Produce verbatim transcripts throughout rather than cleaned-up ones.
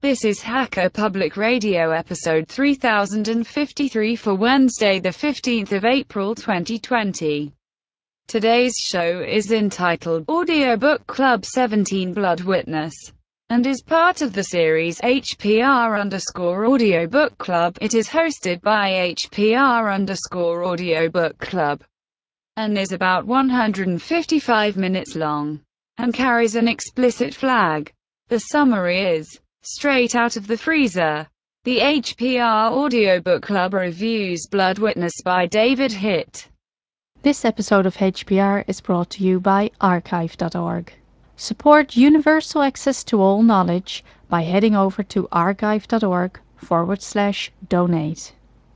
This is Hacker Public Radio episode three thousand fifty-three for Wednesday the fifteenth of April twenty twenty. Today's show is entitled Audiobook Club seventeen Blood Witness and is part of the series H P R underscore Audiobook Club. It is hosted by H P R underscore Audiobook Club and is about one hundred fifty-five minutes long and carries an explicit flag. The summary is straight out of the freezer. The H P R Audiobook Club reviews Blood Witness by David Hitt. This episode of H P R is brought to you by archive dot org. Support universal access to all knowledge by heading over to archive dot org forward slash donate.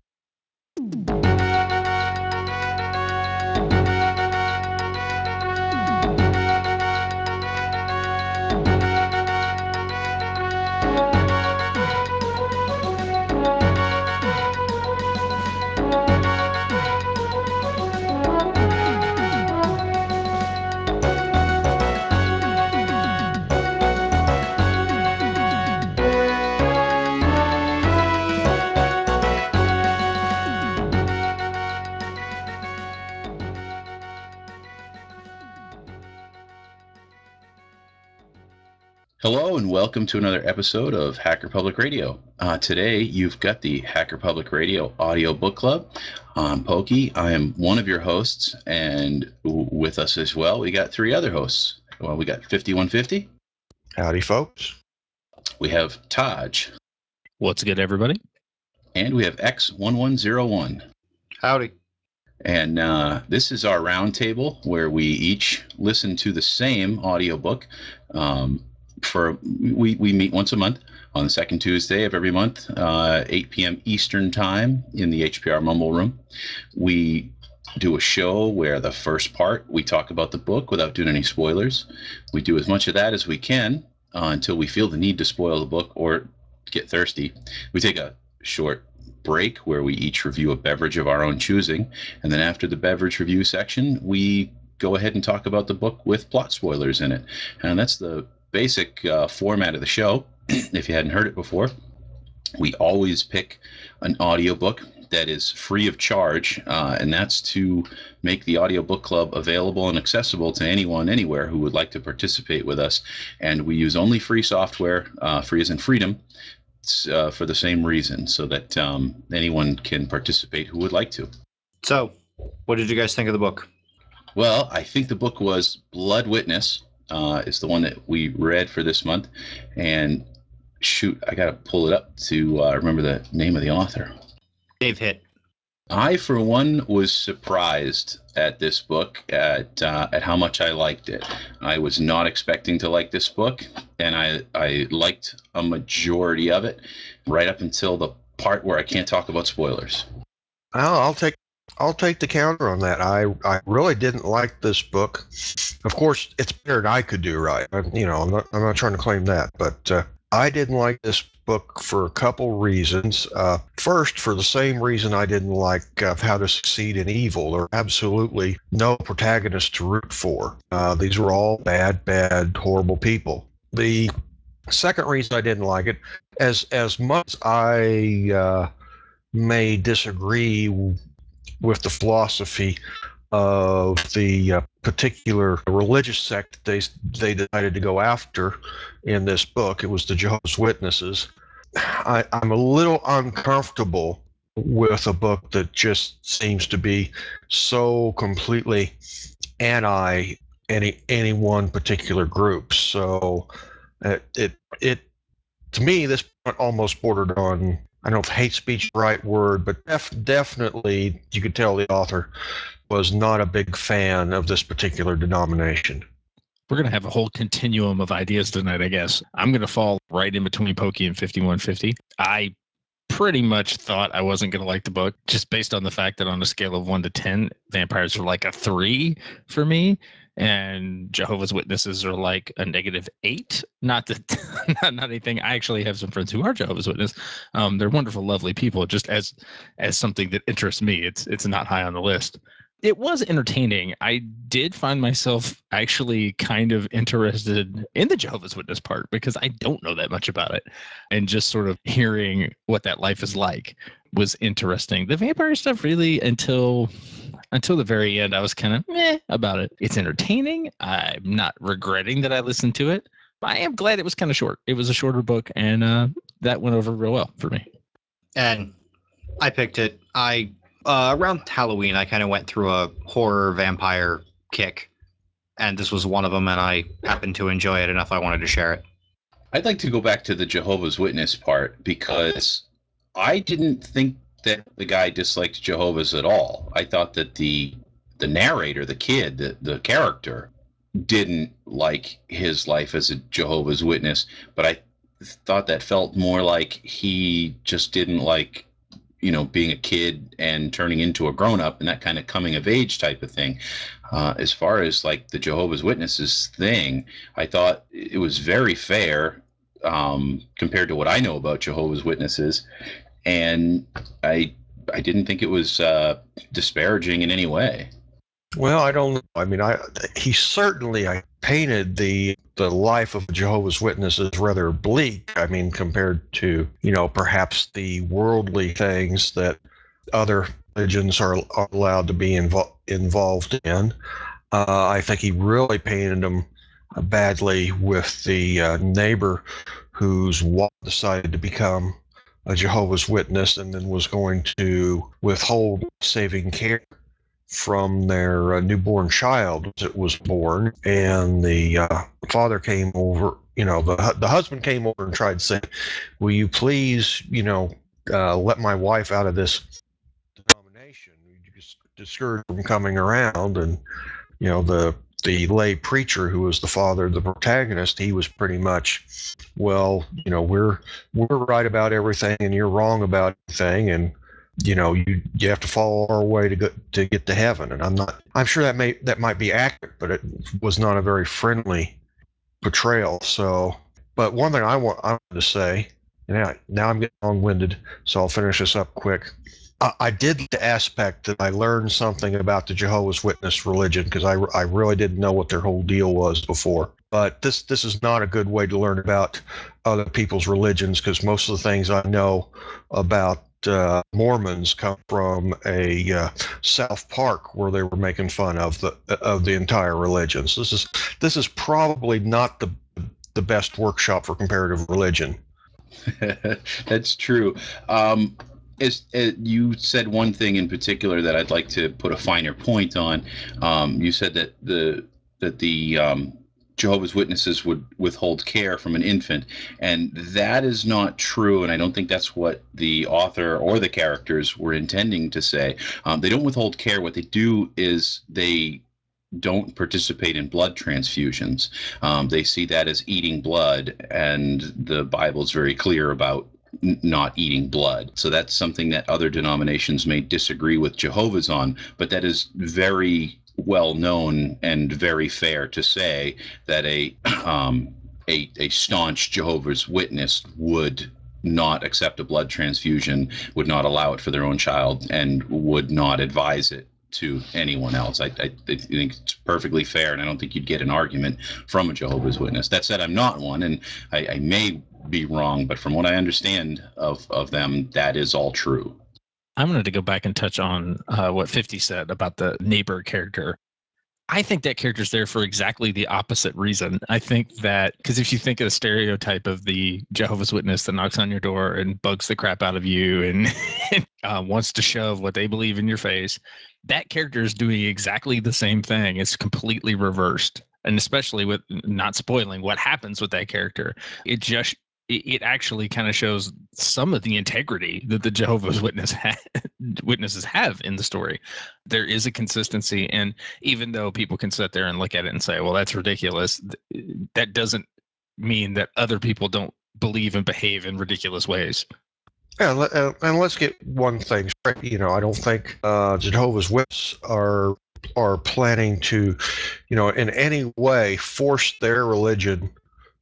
Hello and welcome to another episode of Hacker Public Radio. Uh, today you've got the Hacker Public Radio Audio Book Club. I'm Pokey. I am one of your hosts, and w- with us as well, we got three other hosts. Well, we got fifty-one fifty. Howdy, folks. We have Taj. What's good, everybody? And we have X one one zero one. Howdy. And uh, this is our roundtable where we each listen to the same audiobook. Um, For we, we meet once a month on the second Tuesday of every month, uh, eight p.m. Eastern Time in the H P R Mumble Room. We do a show where the first part we talk about the book without doing any spoilers. We do as much of that as we can uh, until we feel the need to spoil the book or get thirsty. We take a short break where we each review a beverage of our own choosing, and then after the beverage review section, we go ahead and talk about the book with plot spoilers in it. And that's the basic uh, format of the show. If you hadn't heard it before, we always pick an audiobook that is free of charge, uh, and that's to make the audiobook club available and accessible to anyone anywhere who would like to participate with us. And we use only free software, uh, free as in freedom, uh, for the same reason, so that um, anyone can participate who would like to. So, what did you guys think of the book? Well, I think the book was Blood Witness. Uh, is the one that we read for this month, and shoot, I gotta pull it up to uh, remember the name of the author. Dave Hitt. I, for one, was surprised at this book, at uh, at how much I liked it. I was not expecting to like this book, and I I liked a majority of it, right up until the part where I can't talk about spoilers. I'll, I'll take I'll take the counter on that. I, I really didn't like this book. Of course, it's better than I could do, right? I, you know, I'm not I'm not trying to claim that, but uh, I didn't like this book for a couple reasons. Uh, first, for the same reason I didn't like uh, How to Succeed in Evil. There are absolutely no protagonist to root for. Uh, these were all bad, bad, horrible people. The second reason I didn't like it, as as much as I uh, may disagree with the philosophy of the uh, particular religious sect they they decided to go after in this book. It was the Jehovah's Witnesses. I, I'm a little uncomfortable with a book that just seems to be so completely anti any any one particular group. So it it, it to me, this almost bordered on, I don't know if hate speech is the right word, but def- definitely you could tell the author was not a big fan of this particular denomination. We're going to have a whole continuum of ideas tonight, I guess. I'm going to fall right in between Pokey and fifty-one fifty. I pretty much thought I wasn't going to like the book, just based on the fact that on a scale of one to ten, vampires are like a three for me, and Jehovah's Witnesses are like a negative eight. Not that, not, not anything. I actually have some friends who are Jehovah's Witness. Um, they're wonderful, lovely people. Just as as something that interests me, it's it's not high on the list. It was entertaining. I did find myself actually kind of interested in the Jehovah's Witness part because I don't know that much about it. And just sort of hearing what that life is like was interesting. The vampire stuff really until until the very end, I was kind of meh about it. It's entertaining. I'm not regretting that I listened to it. But I am glad it was kind of short. It was a shorter book, and uh, that went over real well for me. And I picked it. I uh, around Halloween, I kind of went through a horror vampire kick, and this was one of them. And I happened to enjoy it enough. I wanted to share it. I'd like to go back to the Jehovah's Witness part because I didn't think that the guy disliked Jehovah's at all. I thought that the the narrator, the kid, the, the character, didn't like his life as a Jehovah's Witness, but I thought that felt more like he just didn't like, you know, being a kid and turning into a grown-up and that kind of coming of age type of thing. Uh, as far as like the Jehovah's Witnesses thing, I thought it was very fair um, compared to what I know about Jehovah's Witnesses, and I I didn't think it was uh, disparaging in any way. Well, I don't know. I mean, I he certainly I painted the the life of a Jehovah's Witness as rather bleak. I mean, compared to, you know, perhaps the worldly things that other religions are, are allowed to be invo- involved in. Uh, I think he really painted them badly with the uh, neighbor whose wife decided to become a Jehovah's Witness and then was going to withhold saving care from their uh, newborn child as it was born. And the uh, father came over, you know, the, the husband came over and tried to say, will you please, you know, uh, let my wife out of this denomination? You just discourage from coming around. And, you know, the the lay preacher who was the father of the protagonist, he was pretty much, well, you know, we're we're right about everything and you're wrong about everything, and you know, you you have to follow our way to get to get to heaven. And I'm not I'm sure that may that might be accurate, but it was not a very friendly portrayal. So, but one thing I want I wanted to say, and now, now I'm getting long-winded, so I'll finish this up quick. I, I did the aspect that I learned something about the Jehovah's Witness religion because I, I really didn't know what their whole deal was before. But this this is not a good way to learn about other people's religions because most of the things I know about uh, Mormons come from a uh, South Park where they were making fun of the of the entire religion. So this is this is probably not the the best workshop for comparative religion. That's true. Um, as, as you said one thing in particular that I'd like to put a finer point on. Um, you said that the that the um, Jehovah's Witnesses would withhold care from an infant, and that is not true. And I don't think that's what the author or the characters were intending to say. Um, they don't withhold care. What they do is they don't participate in blood transfusions. Um, they see that as eating blood, and the Bible is very clear about n- not eating blood. So that's something that other denominations may disagree with Jehovah's on, but that is very well known and very fair to say that a um, a, a staunch Jehovah's Witness would not accept a blood transfusion, would not allow it for their own child, and would not advise it to anyone else. I, I, I think it's perfectly fair, and I don't think you'd get an argument from a Jehovah's Witness. That said, I'm not one, and I, I may be wrong, but from what I understand of, of them, that is all true. I wanted to go back and touch on uh, what fifty said about the neighbor character. I think that character's there for exactly the opposite reason. I think that because if you think of the stereotype of the Jehovah's Witness that knocks on your door and bugs the crap out of you and, and uh, wants to shove what they believe in your face, that character is doing exactly the same thing. It's completely reversed. And especially with not spoiling what happens with that character, it just it actually kind of shows some of the integrity that the Jehovah's Witness ha- witnesses have in the story. There is a consistency, and even though people can sit there and look at it and say, well, that's ridiculous, that doesn't mean that other people don't believe and behave in ridiculous ways. Yeah, uh, and let's get one thing straight. You know, I don't think uh, Jehovah's Witnesses are are planning to, you know, in any way force their religion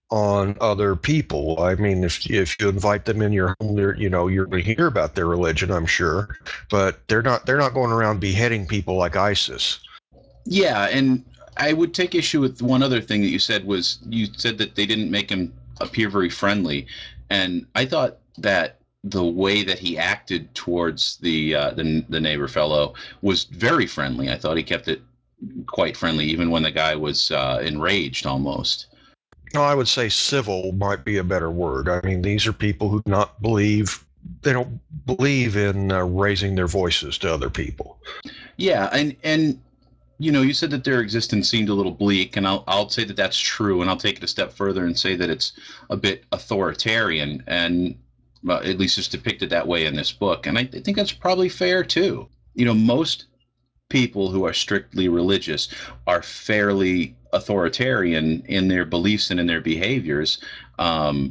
on other people. I mean, if if you invite them in your home, they're, you know, you're going to hear about their religion, I'm sure, but they're not they're not going around beheading people like ISIS. Yeah, and I would take issue with one other thing that you said was you said that they didn't make him appear very friendly, and I thought that the way that he acted towards the uh, the the neighbor fellow was very friendly. I thought he kept it quite friendly, even when the guy was uh, enraged almost. No, I would say civil might be a better word. I mean, these are people who do not believe they don't believe in uh, raising their voices to other people. Yeah, and and you know, you said that their existence seemed a little bleak, and I'll I'll say that that's true, and I'll take it a step further and say that it's a bit authoritarian, and uh, at least it's depicted that way in this book, and I, I think that's probably fair too. You know, most people who are strictly religious are fairly authoritarian in their beliefs and in their behaviors, um,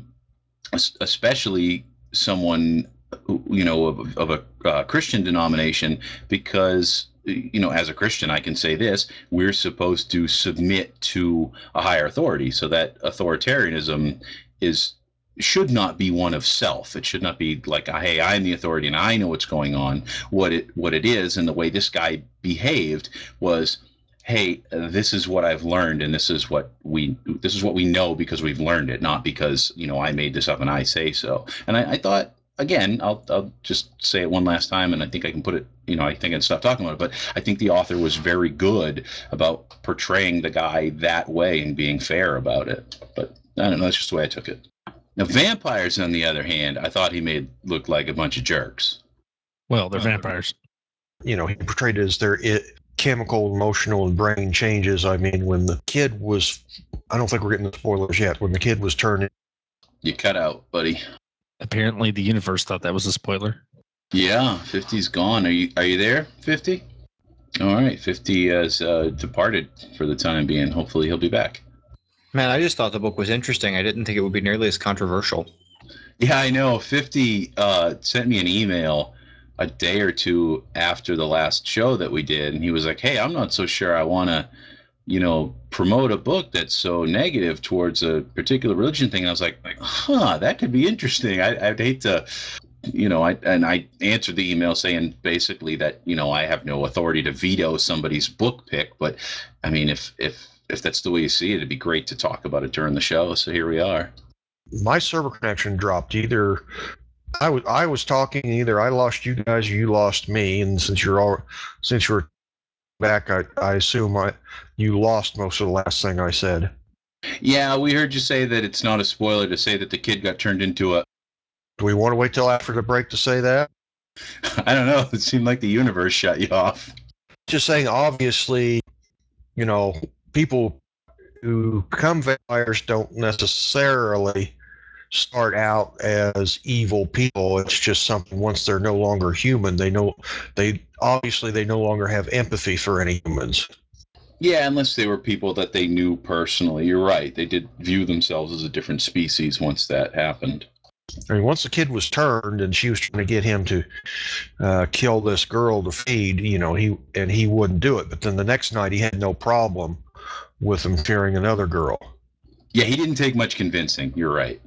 especially someone you know of, of a uh, Christian denomination, because you know as a Christian I can say this: we're supposed to submit to a higher authority. So that authoritarianism is should not be one of self. It should not be like, hey, I'm the authority and I know what's going on. What it what it is, and the way this guy behaved was, hey, this is what I've learned, and this is what we this is what we know because we've learned it, not because you know I made this up and I say so. And I, I thought, again, I'll I'll just say it one last time, and I think I can put it. You know, I think I can stop talking about it. But I think the author was very good about portraying the guy that way and being fair about it. But I don't know. That's just the way I took it. Now, vampires, on the other hand, I thought he made look like a bunch of jerks. Well, they're vampires. You know, he portrayed it as their it, chemical, emotional, and brain changes. I mean, when the kid was, I don't think we're getting the spoilers yet. When the kid was turned, You cut out, buddy. Apparently, the universe thought that was a spoiler. Yeah, fifty's gone. Are you are you there, fifty? All right, fifty has uh, departed for the time being. Hopefully, he'll be back. Man, I just thought the book was interesting. I didn't think it would be nearly as controversial. Yeah, I know. fifty uh, sent me an email a day or two after the last show that we did, and he was like, "Hey, I'm not so sure I want to, you know, promote a book that's so negative towards a particular religion thing." And I was like, "Huh, that could be interesting." I, I'd hate to, you know, I and I answered the email saying basically that you know I have no authority to veto somebody's book pick, but I mean, if if if that's the way you see it, it'd be great to talk about it during the show. So here we are. my server connection dropped. Either I was I was talking, either I lost you guys, or you lost me. And since you're all since you're back, I, I assume I you lost most of the last thing I said. Yeah, we heard you say that it's not a spoiler to say that the kid got turned into a. Do we want to wait till after the break to say that? I don't know. It seemed like the universe shut you off. Just saying, obviously, you know, people who become vampires don't necessarily start out as evil people. It's just something, once they're no longer human, they know they obviously they no longer have empathy for any humans. Yeah, unless they were people that they knew personally. You're right. They did view themselves as a different species once that happened. I mean, once the kid was turned and she was trying to get him to uh, kill this girl to feed, you know, he and he wouldn't do it. But then the next night he had no problem with him fearing another girl. Yeah, he didn't take much convincing. You're right.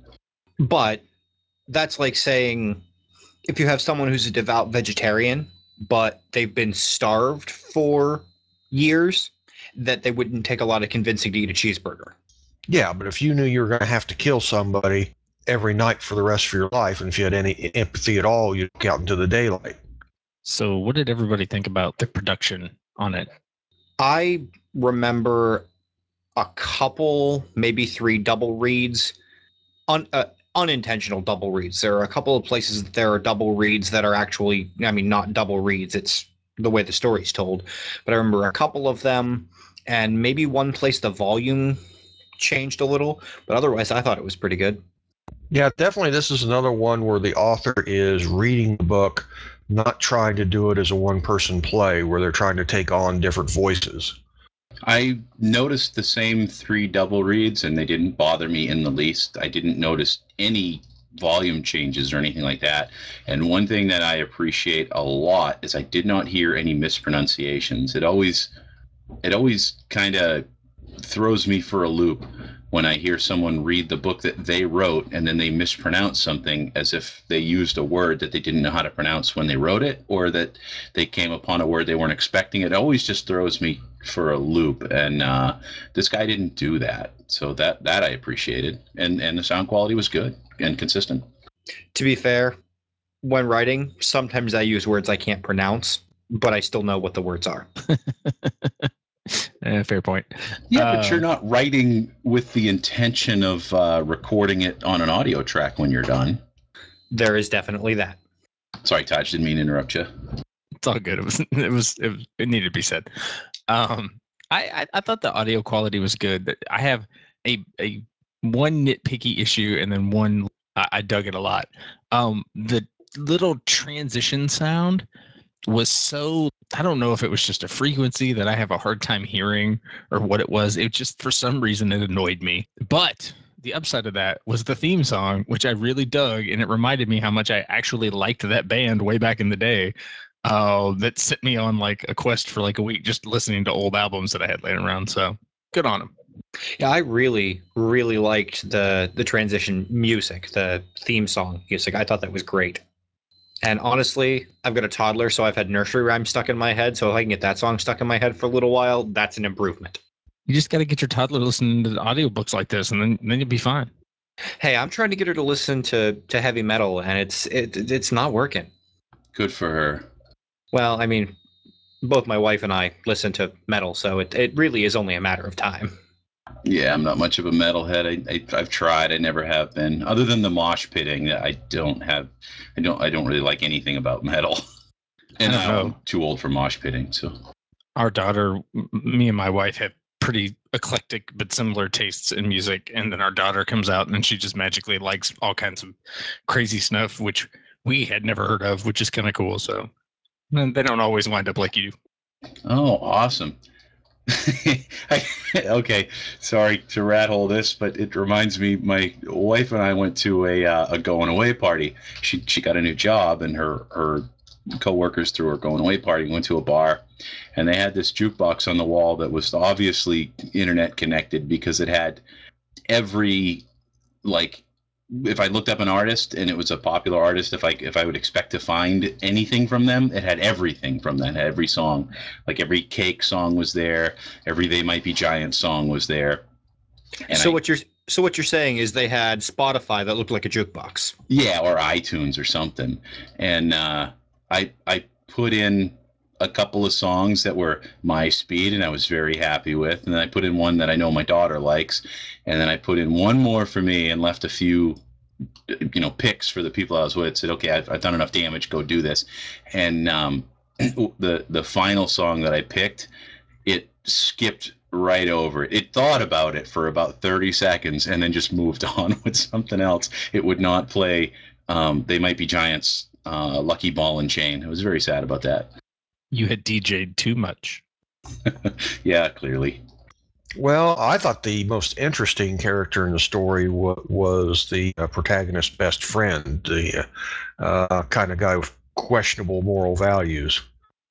But that's like saying if you have someone who's a devout vegetarian, but they've been starved for years, that they wouldn't take a lot of convincing to eat a cheeseburger. Yeah, but if you knew you were going to have to kill somebody every night for the rest of your life, and if you had any empathy at all, you'd look out into the daylight. So, what did everybody think about the production on it? I remember a couple, maybe three double reads, un, uh, unintentional double reads. There are a couple of places that there are double reads that are actually, I mean, not double reads. It's the way the story's told. But I remember a couple of them, and maybe one place the volume changed a little. But otherwise, I thought it was pretty good. Yeah, definitely. This is another one where the author is reading the book, not trying to do it as a one-person play where they're trying to take on different voices. I noticed the same three double reads, and they didn't bother me in the least. I didn't notice any volume changes or anything like that. And one thing that I appreciate a lot is I did not hear any mispronunciations. It always, it always kind of throws me for a loop when I hear someone read the book that they wrote and then they mispronounce something as if they used a word that they didn't know how to pronounce when they wrote it, or that they came upon a word they weren't expecting. It always just throws me for a loop. And uh, this guy didn't do that. So that, that I appreciated. And, and the sound quality was good and consistent. To be fair, when writing, sometimes I use words I can't pronounce, but I still know what the words are. Eh, fair point. Yeah, Uh, but you're not writing with the intention of uh, recording it on an audio track when you're done. There is definitely that. Sorry, Taj, didn't mean to interrupt you. It's all good. It was it was it, was, it needed to be said. Um, I, I I thought the audio quality was good. I have a a one nitpicky issue, and then one I, I dug it a lot. Um, the little transition sound was so, I don't know if it was just a frequency that I have a hard time hearing or what it was. It just, for some reason, it annoyed me. But the upside of that was the theme song, which I really dug, and it reminded me how much I actually liked that band way back in the day. Uh, that set me on like a quest for like a week just listening to old albums that I had laying around. So good on them. Yeah, I really, really liked the the transition music, the theme song music. I thought that was great. And honestly, I've got a toddler, so I've had nursery rhymes stuck in my head. So if I can get that song stuck in my head for a little while, that's an improvement. You just got to get your toddler listening to audiobooks like this, and then then you'll be fine. Hey, I'm trying to get her to listen to to heavy metal, and it's it it's not working. Good for her. Well, I mean, both my wife and I listen to metal, so it it really is only a matter of time. Yeah, I'm not much of a metalhead. I, I I've tried. I never have been. Other than the mosh pitting, I don't have. I don't. I don't really like anything about metal. And I don't now know. I'm too old for mosh pitting. So Our daughter, m- me and my wife have pretty eclectic but similar tastes in music, and then our daughter comes out and she just magically likes all kinds of crazy stuff, which we had never heard of, which is kind of cool. So and they don't always wind up like you. oh, awesome. I, okay, sorry to rat hole this, but it reminds me. My wife and I went to a uh, a going away party. She she got a new job, and her her coworkers threw her going away party. We went to a bar, and they had this jukebox on the wall that was obviously internet connected because it had every, like, if I looked up an artist and it was a popular artist, if I if I would expect to find anything from them, it had everything from that. Every song, like every Cake song was there. Every They Might Be Giant song was there. And So I, what you're so what you're saying is they had Spotify that looked like a jukebox. yeah, or iTunes or something. And uh, I I put in a couple of songs that were my speed and I was very happy with. And then I put in one that I know my daughter likes. And then I put in one more for me and left a few, you know, picks for the people I was with. Said, okay, I've, I've done enough damage. Go do this. And um, the the final song that I picked, it skipped right over it. It thought about it for about thirty seconds and then just moved on with something else. It would not play um, They Might Be Giants, uh, Lucky Ball and Chain. I was very sad about that. You had D J'd too much. Yeah, clearly. Well, I thought the most interesting character in the story w- was the uh, protagonist's best friend, the uh, kind of guy with questionable moral values.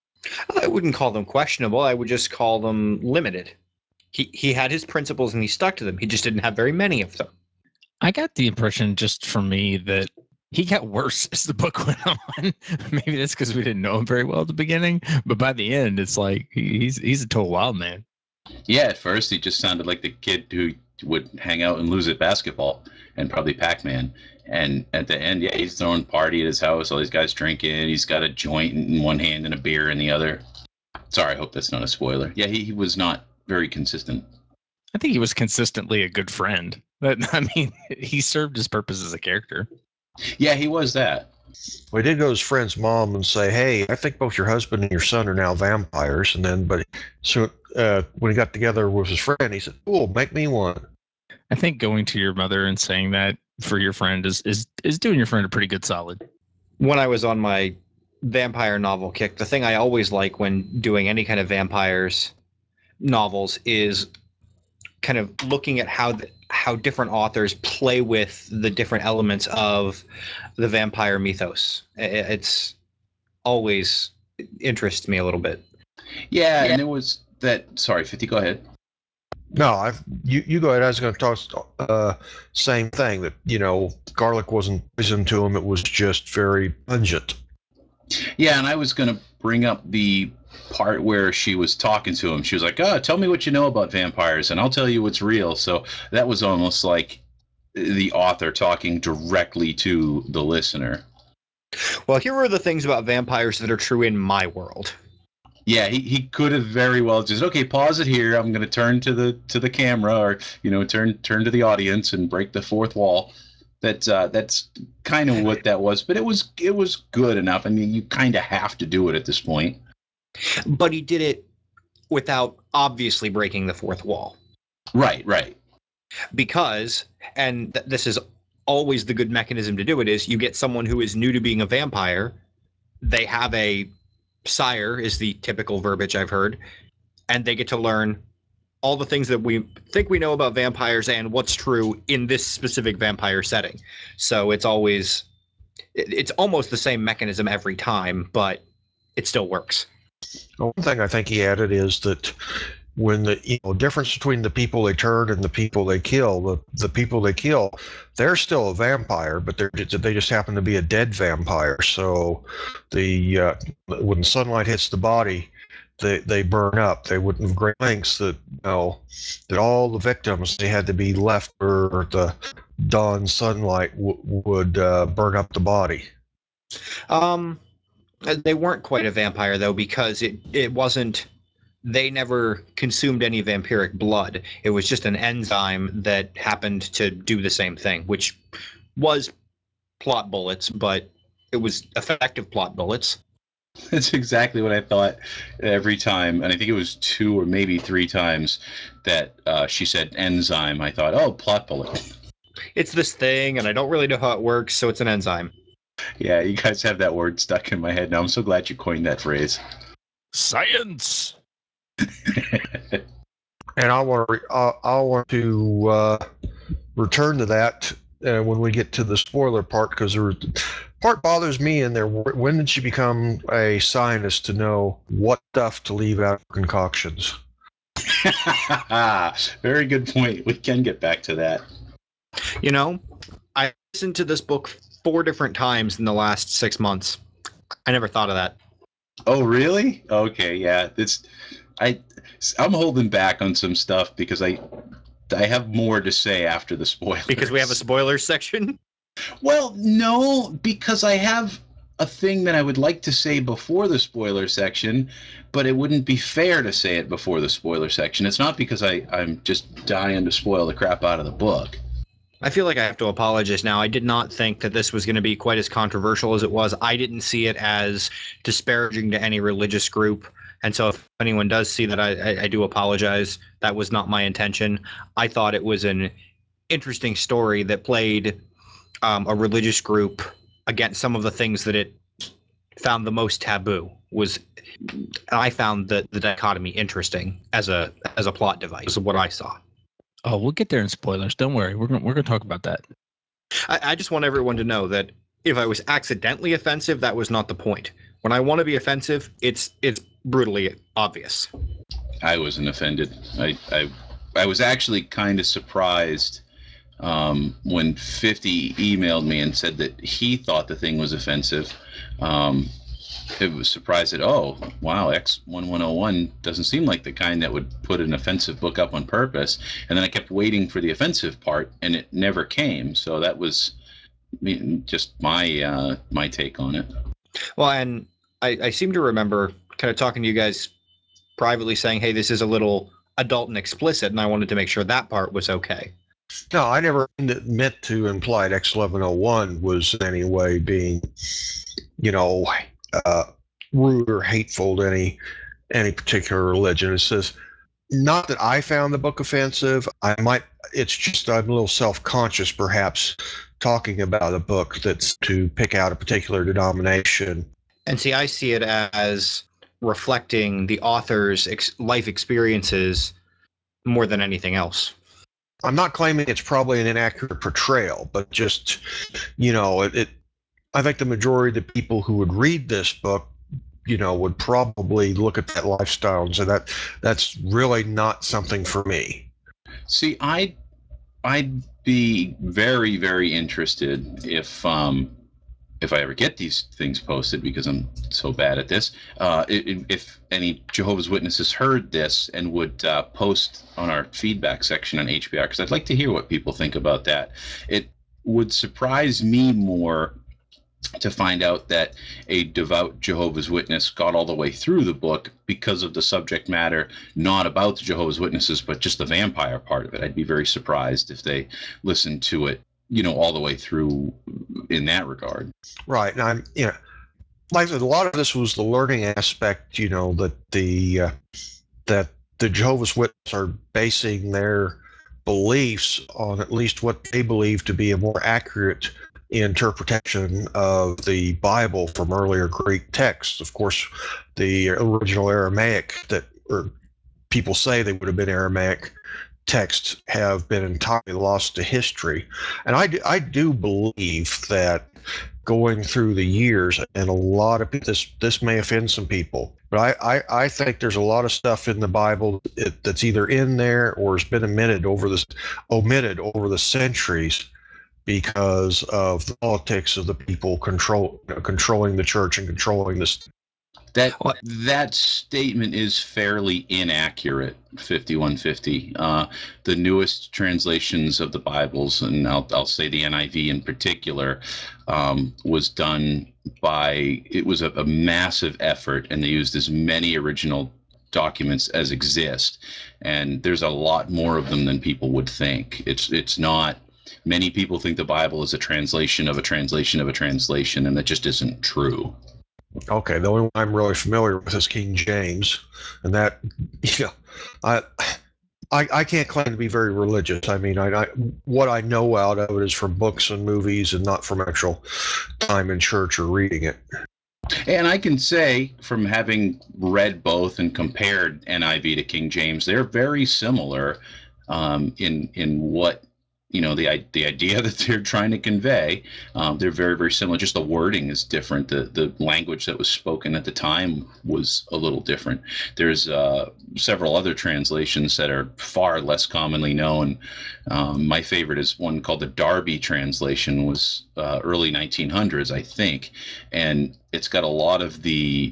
I wouldn't call them questionable. I would just call them limited. He he had his principles and he stuck to them. He just didn't have very many of them. I got the impression just from me that he got worse as the book went on. Maybe that's because we didn't know him very well at the beginning, but by the end, it's like he- he's he's a total wild man. Yeah, at first he just sounded like the kid who would hang out and lose at basketball and probably Pac-Man. And at the end, yeah, he's throwing party at his house. All these guys drinking. He's got a joint in one hand and a beer in the other. Sorry, I hope that's not a spoiler. Yeah, he, he was not very consistent. I think he was consistently a good friend, but I mean, he served his purpose as a character. Yeah, he was that. Well, he did go to his friend's mom and say, "Hey, I think both your husband and your son are now vampires." And then, but so uh, when he got together with his friend, he said, "Cool, make me one." I think going to your mother and saying that for your friend is is is doing your friend a pretty good solid. When I was on my vampire novel kick, the thing I always like when doing any kind of vampires novels is kind of looking at how the, how different authors play with the different elements of the vampire mythos. It's always interests me a little bit. Yeah, and there was that. Sorry, fifty. Go ahead. No, I've you, you go ahead. I was going to talk. Uh, same thing that you know, garlic wasn't poison to him. It was just very pungent. Yeah, and I was going to bring up the part where she was talking to him. She was like, "Oh, tell me what you know about vampires, and I'll tell you what's real." So that was almost like the author talking directly to the listener. Well, here are the things about vampires that are true in my world. Yeah, he, he could have very well just okay, pause it here. I'm going to turn to the to the camera, or you know, turn turn to the audience and break the fourth wall. That uh, that's kind of what that was, but it was it was good enough. I mean, you kind of have to do it at this point. But he did it without obviously breaking the fourth wall. Right, right. Because, and th- this is always the good mechanism to do it, is you get someone who is new to being a vampire. They have a sire, is the typical verbiage I've heard, and they get to learn all the things that we think we know about vampires and what's true in this specific vampire setting. So it's always, it's almost the same mechanism every time, but it still works. One thing I think he added is that when the you know difference between the people they turn and the people they kill, the the people they kill, they're still a vampire, but they're they just happen to be a dead vampire. So the uh, when sunlight hits the body, they they burn up. They went to great lengths that you know that all the victims they had to be left where the dawn sunlight w- would uh, burn up the body. Um, they weren't quite a vampire though, because it it wasn't. They never consumed any vampiric blood. It was just an enzyme that happened to do the same thing, which was plot bullets, but it was effective plot bullets. That's exactly what I thought every time, and I think it was two or maybe three times that uh, she said enzyme. I thought, oh, plot bullet. It's this thing, and I don't really know how it works, so it's an enzyme. Yeah, you guys have that word stuck in my head now. I'm so glad you coined that phrase. Science. And I want to I, I want to uh, return to that uh, when we get to the spoiler part because the part bothers me in there. When did she become a scientist to know what stuff to leave out of concoctions? Very good point. We can get back to that. You know, I listened to this book four different times in the last six months. I never thought of that. Oh, really? Okay, yeah. It's I I'm holding back on some stuff because I I have more to say after the spoilers. Because we have a spoilers section? Well, no, because I have a thing that I would like to say before the spoiler section, but it wouldn't be fair to say it before the spoiler section. It's not because I, I'm just dying to spoil the crap out of the book. I feel like I have to apologize now. I did not think that this was going to be quite as controversial as it was. I didn't see it as disparaging to any religious group. And so if anyone does see that, I, I, I do apologize. That was not my intention. I thought it was an interesting story that played um, a religious group against some of the things that it found the most taboo. Was I found the, the dichotomy interesting as a as a plot device, is what I saw. Oh, we'll get there in spoilers. Don't worry. We're gonna we're gonna talk about that. I, I just want everyone to know that if I was accidentally offensive, that was not the point. When I want to be offensive, it's it's brutally obvious. I wasn't offended. I I, I was actually kind of surprised um, when fifty emailed me and said that he thought the thing was offensive. Um, it was surprised that, oh, wow, X eleven oh one doesn't seem like the kind that would put an offensive book up on purpose. And then I kept waiting for the offensive part, and it never came. So that was just my uh, my take on it. Well, and I, I seem to remember kind of talking to you guys privately saying, hey, this is a little adult and explicit, and I wanted to make sure that part was okay. No, I never meant to imply X eleven oh one was in any way being, you know, uh, rude or hateful to any any particular religion. It says not that I found the book offensive. I might. It's just I'm a little self-conscious, perhaps, talking about a book that's to pick out a particular denomination. And see, I see it as reflecting the author's ex- life experiences more than anything else. I'm not claiming it's probably an inaccurate portrayal, but just, you know, it, it I think the majority of the people who would read this book, you know, would probably look at that lifestyle and say that that's really not something for me. See, I I'd be very, very interested if um, if I ever get these things posted, because I'm so bad at this. Uh, i- if any Jehovah's Witnesses heard this and would uh, post on our feedback section on H B R, because I'd like to hear what people think about that. It would surprise me more to find out that a devout Jehovah's Witness got all the way through the book because of the subject matter, not about the Jehovah's Witnesses, but just the vampire part of it. I'd be very surprised if they listened to it, you know, all the way through in that regard. Right. And I'm, you know, like I said, a lot of this was the learning aspect, you know, that the uh, that the Jehovah's Witnesses are basing their beliefs on at least what they believe to be a more accurate interpretation of the Bible from earlier Greek texts. Of course, the original Aramaic that, or people say they would have been Aramaic texts, have been entirely lost to history. And I do, I do believe that going through the years, and a lot of this this may offend some people, but I, I, I think there's a lot of stuff in the Bible that's either in there or has been omitted over the omitted over the centuries because of the politics of the people control controlling the church and controlling this. That What? that statement is fairly inaccurate. fifty-one fifty. Uh, the newest translations of the Bibles, and I'll I'll say the N I V in particular, um, was done by. It was a, a massive effort, and they used as many original documents as exist. And there's a lot more of them than people would think. It's it's not. Many people think the Bible is a translation of a translation of a translation, and that just isn't true. Okay, the only one I'm really familiar with is King James, and that, you know, I I, I can't claim to be very religious. I mean, I, I what I know out of it is from books and movies, and not from actual time in church or reading it. And I can say, from having read both and compared N I V to King James, they're very similar um, in in what, you know, the the idea that they're trying to convey. Um, they're very, very similar. Just the wording is different. The the language that was spoken at the time was a little different. There's uh, several other translations that are far less commonly known. Um, my favorite is one called the Darby translation, was uh, early nineteen hundreds, I think, and it's got a lot of the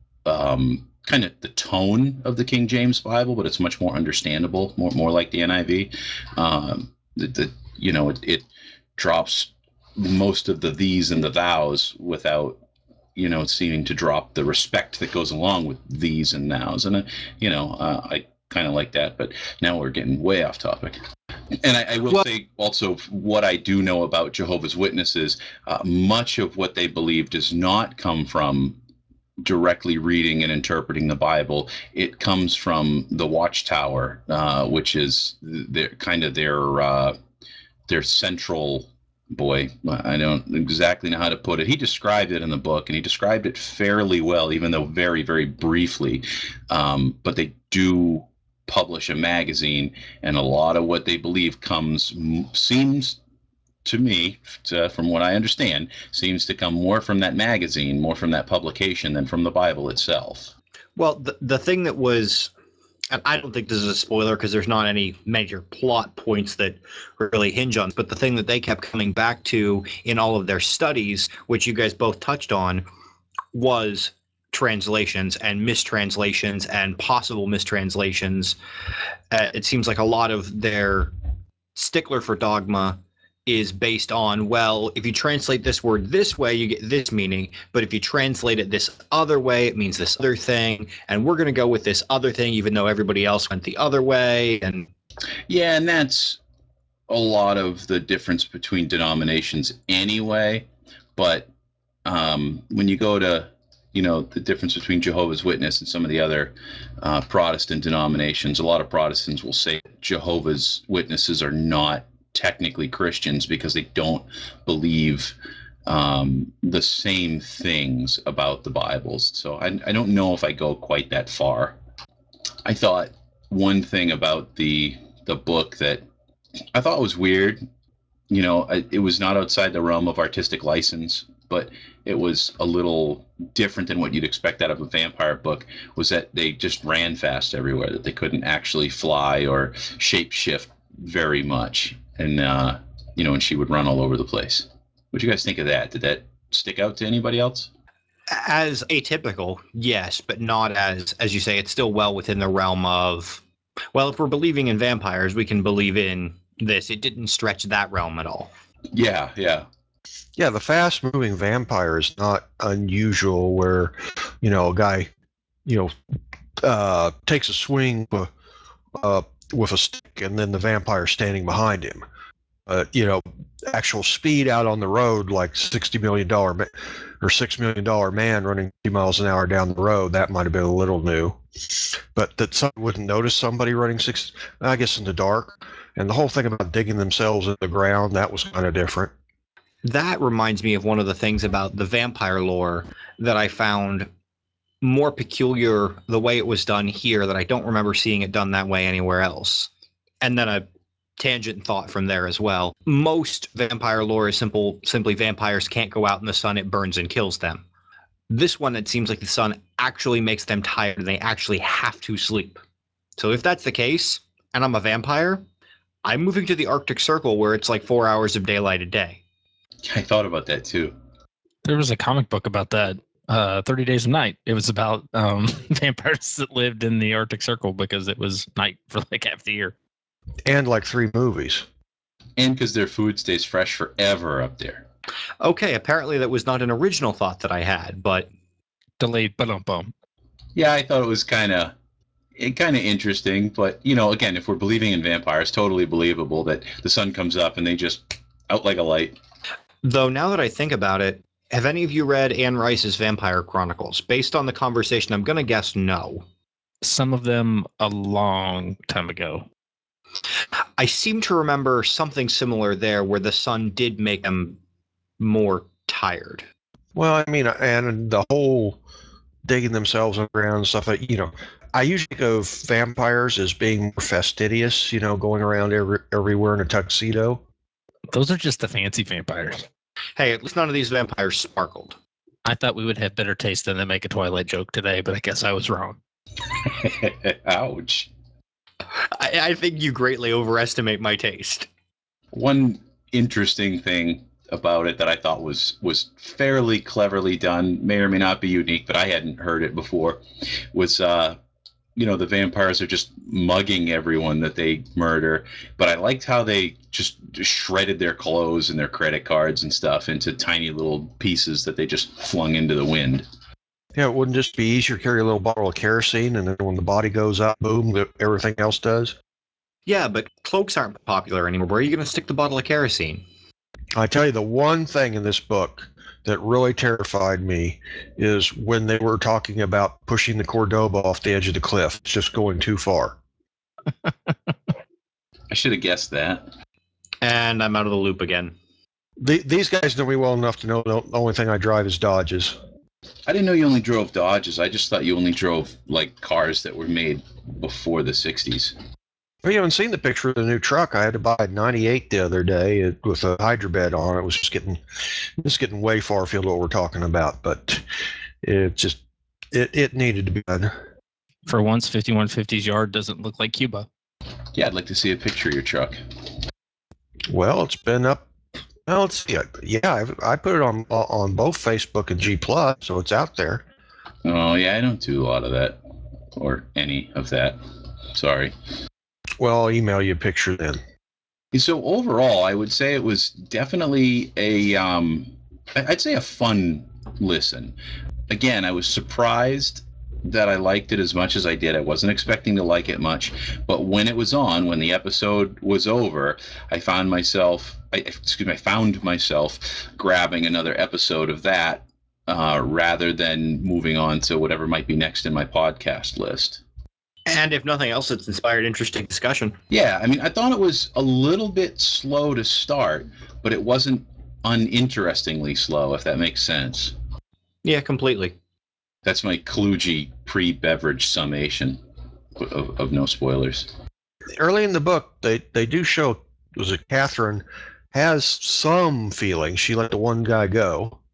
um, kind of the tone of the King James Bible, but it's much more understandable, more more like the N I V. Um, the, the you know it, it drops most of the these and the thous without, you know, seeming to drop the respect that goes along with these and thous, and uh, you know uh, I kind of like that. But now we're getting way off topic. And I, I will Well, say also what I do know about Jehovah's Witnesses. Uh, much of what they believe does not come from directly reading and interpreting the Bible. It comes from the Watchtower, uh, which is their kind of their uh, their central. Boy, I don't exactly know how to put it. He described it in the book, and he described it fairly well, even though very, very briefly. Um, but they do publish a magazine, and a lot of what they believe comes seems to me, to, from what I understand, seems to come more from that magazine, more from that publication than from the Bible itself. well, the, the thing that was, and I don't think this is a spoiler because there's not any major plot points that really hinge on, but the thing that they kept coming back to in all of their studies, which you guys both touched on, was translations and mistranslations and possible mistranslations. Uh, it seems like a lot of their stickler for dogma is based on, well, if you translate this word this way, you get this meaning, but if you translate it this other way, it means this other thing, and we're going to go with this other thing, even though everybody else went the other way. And Yeah, and that's a lot of the difference between denominations anyway. But um, when you go to, you know, the difference between Jehovah's Witness and some of the other uh, Protestant denominations, a lot of Protestants will say Jehovah's Witnesses are not technically Christians because they don't believe um, the same things about the Bibles. So I, I don't know if I go quite that far. I thought one thing about the the book that I thought was weird, you know, it was not outside the realm of artistic license but it was a little different than what you'd expect out of a vampire book, was that they just ran fast everywhere, that they couldn't actually fly or shapeshift very much. And, uh, you know, and she would run all over the place. What do you guys think of that? Did that stick out to anybody else? As atypical, yes, but not as, as you say, it's still well within the realm of, well, if we're believing in vampires, we can believe in this. It didn't stretch that realm at all. Yeah, yeah. Yeah, the fast-moving vampire is not unusual where, you know, a guy, you know, uh, takes a swing uh, uh, with a stick and then the vampire standing behind him. Uh, you know, actual speed out on the road, like sixty million dollars ma- or six million dollars man running fifty miles an hour down the road, that might have been a little new. But that someone wouldn't notice somebody running six, I guess, in the dark. And the whole thing about digging themselves in the ground, that was kind of different. That reminds me of one of the things about the vampire lore that I found more peculiar the way it was done here, that I don't remember seeing it done that way anywhere else. And then a tangent thought from there as well. Most vampire lore is simple, simply vampires can't go out in the sun, it burns and kills them. This one, it seems like the sun actually makes them tired and they actually have to sleep. So if that's the case, and I'm a vampire, I'm moving to the Arctic Circle where it's like four hours of daylight a day. I thought about that too. There was a comic book about that, uh, thirty Days of Night. It was about um, vampires that lived in the Arctic Circle because it was night for like half the year. And like three movies. And because their food stays fresh forever up there. Okay, apparently that was not an original thought that I had, but Delayed, but um bum. Yeah, I thought it was kind of it kind of interesting, but you know, again, if we're believing in vampires, totally believable that the sun comes up and they just out like a light. though now that I think about it, have any of you read Anne Rice's Vampire Chronicles? Based on the conversation, I'm going to guess no. Some of them a long time ago. I seem to remember something similar there where the sun did make them more tired. Well, I mean, and the whole digging themselves underground and stuff, like, you know, I usually think of vampires as being more fastidious, you know, going around every, everywhere in a tuxedo. Those are just the fancy vampires. Hey, at least none of these vampires sparkled. I thought we would have better taste than to make a Twilight joke today, but I guess I was wrong. Ouch. I, I think you greatly overestimate my taste. One interesting thing about it that I thought was was fairly cleverly done, may or may not be unique, but I hadn't heard it before, was uh you know, the vampires are just mugging everyone that they murder, but I liked how they just, just shredded their clothes and their credit cards and stuff into tiny little pieces that they just flung into the wind. Yeah, it wouldn't just be easier to carry a little bottle of kerosene, and then when the body goes up, boom, the, everything else does. Yeah, but cloaks aren't popular anymore. Where are you going to stick the bottle of kerosene? I tell you, the one thing in this book that really terrified me is when they were talking about pushing the Cordoba off the edge of the cliff. It's just going too far. I should have guessed that. And I'm out of the loop again. The, these guys know me well enough to know the only thing I drive is Dodges. I didn't know you only drove Dodges. I just thought you only drove like cars that were made before the sixties. Well, you haven't seen the picture of the new truck. I had to buy a ninety-eight the other day with a hydrobed on. It was just getting, just getting way far afield of what we're talking about, but it just, it, it needed to be done. For once, fifty-one fifty's yard doesn't look like Cuba. Yeah, I'd like to see a picture of your truck. Well, it's been up. Well, let's see. Yeah, I've, I put it on on both Facebook and G Plus, so it's out there. Oh, yeah, I don't do a lot of that. Or any of that. Sorry. Well, I'll email you a picture then. So overall, I would say it was definitely a, um, I'd say a fun listen. Again, I was surprised that I liked it as much as I did. I wasn't expecting to like it much, but when it was on, when the episode was over, I found myself, I, excuse me, I found myself grabbing another episode of that uh, rather than moving on to whatever might be next in my podcast list. And if nothing else, it's inspired interesting discussion. Yeah, I mean, I thought it was a little bit slow to start, but it wasn't uninterestingly slow, if that makes sense. Yeah, completely. That's my kludgy pre-beverage summation of, of no spoilers. Early in the book, they, they do show, was it Catherine, has some feeling. She let the one guy go.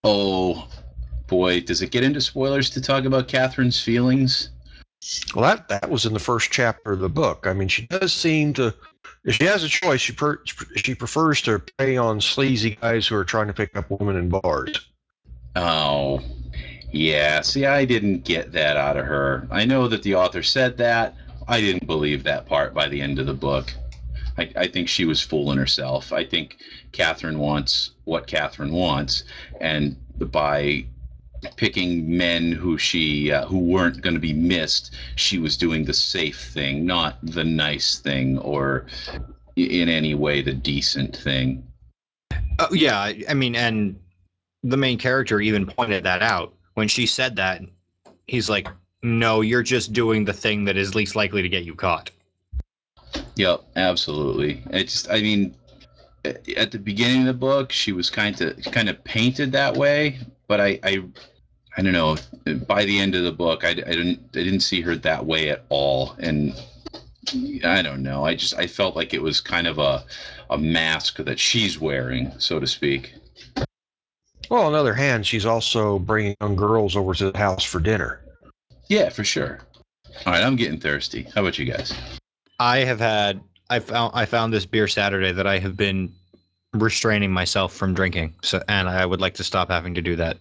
Oh, boy, does it get into spoilers to talk about Catherine's feelings? Well, that, that was in the first chapter of the book. I mean, she does seem to, if she has a choice, she, per, she prefers to prey on sleazy guys who are trying to pick up women in bars. Oh, yeah. See, I didn't get that out of her. I know that the author said that. I didn't believe that part by the end of the book. I, I think she was fooling herself. I think Catherine wants what Catherine wants, and by picking men who she uh, who weren't going to be missed, she was doing the safe thing, not the nice thing, or in any way the decent thing. Oh, yeah, I I mean, and the main character even pointed that out when she said that. He's like, "No, you're just doing the thing that is least likely to get you caught." Yep, absolutely. It's, I mean, at the beginning of the book, she was kind of kind of painted that way, but I, I, I don't know. By the end of the book, I, I didn't I didn't see her that way at all, and I don't know. I just I felt like it was kind of a a mask that she's wearing, so to speak. Well, on the other hand, she's also bringing young girls over to the house for dinner. Yeah, for sure. All right, I'm getting thirsty. How about you guys? I have had I found I found this beer Saturday that I have been restraining myself from drinking. So, and I would like to stop having to do that.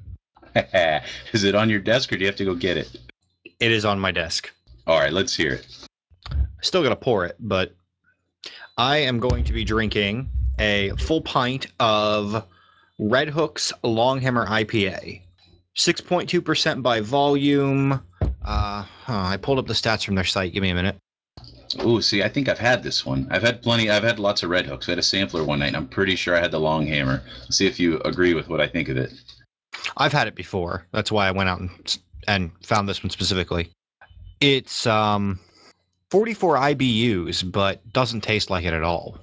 Is it on your desk or do you have to go get it? It is on my desk. All right, let's hear it. Still gonna pour it, but I am going to be drinking a full pint of Red Hook's Longhammer I P A, six point two percent by volume. Uh, huh, I pulled up the stats from their site. Give me a minute. Oh, see, I think I've had this one. I've had plenty. I've had lots of Red Hooks. I had a sampler one night, and I'm pretty sure I had the Long Hammer. Let's see if you agree with what I think of it. I've had it before. That's why I went out and and found this one specifically. It's um forty-four I B Us, but doesn't taste like it at all.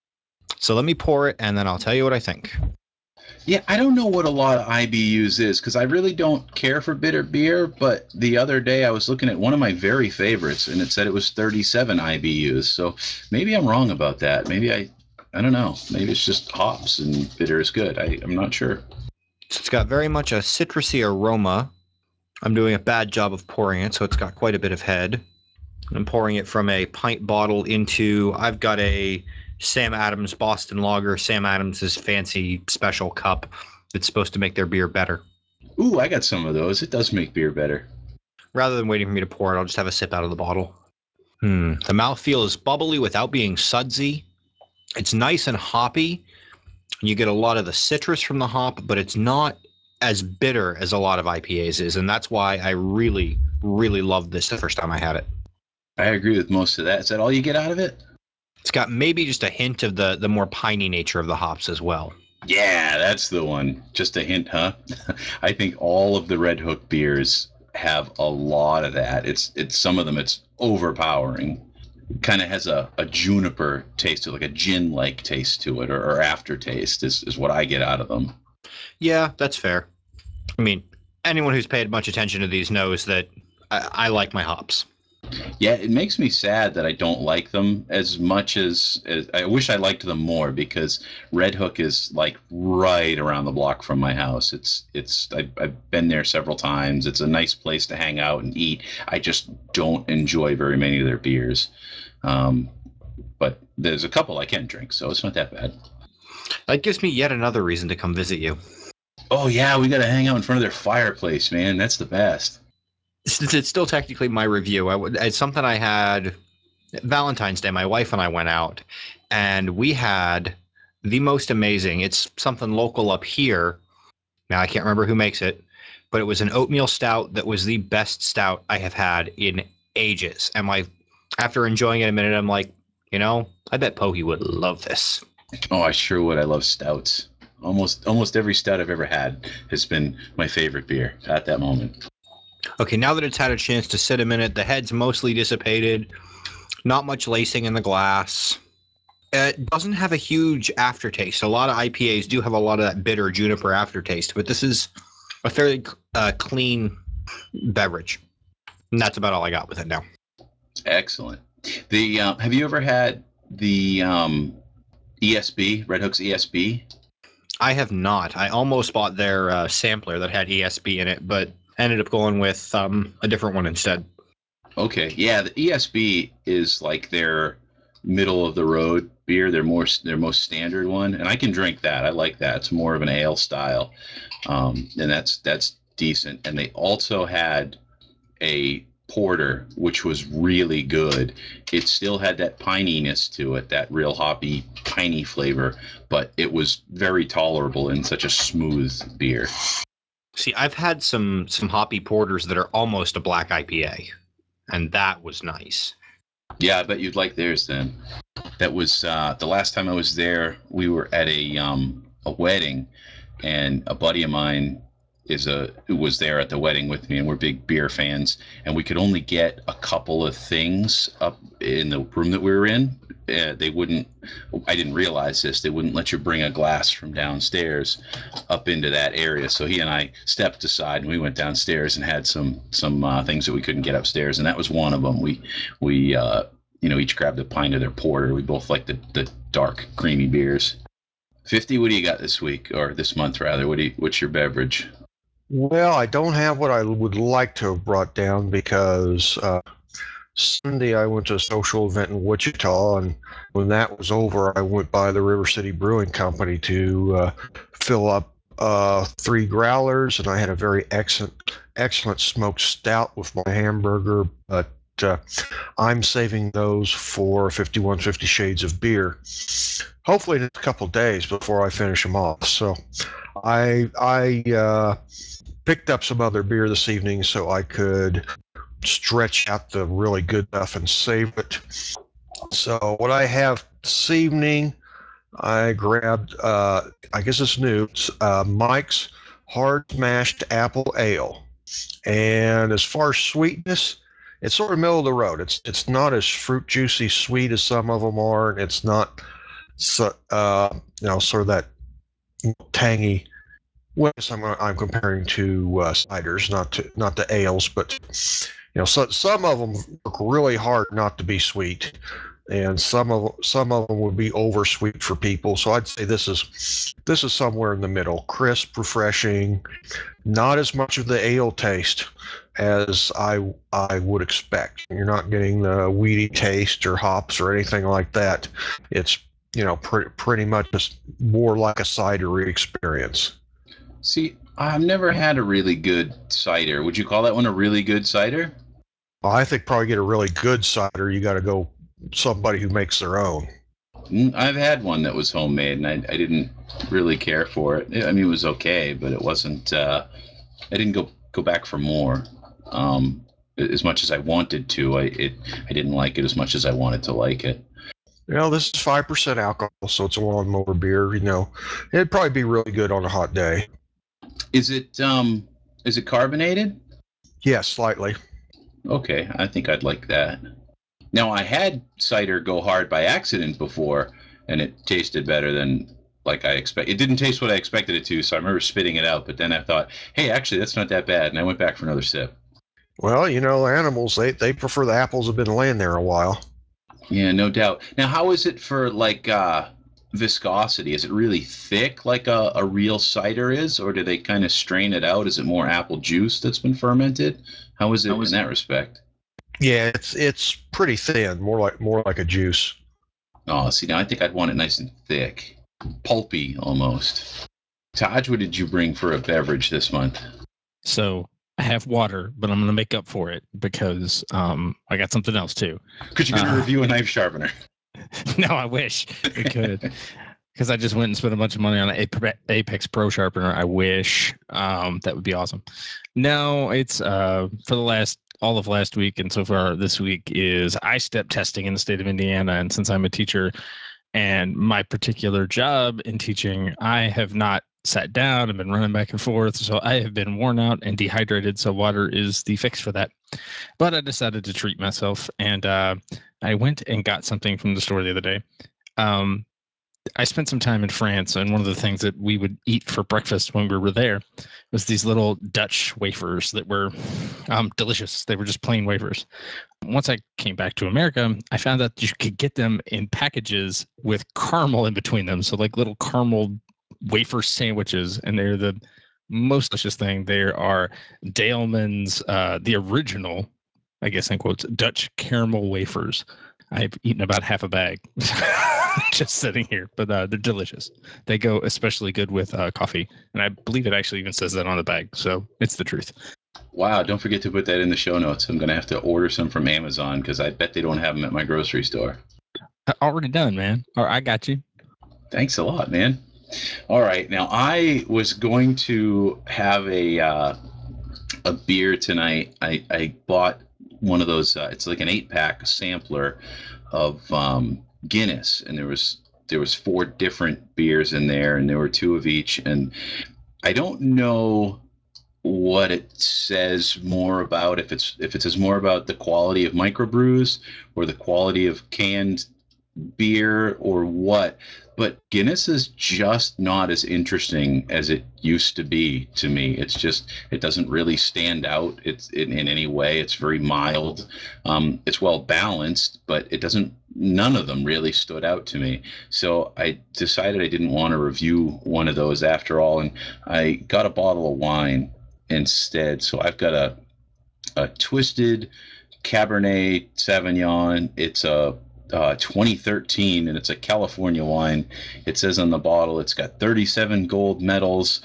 So let me pour it, and then I'll tell you what I think. Yeah, I don't know what a lot of I B Us is because I really don't care for bitter beer. But the other day I was looking at one of my very favorites, and it said it was thirty-seven I B Us. So maybe I'm wrong about that. Maybe I, I don't know. Maybe it's just hops and bitter is good. I, I'm not sure. So it's got very much a citrusy aroma. I'm doing a bad job of pouring it, so it's got quite a bit of head. I'm pouring it from a pint bottle into, I've got a Sam Adams Boston Lager, Sam Adams' fancy special cup that's supposed to make their beer better. Ooh, I got some of those. It does make beer better. Rather than waiting for me to pour it, I'll just have a sip out of the bottle. Hmm. The mouthfeel is bubbly without being sudsy. It's nice and hoppy. You get a lot of the citrus from the hop, but it's not as bitter as a lot of I P As is, and that's why I really, really loved this the first time I had it. I agree with most of that. Is that all you get out of it? It's got maybe just a hint of the the more piney nature of the hops as well. Yeah, that's the one. Just a hint, huh? I think all of the Red Hook beers have a lot of that. It's it's some of them it's overpowering. Kind of has a, a juniper taste to it, like a gin like taste to it, or, or aftertaste is, is what I get out of them. Yeah, that's fair. I mean, anyone who's paid much attention to these knows that I, I like my hops. Yeah, it makes me sad that I don't like them as much as, as I wish I liked them more because Red Hook is like right around the block from my house. It's it's I've, I've been there several times. It's a nice place to hang out and eat. I just don't enjoy very many of their beers, um, but there's a couple I can drink, so it's not that bad. That gives me yet another reason to come visit you. Oh yeah, we got to hang out in front of their fireplace, man. That's the best. Since it's still technically my review, I would, it's something I had Valentine's Day. My wife and I went out, and we had the most amazing. It's something local up here. Now I can't remember who makes it, but it was an oatmeal stout that was the best stout I have had in ages. And my after enjoying it a minute, I'm like, you know, I bet Pokey would love this. Oh, I sure would. I love stouts. Almost almost every stout I've ever had has been my favorite beer at that moment. Okay, now that it's had a chance to sit a minute, the head's mostly dissipated. Not much lacing in the glass. It doesn't have a huge aftertaste. A lot of I P As do have a lot of that bitter juniper aftertaste, but this is a fairly uh, clean beverage. And that's about all I got with it now. Excellent. The uh, have you ever had the um, E S B, Red Hook's E S B? I have not. I almost bought their uh, sampler that had E S B in it, but ended up going with um, a different one instead. Okay, yeah, the E S B is like their middle of the road beer. They're more their most standard one, and I can drink that. I like that. It's more of an ale style, um, and that's that's decent. And they also had a porter, which was really good. It still had that pininess to it, that real hoppy, piney flavor, but it was very tolerable in such a smooth beer. See, I've had some some hoppy porters that are almost a black I P A, and that was nice. Yeah, I bet you'd like theirs then. That was uh, the last time I was there. We were at a um, a wedding, and a buddy of mine is a who was there at the wedding with me, and we're big beer fans. And we could only get a couple of things up in the room that we were in. Uh, they wouldn't. I didn't realize this. They wouldn't let you bring a glass from downstairs up into that area. So he and I stepped aside, and we went downstairs and had some some uh, things that we couldn't get upstairs, and that was one of them. We we. Uh, you know, each grabbed a pint of their porter. We both like the, the dark, creamy beers. fifty, what do you got this week, or this month, rather? What do you, what's your beverage? Well, I don't have what I would like to have brought down because uh, Sunday I went to a social event in Wichita, and when that was over, I went by the River City Brewing Company to uh, fill up uh, three growlers, and I had a very excellent, excellent smoked stout with my hamburger, but uh, I'm saving those for fifty-one fifty Shades of Beer. Hopefully in a couple days before I finish them off. So I I uh, picked up some other beer this evening so I could stretch out the really good stuff and save it. So what I have this evening, I grabbed, uh, I guess it's new, it's, uh, Mike's Hard Smashed Apple Ale. And as far as sweetness, it's sort of middle of the road. It's it's not as fruit juicy sweet as some of them are. And it's not, so, uh, you know, sort of that tangy. Well, I'm, I'm comparing to uh, ciders, not to not the ales, but you know, so, some of them work really hard not to be sweet, and some of some of them would be over sweet for people. So I'd say this is this is somewhere in the middle, crisp, refreshing, not as much of the ale taste as I I would expect. You're not getting the weedy taste or hops or anything like that. It's you know pre- pretty much just more like a cidery experience. See, I've never had a really good cider. Would you call that one a really good cider? I think probably get a really good cider, you got to go somebody who makes their own. Mm, I've had one that was homemade, and I, I didn't really care for it. I mean, it was okay, but it wasn't. Uh, I didn't go go back for more. Um, as much as I wanted to, I it I didn't like it as much as I wanted to like it. You know, this is five percent alcohol, so it's a lawnmower beer. You know, it'd probably be really good on a hot day. Is it um is it carbonated? Yeah, slightly. Okay, I think I'd like that. Now, I had cider go hard by accident before, and it tasted better than like I expect. It didn't taste what I expected it to, so I remember spitting it out. But then I thought, hey, actually, that's not that bad, and I went back for another sip. Well, you know, animals, they, they prefer the apples have been laying there a while. Yeah, no doubt. Now, how is it for like uh, viscosity? Is it really thick like a, a real cider is, or do they kind of strain it out? Is it more apple juice that's been fermented? How is it in that respect? Yeah, it's it's pretty thin, more like more like a juice. Oh, see, now I think I'd want it nice and thick, pulpy almost. Taj, what did you bring for a beverage this month? So I have water, but I'm going to make up for it because um, I got something else too. Because you're going to Uh, review a knife sharpener. No, I wish we could. Because I just went and spent a bunch of money on an Apex Pro sharpener. I wish um, that would be awesome. No, it's uh, for the last all of last week and so far this week is I-STEP testing in the state of Indiana. And since I'm a teacher and my particular job in teaching, I have not sat down and been running back and forth. So I have been worn out and dehydrated. So water is the fix for that. But I decided to treat myself, and uh, I went and got something from the store the other day. Um, I spent some time in France, and one of the things that we would eat for breakfast when we were there was these little Dutch wafers that were um, delicious. They were just plain wafers. Once I came back to America, I found out you could get them in packages with caramel in between them. So like little caramel wafer sandwiches, and they're the most delicious thing. There are Daleman's, uh, the original, I guess in quotes, Dutch caramel wafers. I've eaten about half a bag just sitting here, but uh, they're delicious. They go especially good with uh, coffee, and I believe it actually even says that on the bag, so it's the truth. Wow, don't forget to put that in the show notes. I'm going to have to order some from Amazon because I bet they don't have them at my grocery store. Already done, man. All right, I got you. Thanks a lot, man. All right, now I was going to have a uh, a beer tonight. I, I bought one of those. Uh, it's like an eight pack sampler of um, Guinness, and there was there was four different beers in there, and there were two of each. And I don't know what it says more about, if it's if it says more about the quality of microbrews or the quality of canned beer or what, but Guinness is just not as interesting as it used to be to me. It's just, it doesn't really stand out. It's in, in any way. It's very mild. Um, it's well balanced, but it doesn't, none of them really stood out to me. So I decided I didn't want to review one of those after all, and I got a bottle of wine instead. So I've got a a twisted Cabernet Sauvignon. It's a uh, twenty thirteen, and it's a California wine. It says on the bottle it's got thirty-seven gold medals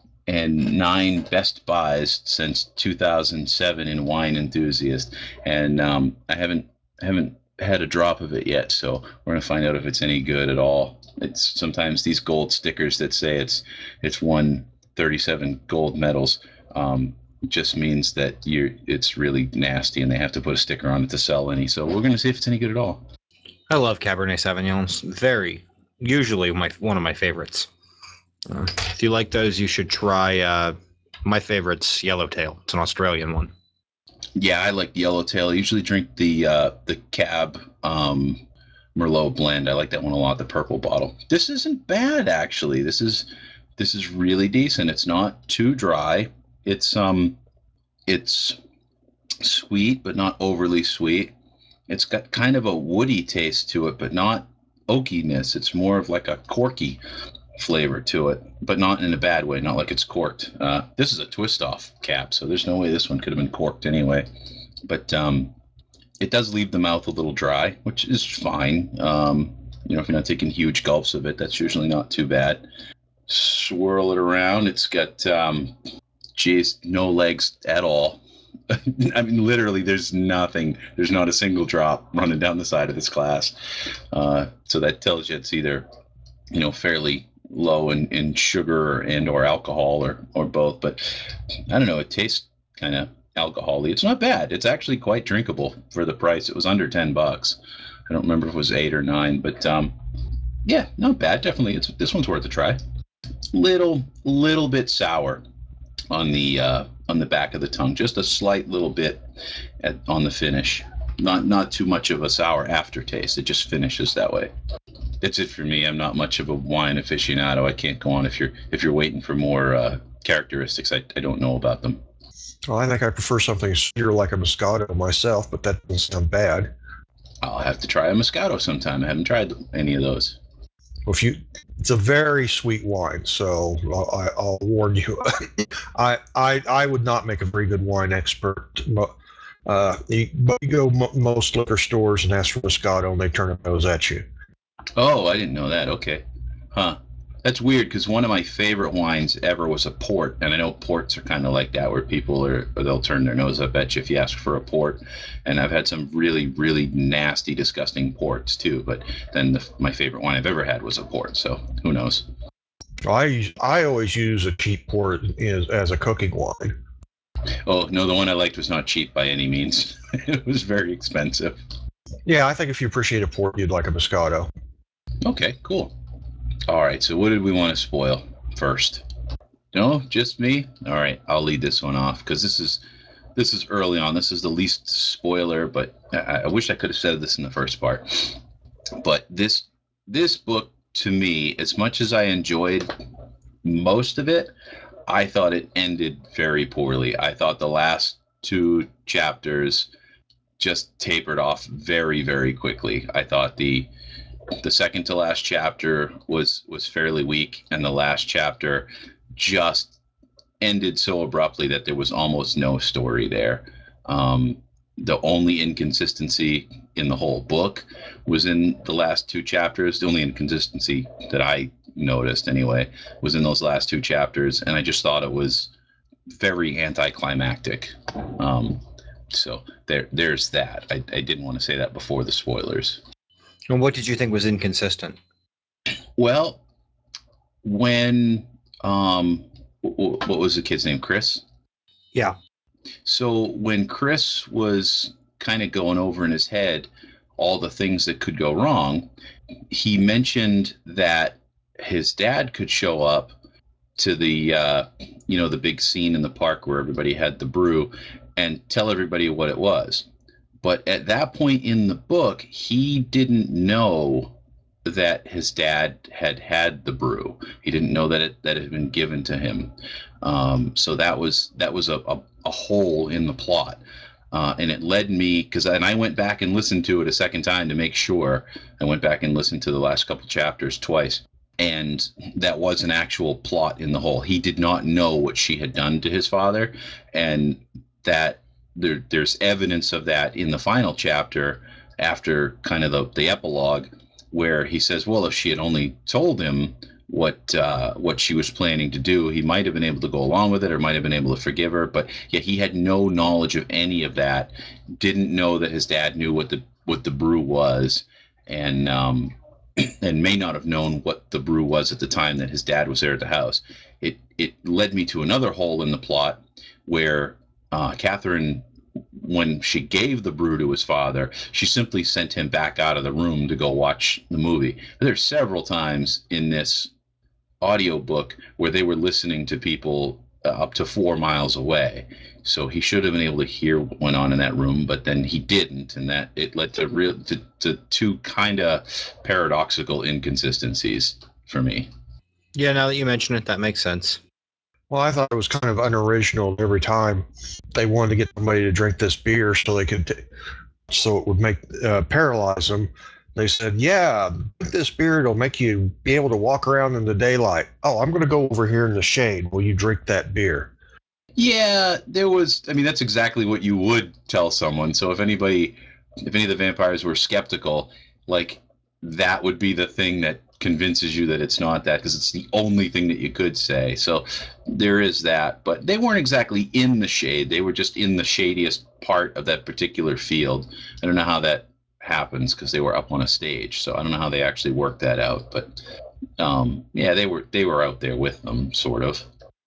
and nine best buys since two thousand seven in Wine Enthusiast. And um, I haven't haven't had a drop of it yet, so we're gonna find out if it's any good at all. It's sometimes these gold stickers that say it's it's won thirty-seven gold medals. Um, just means that you're it's really nasty, and they have to put a sticker on it to sell any. So we're gonna see if it's any good at all. I love Cabernet Sauvignons. Very, usually my one of my favorites. Uh, if you like those, you should try. Uh, my favorite's Yellowtail. It's an Australian one. Yeah, I like Yellowtail. I usually drink the uh, the Cab um, Merlot blend. I like that one a lot. The purple bottle. This isn't bad actually. This is this is really decent. It's not too dry. It's um it's sweet but not overly sweet. It's got kind of a woody taste to it, but not oakiness. It's more of like a corky flavor to it, but not in a bad way. Not like it's corked. Uh, this is a twist off cap, so there's no way this one could have been corked anyway. But um, it does leave the mouth a little dry, which is fine. Um, you know, if you're not taking huge gulps of it, that's usually not too bad. Swirl it around. It's got, um, geez, no legs at all. I mean, literally, there's nothing. There's not a single drop running down the side of this glass. Uh, so that tells you it's either, you know, fairly low in, in sugar and or alcohol, or, or both. But I don't know. It tastes kind of alcohol-y. It's not bad. It's actually quite drinkable for the price. It was under ten bucks. I don't remember if it was eight or nine, but um, yeah, not bad. Definitely, it's this one's worth a try. Little, little bit sour on the uh, on the back of the tongue, just a slight little bit at, on the finish. Not not too much of a sour aftertaste. It just finishes that way. That's it for me. I'm not much of a wine aficionado. I can't go on if you're if you're waiting for more uh, characteristics. I, I don't know about them. Well, I think I prefer something sweeter like a Moscato myself, but that doesn't sound bad. I'll have to try a Moscato sometime. I haven't tried any of those. Well, if you, it's a very sweet wine, so I, I'll warn you. I, I I would not make a very good wine expert. Uh, you, but you go m- most liquor stores and ask for Moscato, and they turn a nose at you. Oh, I didn't know that. Okay. Huh. That's weird because one of my favorite wines ever was a port, and I know ports are kind of like that, where people are they'll turn their nose up at you if you ask for a port. And I've had some really, really nasty, disgusting ports too. But then the, my favorite wine I've ever had was a port. So who knows? I I always use a cheap port as, as a cooking wine. Oh no, the one I liked was not cheap by any means. It was very expensive. Yeah, I think if you appreciate a port, you'd like a Moscato. Okay, cool. All right, so what did we want to spoil first? No, just me. All right, I'll lead this one off because this is this is early on. This is the least spoiler, but I, I wish I could have said this in the first part. But this this book, to me, as much as I enjoyed most of it, I thought it ended very poorly. I thought the last two chapters just tapered off very, very quickly. I thought the the second to last chapter was was fairly weak, and the last chapter just ended so abruptly that there was almost no story there. Um, the only inconsistency in the whole book was in the last two chapters. The only inconsistency that I noticed, anyway, was in those last two chapters, and I just thought it was very anticlimactic. Um, so there, there's that. I, I didn't want to say that before the spoilers. And what did you think was inconsistent? Well, when um, w- what was the kid's name? Chris? Yeah. So when Chris was kind of going over in his head all the things that could go wrong, he mentioned that his dad could show up to the uh, you know the big scene in the park where everybody had the brew and tell everybody what it was. But at that point in the book, he didn't know that his dad had had the brew. He didn't know that it that it had been given to him. Um, so that was that was a, a, a hole in the plot. Uh, and it led me, because and I went back and listened to it a second time to make sure. I went back and listened to the last couple chapters twice, and that was an actual plot in the hole. He did not know what she had done to his father, and that there, there's evidence of that in the final chapter after kind of the, the epilogue, where he says, well, if she had only told him what uh, what she was planning to do, he might have been able to go along with it, or might have been able to forgive her. But yeah, he had no knowledge of any of that. Didn't know that his dad knew what the what the brew was, and um, and may not have known what the brew was at the time that his dad was there at the house. It it led me to another hole in the plot where uh, Catherine, when she gave the brew to his father, she simply sent him back out of the room to go watch the movie. There's several times in this audiobook where they were listening to people uh, up to four miles away. So he should have been able to hear what went on in that room, but then he didn't, and that it led to real to, to two kind of paradoxical inconsistencies for me. Yeah, now that you mention it, that makes sense. Well, I thought it was kind of unoriginal. Every time they wanted to get somebody to drink this beer so they could, t- so it would make uh, paralyze them. They said, "Yeah, drink this beer. It'll make you be able to walk around in the daylight." Oh, I'm going to go over here in the shade. Will you drink that beer? Yeah, there was. I mean, that's exactly what you would tell someone. So if anybody, if any of the vampires were skeptical, like that would be the thing that convinces you that it's not that, because it's the only thing that you could say. So there is that. But they weren't exactly in the shade. They were just in the shadiest part of that particular field. I don't know how that happens because they were up on a stage. So I don't know how they actually worked that out. But um, yeah, they were they were out there with them, sort of.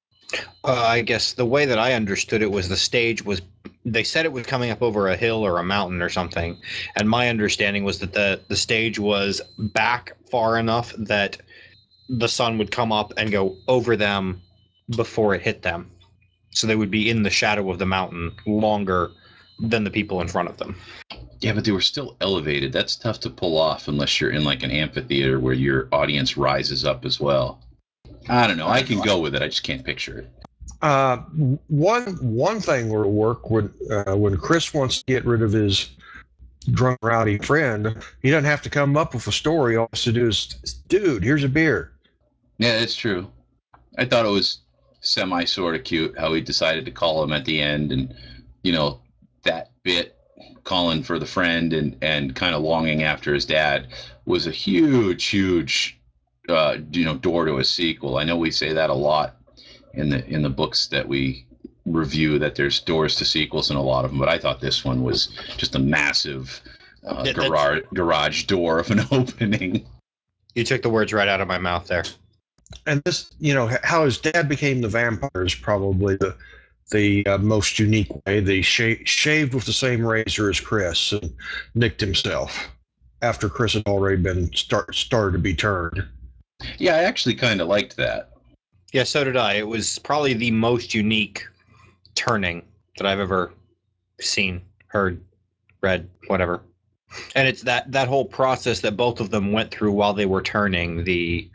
Uh, I guess the way that I understood it was the stage was, they said it was coming up over a hill or a mountain or something. And my understanding was that the, the stage was back far enough that the sun would come up and go over them before it hit them. So they would be in the shadow of the mountain longer than the people in front of them. Yeah, but they were still elevated. That's tough to pull off unless you're in like an amphitheater where your audience rises up as well. I don't know. I can go with it. I just can't picture it. Uh, one one thing will work when uh, when Chris wants to get rid of his drunk rowdy friend. He doesn't have to come up with a story. All he has to do is, "Dude, here's a beer." Yeah, that's true. I thought it was semi sort of cute how he decided to call him at the end, and you know that bit calling for the friend and and kind of longing after his dad was a huge, huge uh, you know door to a sequel. I know we say that a lot in the in the books that we review, that there's doors to sequels in a lot of them, but I thought this one was just a massive uh, Yeah, that's- garage garage door of an opening. You took the words right out of my mouth there. And this, you know, how his dad became the vampire is probably the the uh, most unique way. They sh- shaved with the same razor as Chris and nicked himself after Chris had already been start started to be turned. Yeah, I actually kind of liked that. Yeah, so did I. It was probably the most unique turning that I've ever seen, heard, read, whatever. And it's that that whole process that both of them went through while they were turning, the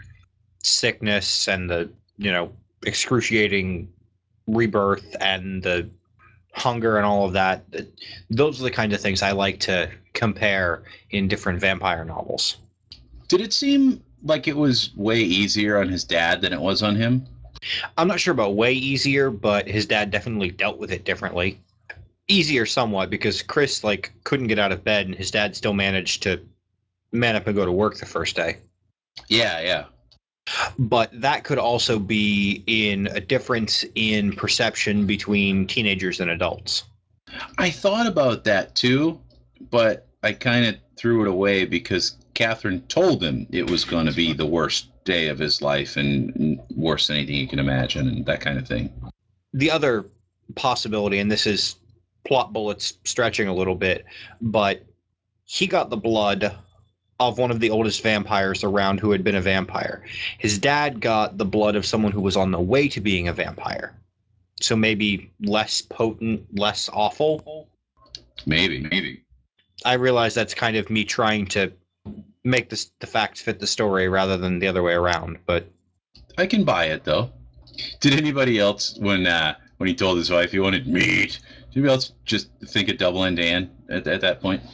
sickness and the, you know, excruciating rebirth and the hunger and all of that. Those are the kind of things I like to compare in different vampire novels. Did it seem like it was way easier on his dad than it was on him? I'm not sure about way easier, but his dad definitely dealt with it differently. Easier somewhat, because Chris like couldn't get out of bed, and his dad still managed to man up and go to work the first day. Yeah, yeah. But that could also be in a difference in perception between teenagers and adults. I thought about that too, but I kind of threw it away because Catherine told him it was going to be the worst day of his life and worse than anything you can imagine and that kind of thing. The other possibility, and this is plot bullets stretching a little bit, but he got the blood of one of the oldest vampires around who had been a vampire. His dad got the blood of someone who was on the way to being a vampire. So maybe less potent, less awful. Maybe, maybe. I realize that's kind of me trying to make this, the facts fit the story rather than the other way around, but I can buy it though. Did anybody else, when uh, when he told his wife he wanted meat, did anybody else just think of Double N Dan at, at that point?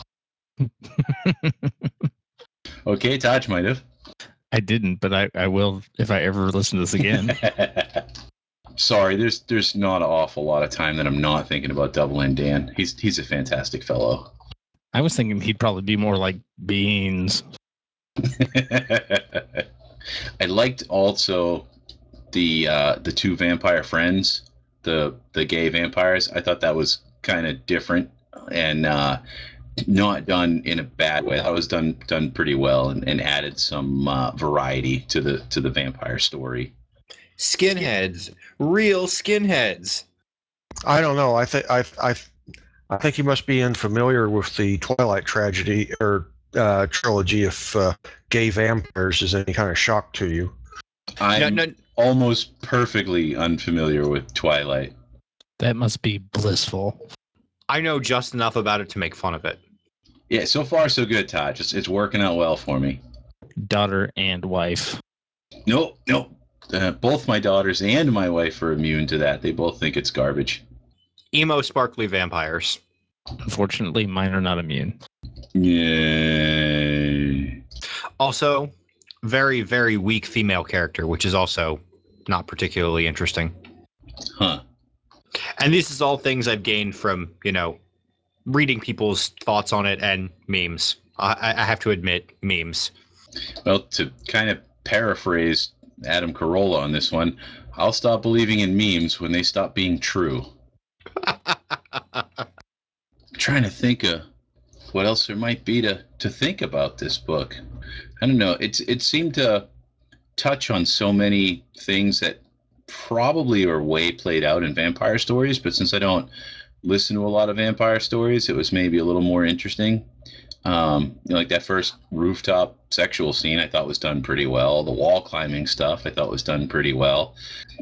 Okay, Taj might have. I didn't, but I, I will if I ever listen to this again. Sorry, there's there's not an awful lot of time that I'm not thinking about Double N Dan. He's he's a fantastic fellow. I was thinking he'd probably be more like Beans. I liked also the uh, the two vampire friends, the the gay vampires. I thought that was kind of different and uh, not done in a bad way. That was done done pretty well and, and added some uh, variety to the to the vampire story. skinheads, real skinheads. I don't know. I think I I I think you must be unfamiliar with the Twilight tragedy or uh, trilogy. If uh, gay vampires is any kind of shock to you, I'm No, no, almost perfectly unfamiliar with Twilight. That must be blissful. I know just enough about it to make fun of it. Yeah, so far so good, Todd. It's, it's working out well for me. Daughter and wife. Nope, nope. Uh, both my daughters and my wife are immune to that. They both think it's garbage. Emo sparkly vampires. Unfortunately, mine are not immune. Yay. Also, very, very weak female character, which is also not particularly interesting. Huh. And this is all things I've gained from, you know, reading people's thoughts on it and memes. I, I have to admit, memes. Well, to kind of paraphrase Adam Carolla on this one, I'll stop believing in memes when they stop being true. I'm trying to think of what else there might be to, to think about this book. I don't know. It's it seemed to touch on so many things that probably are way played out in vampire stories, but since I don't listen to a lot of vampire stories, it was maybe a little more interesting. Um, you know, like that first rooftop sexual scene, I thought was done pretty well. The wall climbing stuff, I thought was done pretty well.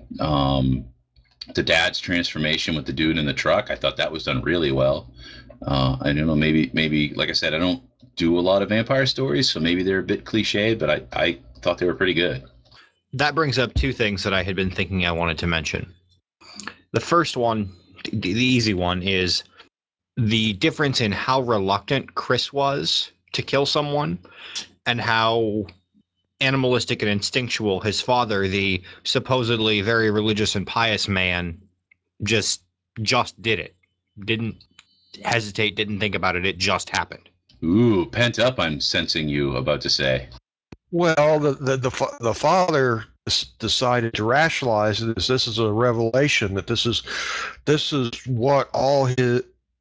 Um, the dad's transformation with the dude in the truck, I thought that was done really well. Uh, I don't know, maybe, maybe, like I said, I don't do a lot of vampire stories, so maybe they're a bit cliched, but I, I thought they were pretty good. That brings up two things that I had been thinking I wanted to mention. The first one, the easy one, is the difference in how reluctant Chris was to kill someone and how animalistic and instinctual his father, the supposedly very religious and pious man, just just did it. Didn't hesitate, didn't think about it. It just happened. Ooh, pent up, I'm sensing you about to say. well, the the the, fa- the father decided to rationalize it as this is a revelation that this is this is what all his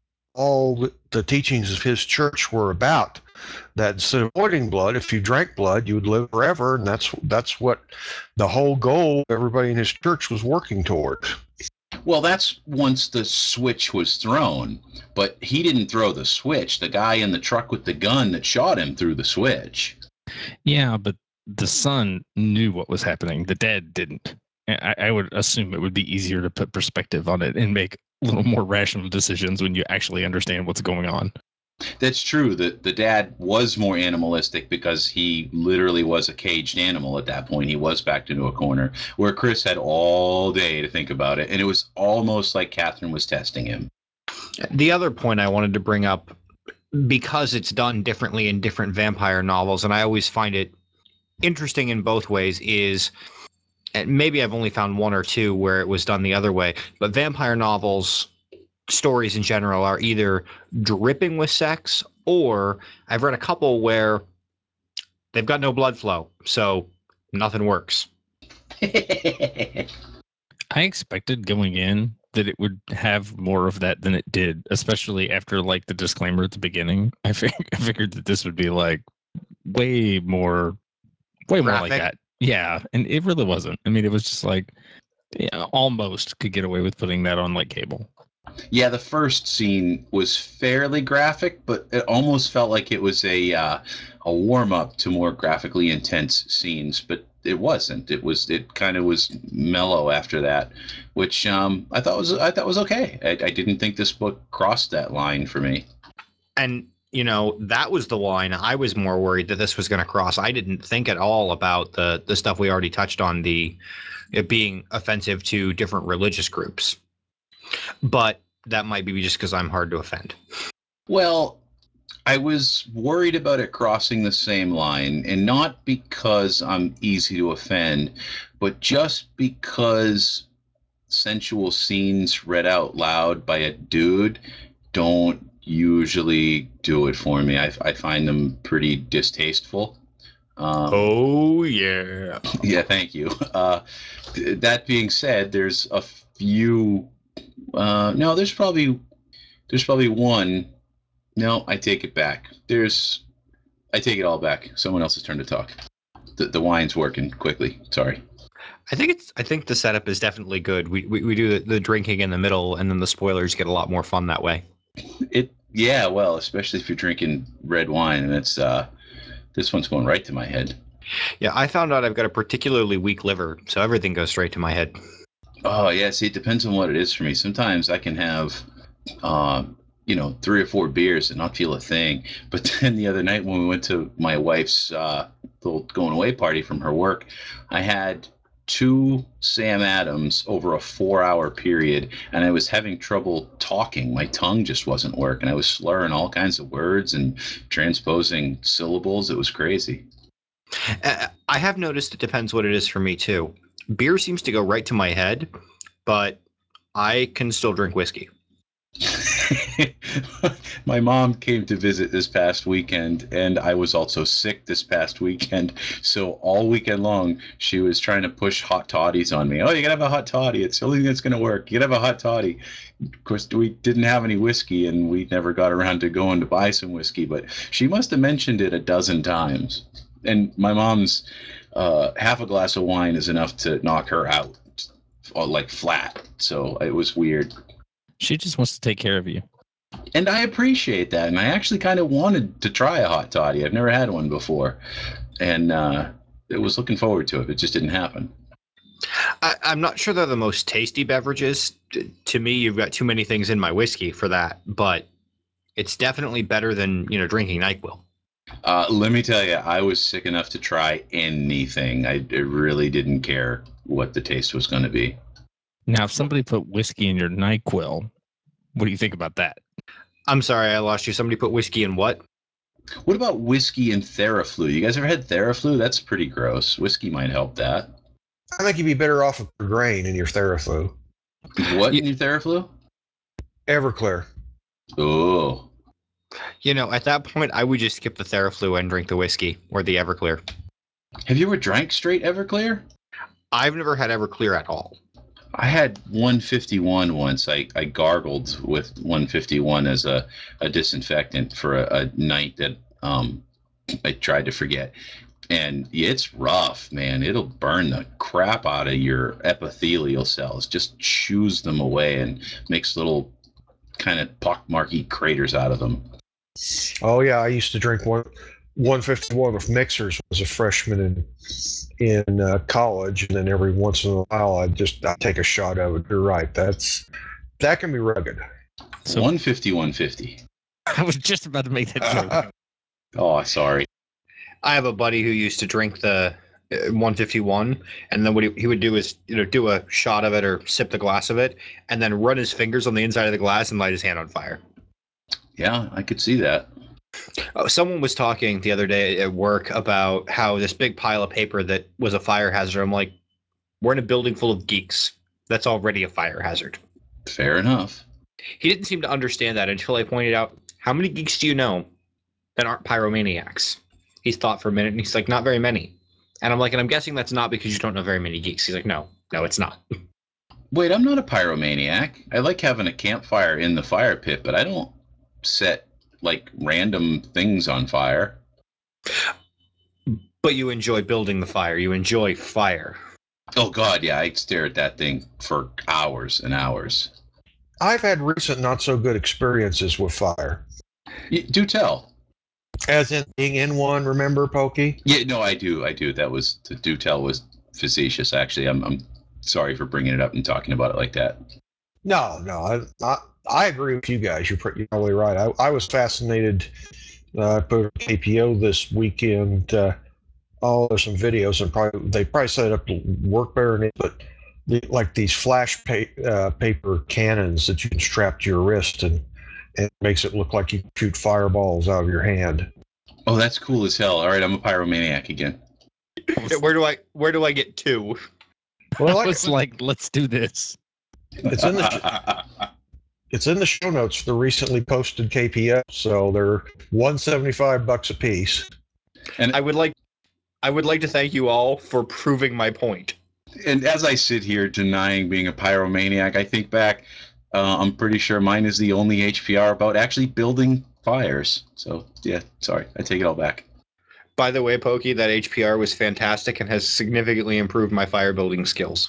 all the teachings of his church were about. That instead of avoiding blood, if you drank blood, you would live forever, and that's that's what the whole goal everybody in his church was working toward. Well, that's once the switch was thrown, but he didn't throw the switch. The guy in the truck with the gun that shot him threw the switch. Yeah, but the son knew what was happening. The dad didn't. I, I would assume it would be easier to put perspective on it and make a little more rational decisions when you actually understand what's going on. That's true. The, the dad was more animalistic because he literally was a caged animal at that point. He was backed into a corner where Chris had all day to think about it. And it was almost like Catherine was testing him. The other point I wanted to bring up, because it's done differently in different vampire novels, and I always find it interesting in both ways is, and maybe I've only found one or two where it was done the other way, but vampire novels, stories in general, are either dripping with sex, or I've read a couple where they've got no blood flow, so nothing works. I expected going in that it would have more of that than it did, especially after like the disclaimer at the beginning. I, fig- I figured that this would be like way more, way more like Graphic. that. Yeah, and it really wasn't. I mean, it was just like yeah, almost could get away with putting that on like cable. Yeah, the first scene was fairly graphic, but it almost felt like it was a uh, a warm up to more graphically intense scenes. But it wasn't. It was. It kind of was mellow after that, which um, I thought was I thought was okay. I, I didn't think this book crossed that line for me. And, you know, that was the line I was more worried that this was going to cross. I didn't think at all about the, the stuff we already touched on, the it being offensive to different religious groups. But that might be just because I'm hard to offend. Well, I was worried about it crossing the same line, and not because I'm easy to offend, but just because sensual scenes read out loud by a dude don't usually do it for me. I, I find them pretty distasteful. Um, Oh, yeah. yeah, thank you. Uh, th- that being said, there's a few. Uh, no, there's probably there's probably one. No, I take it back. There's I take it all back. Someone else's turn to talk. The, the wine's working quickly. Sorry. I think it's. I think the setup is definitely good. We we, we do the, the drinking in the middle, and then the spoilers get a lot more fun that way. It yeah, well, especially if you're drinking red wine, and it's uh, this one's going right to my head. Yeah, I found out I've got a particularly weak liver, so everything goes straight to my head. Oh yeah, see, it depends on what it is for me. Sometimes I can have, um, you know, three or four beers and not feel a thing. But then the other night when we went to my wife's uh, little going away party from her work, I had two Sam Adams over a four-hour period, and I was having trouble talking. My tongue just wasn't working. I was slurring all kinds of words and transposing syllables. It was crazy. Uh, I have noticed it depends what it is for me too. Beer seems to go right to my head, but I can still drink whiskey. My mom came to visit this past weekend, and I was also sick this past weekend. So all weekend long, she was trying to push hot toddies on me. Oh, you gotta have a hot toddy. It's the only thing that's gonna work. You gotta have a hot toddy. Of course, we didn't have any whiskey, and we never got around to going to buy some whiskey. But she must have mentioned it a dozen times. And my mom's uh, half a glass of wine is enough to knock her out, like flat. So it was weird. She just wants to take care of you. And I appreciate that. And I actually kind of wanted to try a hot toddy. I've never had one before. And uh, I was looking forward to it. It just didn't happen. I, I'm not sure they're the most tasty beverages. T- to me, you've got too many things in my whiskey for that, but it's definitely better than, you know, drinking NyQuil. Uh, let me tell you, I was sick enough to try anything. I, I really didn't care what the taste was going to be. Now, if somebody put whiskey in your NyQuil, what do you think about that? I'm sorry, I lost you. Somebody put whiskey in what? What about whiskey and Theraflu? You guys ever had Theraflu? That's pretty gross. Whiskey might help that. I think you'd be better off with grain in your Theraflu. What You, in your Theraflu? Everclear. Oh. you know, at that point, I would just skip the Theraflu and drink the whiskey or the Everclear. Have you ever drank straight Everclear? I've never had Everclear at all. I had one fifty-one once. I, I gargled with one fifty-one as a, a disinfectant for a, a night that um, I tried to forget. And it's rough, man. It'll burn the crap out of your epithelial cells, just chews them away and makes little kind of pockmarky craters out of them. Oh yeah, I used to drink one one fifty-one with mixers as a freshman in in uh, college, and then every once in a while I'd just I'd take a shot of it. You're right. That's that can be rugged. So one fifty, one fifty. I was just about to make that joke. Oh, sorry. I have a buddy who used to drink the uh, one fifty-one, and then what he, he would do is, you know, do a shot of it or sip the glass of it, and then run his fingers on the inside of the glass and light his hand on fire. Yeah, I could see that. Oh, someone was talking the other day at work about how this big pile of paper that was a fire hazard. I'm like, we're in a building full of geeks. That's already a fire hazard. Fair enough. He didn't seem to understand that until I pointed out, how many geeks do you know that aren't pyromaniacs? He's thought for a minute and he's like, not very many. And I'm like, and I'm guessing that's not because you don't know very many geeks. He's like, no, no, it's not. Wait, I'm not a pyromaniac. I like having a campfire in the fire pit, but I don't set like random things on fire. But you enjoy building the fire. You enjoy fire. Oh God, yeah, I stare at that thing for hours and hours. I've had recent not so good experiences with fire. Y- do tell. As in being in one, remember, Pokey? Yeah, no, I do, I do. That was the do tell was facetious. Actually, I'm, I'm sorry for bringing it up and talking about it like that. No, no, I, I, I agree with you guys. You're, pretty, you're probably right. I, I was fascinated. Uh, I put K P O this weekend. Uh, oh, there's some videos, and probably they probably set up to work better than it, but the, like these flash pa- uh, paper cannons that you can strap to your wrist, and, and it makes it look like you can shoot fireballs out of your hand. Oh, that's cool as hell. All right, I'm a pyromaniac again. Where do I where do I get two? Well, I like, was like, let's do this. it's in the it's in the show notes for the recently posted K P O, so they're one seventy-five bucks a piece. and I would like I would like to thank you all for proving my point. and as I sit here denying being a pyromaniac, I think back. Uh, I'm pretty sure mine is the only H P R about actually building fires. So yeah, sorry, I take it all back. By the way, Pokey, that H P R was fantastic and has significantly improved my fire building skills.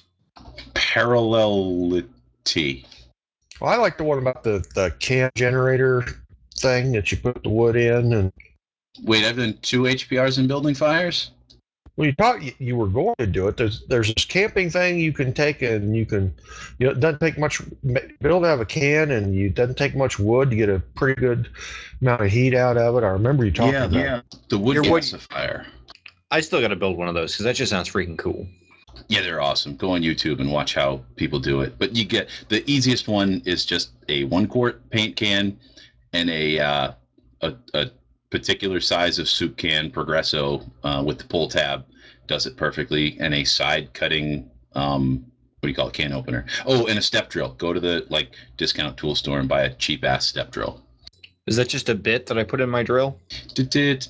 Parallelity. Well, I like the one about the, the can generator thing that you put the wood in, and Wait, I've done two H P Rs in building fires? well, you thought you, you were going to do it. There's there's this camping thing you can take, and you can, you know, it doesn't take much. Build out of a can, and you doesn't take much wood to get a pretty good amount of heat out of it. I remember you talking Yeah, about. the, Yeah. the wood Your wood- gasifier. I still got to build one of those because that just sounds freaking cool. Yeah, they're awesome. Go on YouTube and watch how people do it. But you get the easiest one is just a one quart paint can and a uh, a, a particular size of soup can Progresso uh, with the pull tab does it perfectly, and a side cutting um, what do you call it, can opener. Oh, and a step drill. Go to the like discount tool store and buy a cheap ass step drill. Is that just a bit that I put in my drill? It's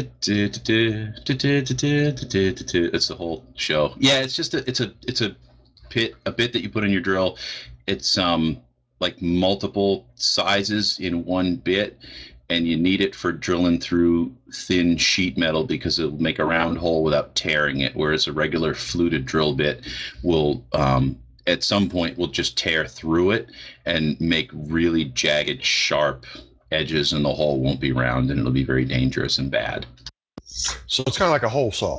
the whole show. Yeah, it's just a it's a it's a pit a bit that you put in your drill. It's um like multiple sizes in one bit, and you need it for drilling through thin sheet metal because it'll make a round hole without tearing it, whereas a regular fluted drill bit will um at some point will just tear through it and make really jagged, sharp edges, and the hole won't be round, and it'll be very dangerous and bad. So it's kind of like a hole saw.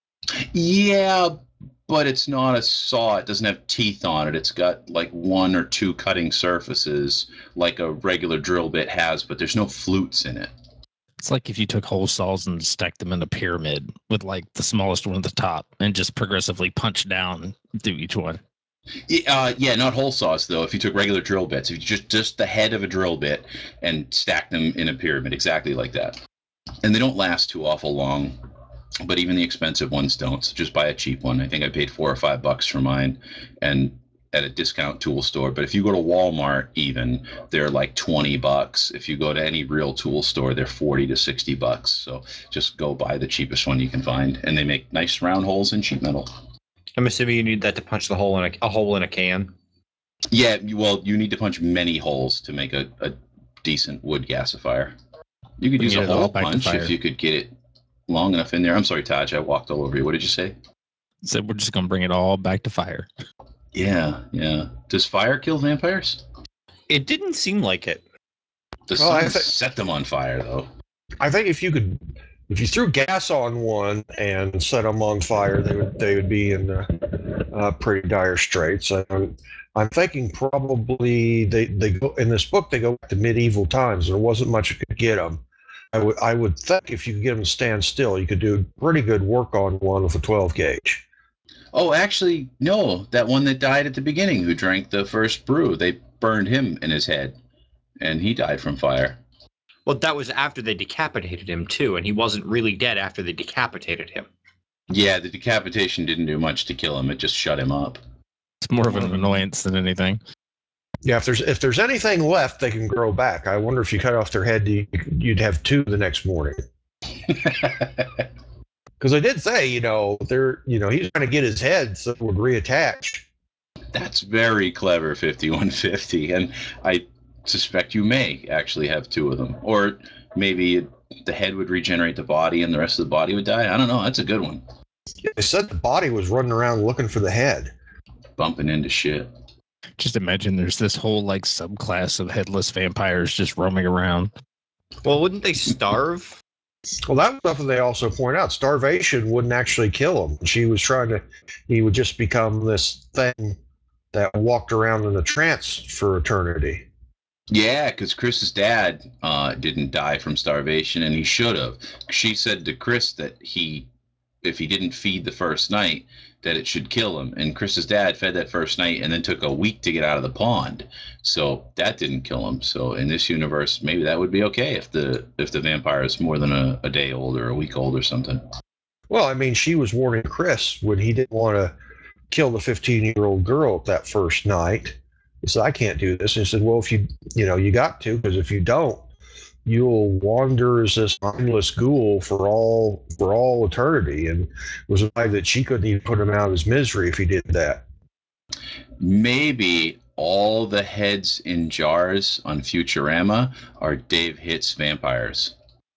Yeah, but it's not a saw. It doesn't have teeth on it. It's got like one or two cutting surfaces like a regular drill bit has, but there's no flutes in it. It's like if you took hole saws and stacked them in a pyramid with like the smallest one at the top and just progressively punch down through each one. Uh, yeah, not hole saws though. If you took regular drill bits, if you just just the head of a drill bit and stacked them in a pyramid, exactly like that, and they don't last too awful long. But even the expensive ones don't. So just buy a cheap one. I think I paid four or five bucks for mine, and at a discount tool store. But if you go to Walmart, even they're like twenty bucks. If you go to any real tool store, they're forty to sixty bucks. So just go buy the cheapest one you can find, and they make nice round holes in sheet metal. I'm assuming you need that to punch the hole in a, a hole in a can. Yeah, well, you need to punch many holes to make a, a decent wood gasifier. You could Bring use a it all hole back to punch fire. if you could get it long enough in there. I'm sorry, Taj, I walked all over you. What did you say? So we're just gonna bring it all back to fire. Yeah, yeah. Does fire kill vampires? It didn't seem like it. The Well, I sun thi- set them on fire, though. I think if you could, if you threw gas on one and set them on fire, they would they would be in uh, uh, pretty dire straits. I'm, I'm thinking probably they, they go in this book they go back to medieval times. There wasn't much you could get them. I would I would think if you could get them to stand still, you could do pretty good work on one with a twelve gauge. Oh, actually, no. That one that died at the beginning, who drank the first brew, they burned him in his head, and he died from fire. Well, that was after they decapitated him, too, and he wasn't really dead after they decapitated him. Yeah, the decapitation didn't do much to kill him. It just shut him up. It's more of an annoyance than anything. Yeah, if there's if there's anything left, they can grow back. I wonder if you cut off their head, you, you'd have two the next morning. Because I did say, you know, they're, you know, he's trying to get his head so it would reattach. That's very clever, fifty-one fifty, and I suspect you may actually have two of them, or maybe the head would regenerate the body and the rest of the body would die. I don't know. That's a good one. They said the body was running around looking for the head. Bumping into shit. Just imagine there's this whole like subclass of headless vampires just roaming around. Well, wouldn't they starve? Well, that was something they also point out. Starvation wouldn't actually kill him. She was trying to, he would just become this thing that walked around in a trance for eternity. Yeah, because Chris's dad uh, didn't die from starvation, and he should have. She said to Chris that he, if he didn't feed the first night, that it should kill him. And Chris's dad fed that first night and then took a week to get out of the pond. So that didn't kill him. So in this universe, maybe that would be okay if the if the vampire is more than a, a day old or a week old or something. Well, I mean, she was warning Chris when he didn't want to kill the fifteen-year-old girl that first night. He said, I can't do this. And he said, well, if you, you know, you got to, because if you don't, you'll wander as this mindless ghoul for all for all eternity. And it was like that she couldn't even put him out of his misery if he did that. Maybe all the heads in jars on Futurama are Dave Hitt's vampires.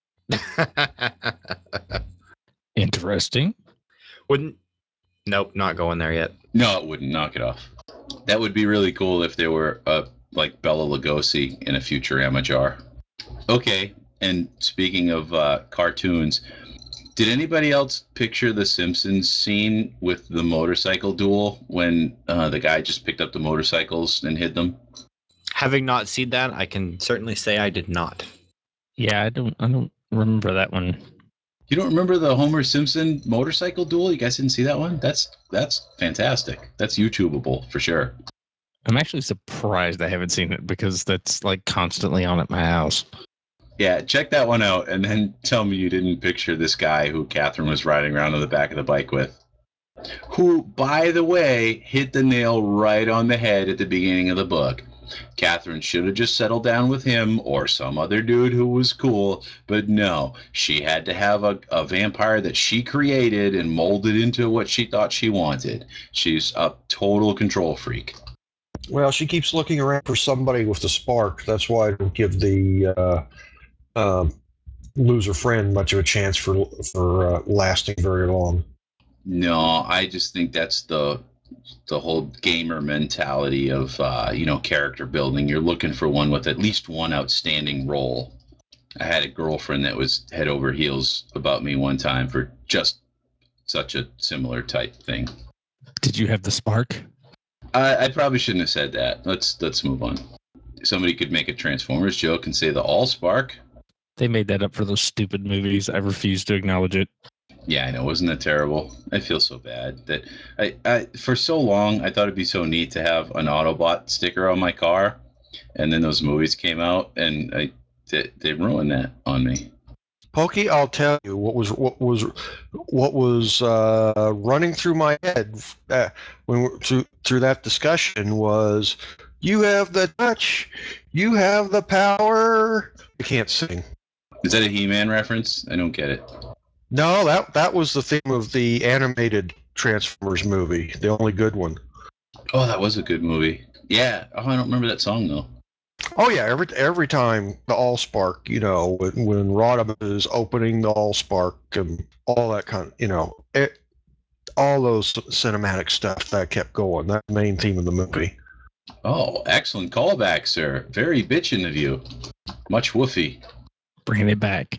Interesting. Wouldn't. Nope, not going there yet. No, it wouldn't. Knock it off. That would be really cool if there were a like Bela Lugosi in a Futurama jar. Okay, and speaking of uh, cartoons, did anybody else picture the Simpsons scene with the motorcycle duel when uh, the guy just picked up the motorcycles and hid them? Having not seen that, I can certainly say I did not. Yeah, I don't. I don't remember that one. You don't remember the Homer Simpson motorcycle duel? You guys didn't see that one? That's that's fantastic. That's YouTubeable for sure. I'm actually surprised I haven't seen it because that's like constantly on at my house. Yeah, check that one out and then tell me you didn't picture this guy who Catherine was riding around on the back of the bike with. Who, by the way, hit the nail right on the head at the beginning of the book. Catherine should have just settled down with him or some other dude who was cool, but no, she had to have a, a vampire that she created and molded into what she thought she wanted. She's a total control freak. Well, she keeps looking around for somebody with the spark. That's why I don't give the uh, um, loser friend much of a chance for for uh, lasting very long. No, I just think that's the the whole gamer mentality of uh, you know, character building. You're looking for one with at least one outstanding role. I had a girlfriend that was head over heels about me one time for just such a similar type thing. Did you have the spark? I, I probably shouldn't have said that. Let's let's move on. Somebody could make a Transformers joke and say the Allspark. They made that up for those stupid movies. I refuse to acknowledge it. Yeah, I know. Wasn't that terrible? I feel so bad that I, I for so long I thought it'd be so neat to have an Autobot sticker on my car, and then those movies came out and I they, they ruined that on me. Pokey, I'll tell you what was what was what was uh, running through my head uh, when we, through through that discussion was, "You have the touch, you have the power." I can't sing. Is that a He-Man reference? I don't get it. No, that that was the theme of the animated Transformers movie, the only good one. Oh, that was a good movie. Yeah. Oh, I don't remember that song though. Oh yeah, every every time the Allspark, you know, when, when Rodimus is opening the Allspark and all that kind of, you know, it, all those cinematic stuff that kept going. That main theme of the movie. Oh, excellent callback, sir. Very bitchin' of you. Much woofy. Bringing it back.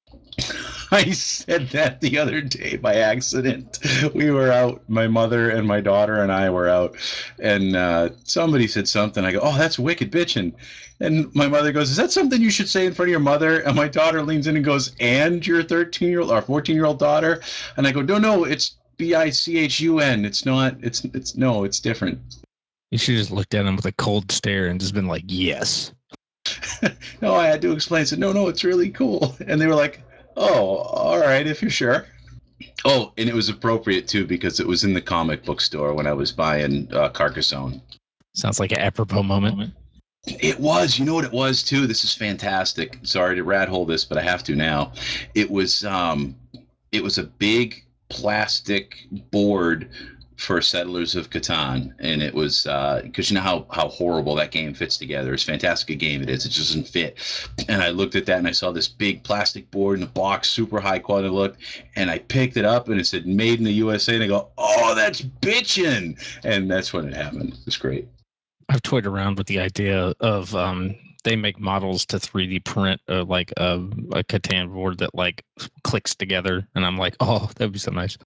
I said that the other day by accident. We were out, my mother and my daughter and I were out, and uh, somebody said something. I go, oh, that's wicked bitchin'. And my mother goes, is that something you should say in front of your mother? And my daughter leans in and goes, and your thirteen-year-old or fourteen-year-old daughter? And I go, no, no, it's B I C H U N. It's not, it's, it's, no, it's different. You should have just looked at him with a cold stare and just been like, yes. no, I had to explain. I said, no, no, it's really cool. And they were like, oh, all right, if you're sure. Oh, and it was appropriate too because it was in the comic book store when I was buying uh, Carcassonne. Sounds like an apropos moment. It was. You know what it was too? This is fantastic. Sorry to rat hole this, but I have to now. It was um it was a big plastic board for Settlers of Catan, and it was because uh, you know how how horrible that game fits together. As fantastic a game it is, it just doesn't fit. And I looked at that and I saw this big plastic board in a box, super high quality look, and I picked it up and it said "Made in the U S A," and I go, "Oh, that's bitchin'!" And that's when it happened. It was great. I've toyed around with the idea of um, they make models to three D print uh, like a, a Catan board that like clicks together, and I'm like, oh, that'd be so nice.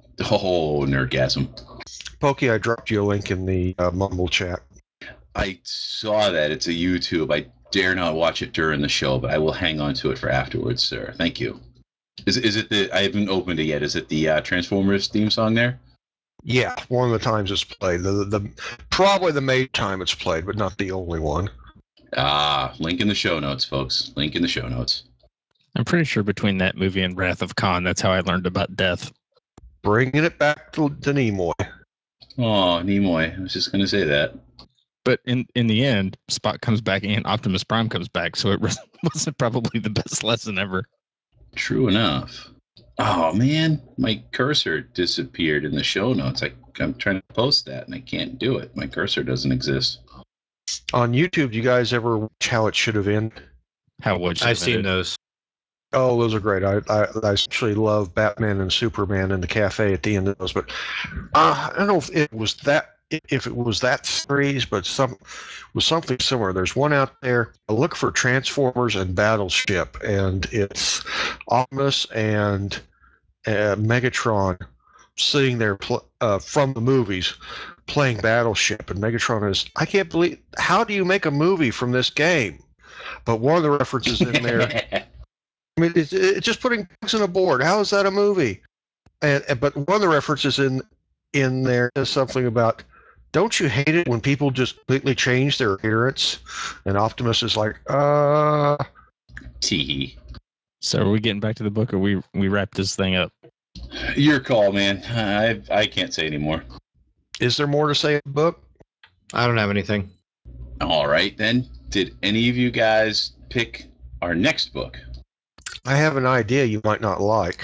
Oh, nerdgasm. Pokey, I dropped you a link in the uh, Mumble chat. I saw that. It's a YouTube. I dare not watch it during the show, but I will hang on to it for afterwards, sir. Thank you. Is is it the? I haven't opened it yet. Is it the uh, Transformers theme song there? Yeah, one of the times it's played. The, the, the probably the main time it's played, but not the only one. Ah, link in the show notes, folks. Link in the show notes. I'm pretty sure between that movie and Wrath of Khan, that's how I learned about death. Bringing it back to, to Nimoy. Oh, Nimoy. I was just going to say that. But in, in the end, Spock comes back and Optimus Prime comes back, so it wasn't probably the best lesson ever. True enough. Oh, man. My cursor disappeared in the show notes. I, I'm trying to post that, and I can't do it. My cursor doesn't exist. On YouTube, do you guys ever watch How It Should Have Ended? How would I've seen those. Oh, those are great. I, I I especially love Batman and Superman in the cafe at the end of those. But uh, I don't know if it was that if it was that series, but some was something similar. There's one out there. I look for Transformers and Battleship, and it's Optimus and uh, Megatron sitting there pl- uh, from the movies playing Battleship, and Megatron is, I can't believe, how do you make a movie from this game? But one of the references in there, I mean, it's, it's just putting books on a board. How is that a movie? And, and but one of the references in in there is something about, don't you hate it when people just completely change their appearance? And Optimus is like, uh. Tee. So are we getting back to the book, or we we wrap this thing up? Your call, man. I I can't say anymore. Is there more to say in the book? I don't have anything. All right, then. Did any of you guys pick our next book? I have an idea you might not like.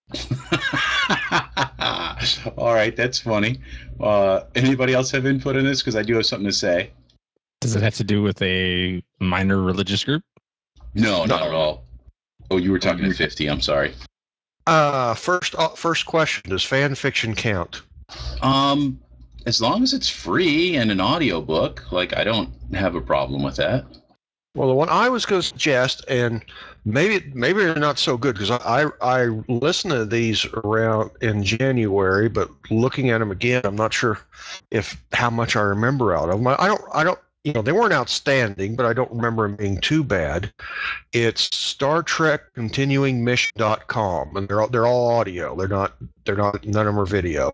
All right, that's funny. Uh, anybody else have input in this? Because I do have something to say. Does it have to do with a minor religious group? No, not No. at all. Oh, you were talking to fifty. I'm sorry. Uh, first, uh, first question: does fan fiction count? Um, as long as it's free and an audiobook, like I don't have a problem with that. Well, the one I was going to suggest, and maybe maybe they're not so good because I, I I listened to these around in January, but looking at them again, I'm not sure if how much I remember out of them. I don't I don't you know they weren't outstanding, but I don't remember them being too bad. It's Star Trek Continuing Mission dot com, and they're all, they're all audio. They're not they're not none of them are video.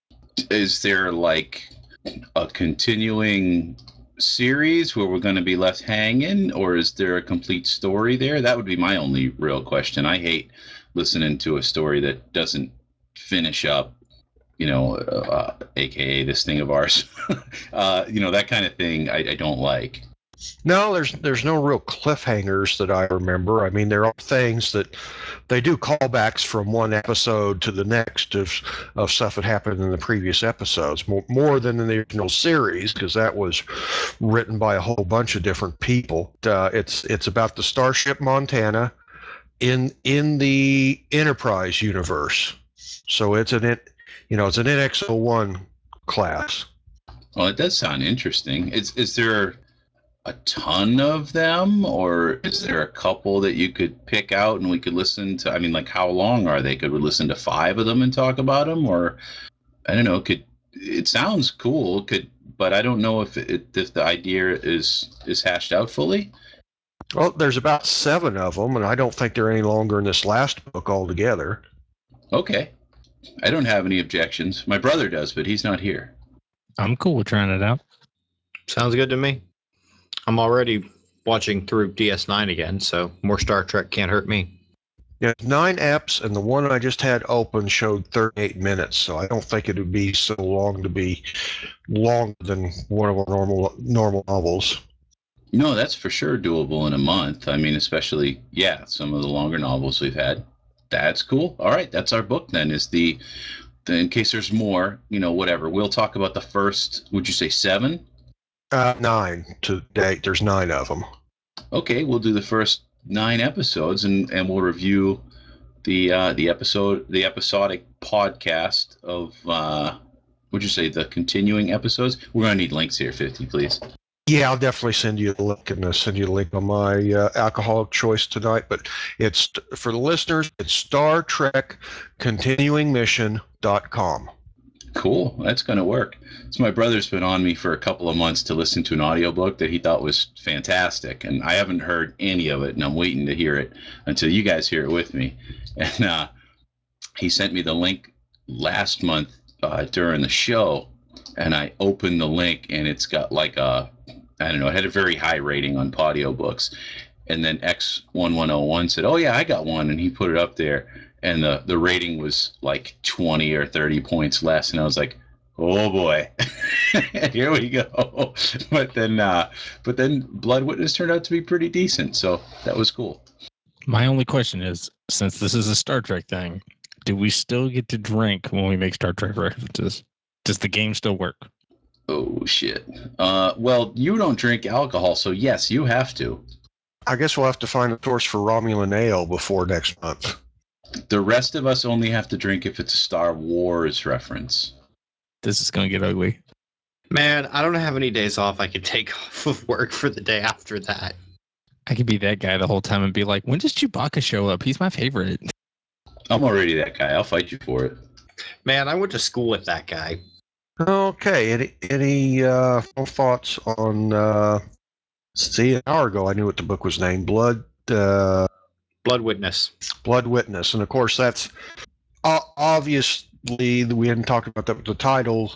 Is there like a continuing series where we're going to be left hanging, or is there a complete story there? That would be my only real question. I hate listening to a story that doesn't finish up, you know, uh, aka this thing of ours. uh, you know, that kind of thing I, I don't like. No, there's there's no real cliffhangers that I remember. I mean, there are things that they do callbacks from one episode to the next of of stuff that happened in the previous episodes, more, more than in the original series because that was written by a whole bunch of different people. Uh, it's it's about the Starship Montana in in the Enterprise universe, so it's an you know it's an N X oh one class. Well, it does sound interesting. Is is there a ton of them, or is there a couple that you could pick out and we could listen to? I mean, like, how long are they? Could we listen to five of them and talk about them, or I don't know? Could it sounds cool? Could but I don't know if it, if the idea is is hashed out fully. Well, there's about seven of them, and I don't think they're any longer in this last book altogether. Okay, I don't have any objections. My brother does, but he's not here. I'm cool with trying it out. Sounds good to me. I'm already watching through D S nine again, so more Star Trek can't hurt me. Yeah, nine eps, and the one I just had open showed thirty-eight minutes, so I don't think it would be so long to be longer than one of our normal normal novels. No, that's for sure doable in a month. I mean, especially, yeah, some of the longer novels we've had. That's cool. All right, that's our book then. Is the, the in case there's more, you know, whatever. We'll talk about the first. Would you say seven? Uh, nine to date. There's nine of them. Okay, we'll do the first nine episodes, and and we'll review the uh, the episode, the episodic podcast of. Uh, would you say the continuing episodes? We're gonna need links here, fifty, please. Yeah, I'll definitely send you the link and uh, send you the link on my uh, alcoholic choice tonight. But it's for the listeners. It's Star Trek Continuing Mission dot com. Cool. That's going to work. So my brother's been on me for a couple of months to listen to an audiobook that he thought was fantastic. And I haven't heard any of it, and I'm waiting to hear it until you guys hear it with me. And uh, he sent me the link last month uh, during the show, and I opened the link, and it's got like a, I don't know, it had a very high rating on Podiobooks. And then X one one zero one said, "Oh yeah, I got one," and he put it up there, and the the rating was like twenty or thirty points less, and I was like, "Oh boy, here we go." But then, uh, but then Blood Witness turned out to be pretty decent, so that was cool. My only question is, since this is a Star Trek thing, do we still get to drink when we make Star Trek references? Does the game still work? Oh shit. Uh, well, you don't drink alcohol, so yes, you have to. I guess we'll have to find a source for Romulan ale before next month. The rest of us only have to drink if it's a Star Wars reference. This is going to get ugly. Man, I don't have any days off I could take off of work for the day after that. I could be that guy the whole time and be like, when does Chewbacca show up? He's my favorite. I'm already that guy. I'll fight you for it. Man, I went to school with that guy. Okay, any any uh, thoughts on? Uh, see, an hour ago I knew what the book was named. Blood. Uh, Blood Witness. Blood Witness, and of course that's uh, obviously we hadn't talked about that. But the title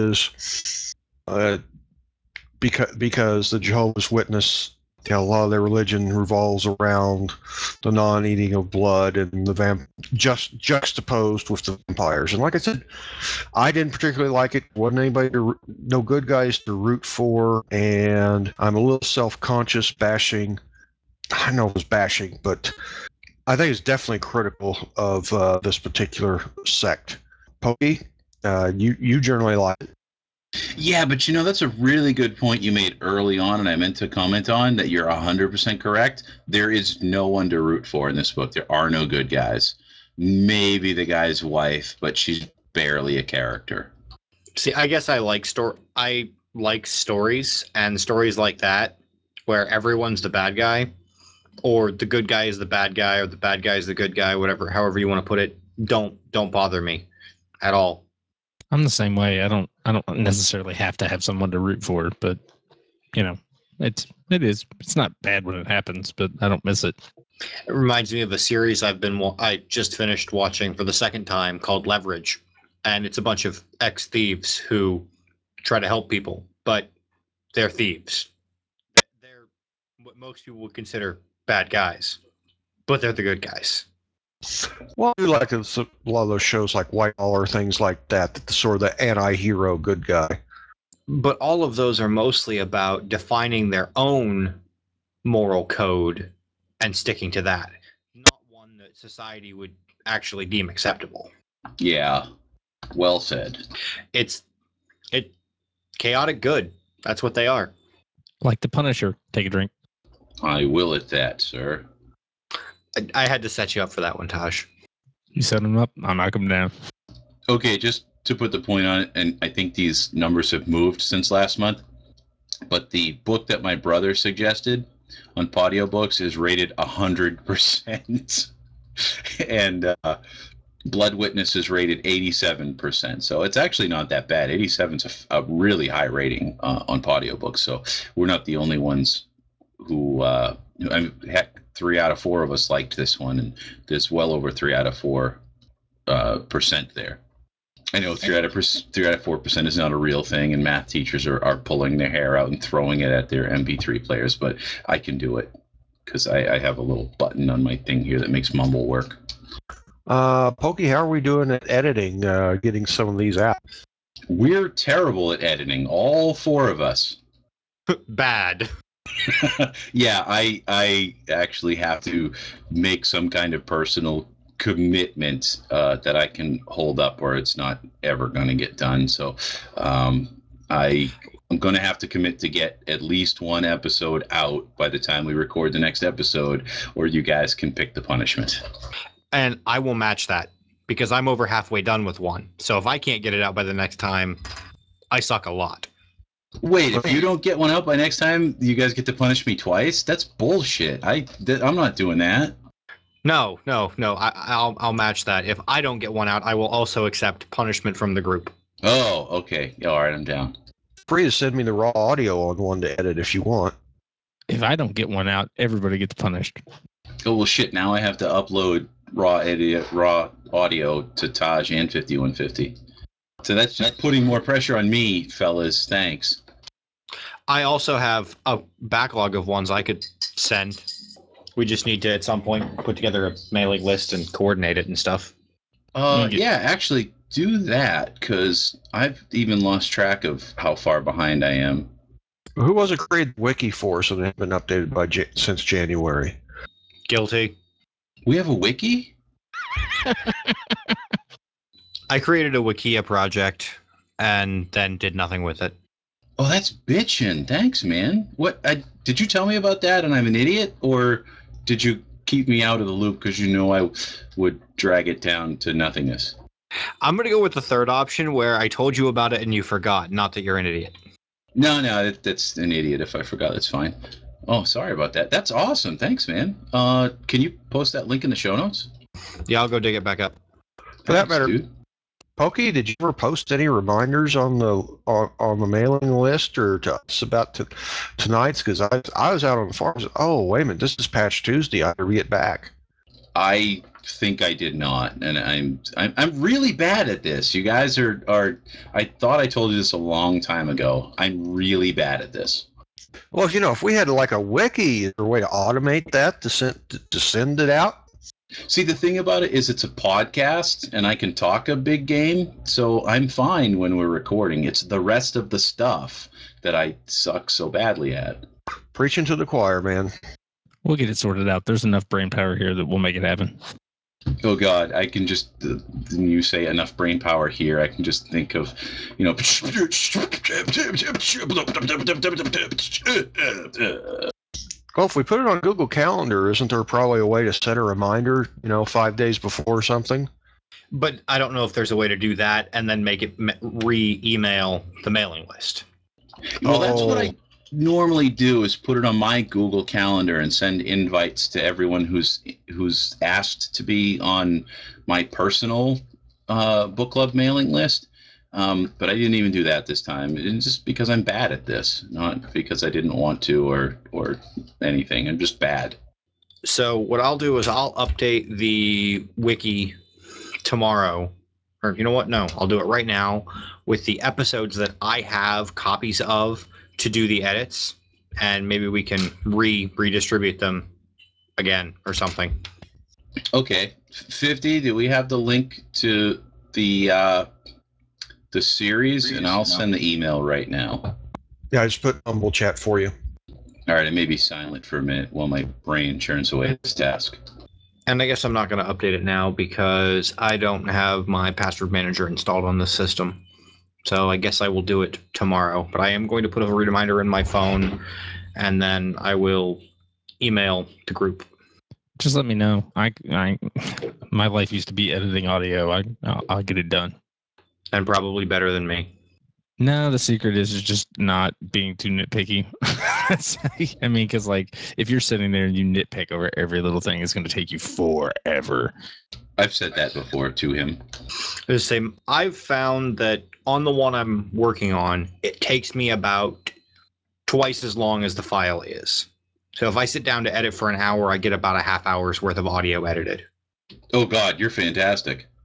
is uh, because because the Jehovah's Witness, you know, a lot of their religion revolves around the non-eating of blood and the vamp just juxtaposed with the vampires. And like I said, I didn't particularly like it. Wasn't anybody to, no good guys to root for, and I'm a little self-conscious bashing. I don't know if it was bashing, but I think it's definitely critical of uh, this particular sect. Pokey, uh, you you generally like it. Yeah, but you know, that's a really good point you made early on, and I meant to comment on that. You're one hundred percent correct. There is no one to root for in this book. There are no good guys. Maybe the guy's wife, but she's barely a character. See, I guess I like story. I like stories and stories like that where everyone's the bad guy, or the good guy is the bad guy, or the bad guy is the good guy, whatever, however you want to put it. Don't don't bother me at all. I'm the same way. I don't I don't necessarily have to have someone to root for, but you know, it's it is it's not bad when it happens, but I don't miss it. It reminds me of a series I've been I just finished watching for the second time called Leverage, and it's a bunch of ex thieves who try to help people, but they're thieves. They're what most people would consider bad guys, but they're the good guys. Well, I do like a lot of those shows like White Collar, things like that, that the sort of the anti-hero good guy. But all of those are mostly about defining their own moral code and sticking to that, not one that society would actually deem acceptable. Yeah, well said. It's it chaotic good. That's what they are. Like the Punisher. Take a drink. I will at that, sir. I, I had to set you up for that one, Taj. You set him up, I'll knock him down. Okay, just to put the point on it, and I think these numbers have moved since last month, but the book that my brother suggested on Podiobooks is rated one hundred percent. and uh, Blood Witness is rated eighty-seven percent. So it's actually not that bad. eighty-seven is a, a really high rating uh, on Podiobooks. So we're not the only ones who, uh, I mean, heck, three out of four of us liked this one, and there's well over three out of four uh, percent there. I know three out of three out of four percent is not a real thing, and math teachers are, are pulling their hair out and throwing it at their M P three players. But I can do it because I, I have a little button on my thing here that makes Mumble work. Uh, Pokey, how are we doing at editing? Uh, getting some of these out? We're terrible at editing, all four of us. Bad. Yeah, I I actually have to make some kind of personal commitment uh, that I can hold up, or it's not ever going to get done. So um, I I'm going to have to commit to get at least one episode out by the time we record the next episode, or you guys can pick the punishment. And I will match that because I'm over halfway done with one. So if I can't get it out by the next time, I suck a lot. Wait, if you don't get one out by next time, you guys get to punish me twice? That's bullshit. I th- I'm not doing that. No, no, no. I, I'll I'll match that. If I don't get one out, I will also accept punishment from the group. Oh, okay. All right, I'm down. Free to send me the raw audio on one to edit if you want. If I don't get one out, everybody gets punished. Oh well, shit! Now I have to upload raw edit, raw audio to Taj and fifty-one fifty. So that's just putting more pressure on me, fellas. Thanks. I also have a backlog of ones I could send. We just need to, at some point, put together a mailing list and coordinate it and stuff. Uh, get- yeah, actually, do that because I've even lost track of how far behind I am. Who was it created Wiki for so they haven't been updated by J- since January? Guilty. We have a wiki. I created a Wikia project and then did nothing with it. Oh, that's bitchin'. Thanks, man. What? I, did you tell me about that and I'm an idiot, or did you keep me out of the loop because you know I would drag it down to nothingness? I'm going to go with the third option where I told you about it and you forgot, not that you're an idiot. No, no, that, that's an idiot. If I forgot, that's fine. Oh, sorry about that. That's awesome. Thanks, man. Uh, can you post that link in the show notes? Yeah, I'll go dig it back up. For that Thanks, matter, dude. Pokey, did you ever post any reminders on the on, on the mailing list or to us about to, tonight's? Because I I was out on the farm. Oh, wait a minute, this is Patch Tuesday. I better get back. I think I did not, and I'm I'm I'm really bad at this. You guys are are. I thought I told you this a long time ago. I'm really bad at this. Well, if you know, if we had like a wiki, is there a way to automate that to send to send it out? See, the thing about it is it's a podcast and I can talk a big game, so I'm fine when we're recording. It's the rest of the stuff that I suck so badly at. Preaching to the choir, man. We'll get it sorted out. There's enough brain power here that we'll make it happen. Oh God, I can just, uh, when you say enough brain power here, I can just think of, you know. Well, if we put it on Google Calendar, isn't there probably a way to set a reminder, you know, five days before or something? But I don't know if there's a way to do that and then make it re-email the mailing list. Well, that's what Oh. I normally do is put it on my Google Calendar and send invites to everyone who's who's asked to be on my personal uh, book club mailing list. Um, but I didn't even do that this time. It's just because I'm bad at this, not because I didn't want to or or anything. I'm just bad. So what I'll do is I'll update the wiki tomorrow. Or you know what? No, I'll do it right now with the episodes that I have copies of to do the edits, and maybe we can re redistribute them again or something. Okay, fifty. Do we have the link to the uh, the series? And I'll send the email right now. Yeah, I just put Humble Chat for you. All right, it may be silent for a minute while my brain churns away this task. And I guess I'm not going to update it now because I don't have my password manager installed on this system. So I guess I will do it tomorrow. But I am going to put a reminder in my phone, and then I will email the group. Just let me know. I, I, my life used to be editing audio. I, I'll, I'll get it done. And probably better than me. No, the secret is just not being too nitpicky. I mean, because like if you're sitting there and you nitpick over every little thing, it's going to take you forever. I've said that before to him. The same. I've found that on the one I'm working on, it takes me about twice as long as the file is. So if I sit down to edit for an hour, I get about a half hour's worth of audio edited. Oh God, you're fantastic.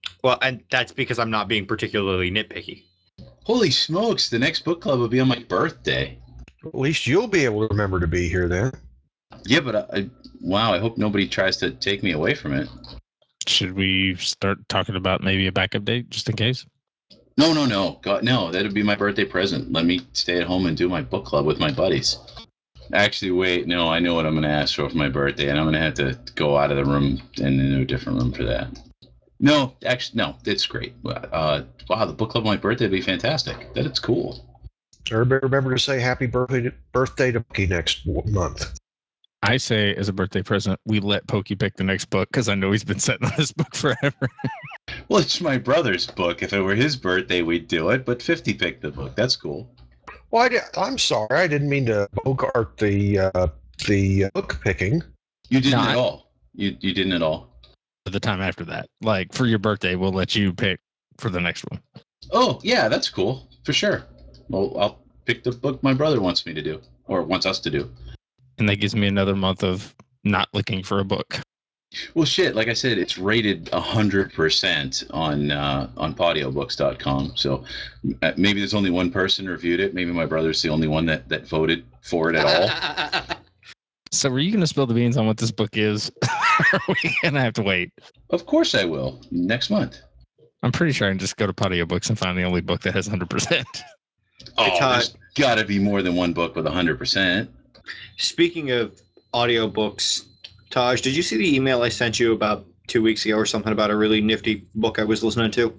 Well, and that's because I'm not being particularly nitpicky. Holy smokes! The next book club will be on my birthday. At least you'll be able to remember to be here then. Yeah, but I, I wow! I hope nobody tries to take me away from it. Should we start talking about maybe a backup date just in case? No, no, no. God, no. That'd be my birthday present. Let me stay at home and do my book club with my buddies. Actually, wait. No, I know what I'm going to ask for for my birthday, and I'm going to have to go out of the room and into a different room for that. No, actually, no. It's great. Uh, wow, the book club on my birthday would be fantastic. That it's cool. Everybody remember to say happy birthday to, birthday to Pokey next month. I say, as a birthday present, we let Pokey pick the next book because I know he's been sitting on this book forever. Well, it's my brother's book. If it were his birthday, we'd do it. But fifty picked the book. That's cool. Well, I did, I'm sorry. I didn't mean to bogart the uh, the book picking. You didn't No, at I- all. You you didn't at all. The time after that, like for your birthday, we'll let you pick for the next one. Oh, yeah, that's cool. For sure. Well, I'll pick the book my brother wants me to do, or wants us to do. And that gives me another month of not looking for a book. Well, shit, like I said, it's rated one hundred percent on uh, on podiobooks dot com. So uh, maybe there's only one person reviewed it. Maybe my brother's the only one that, that voted for it at all. So are you going to spill the beans on what this book is? Or are we going to have to wait? Of course I will. Next month. I'm pretty sure I can just go to Podio Books and find the only book that has one hundred percent. Oh, Todd. there's got to be more than one book with one hundred percent. Speaking of audiobooks, Taj, did you see the email I sent you about two weeks ago or something about a really nifty book I was listening to?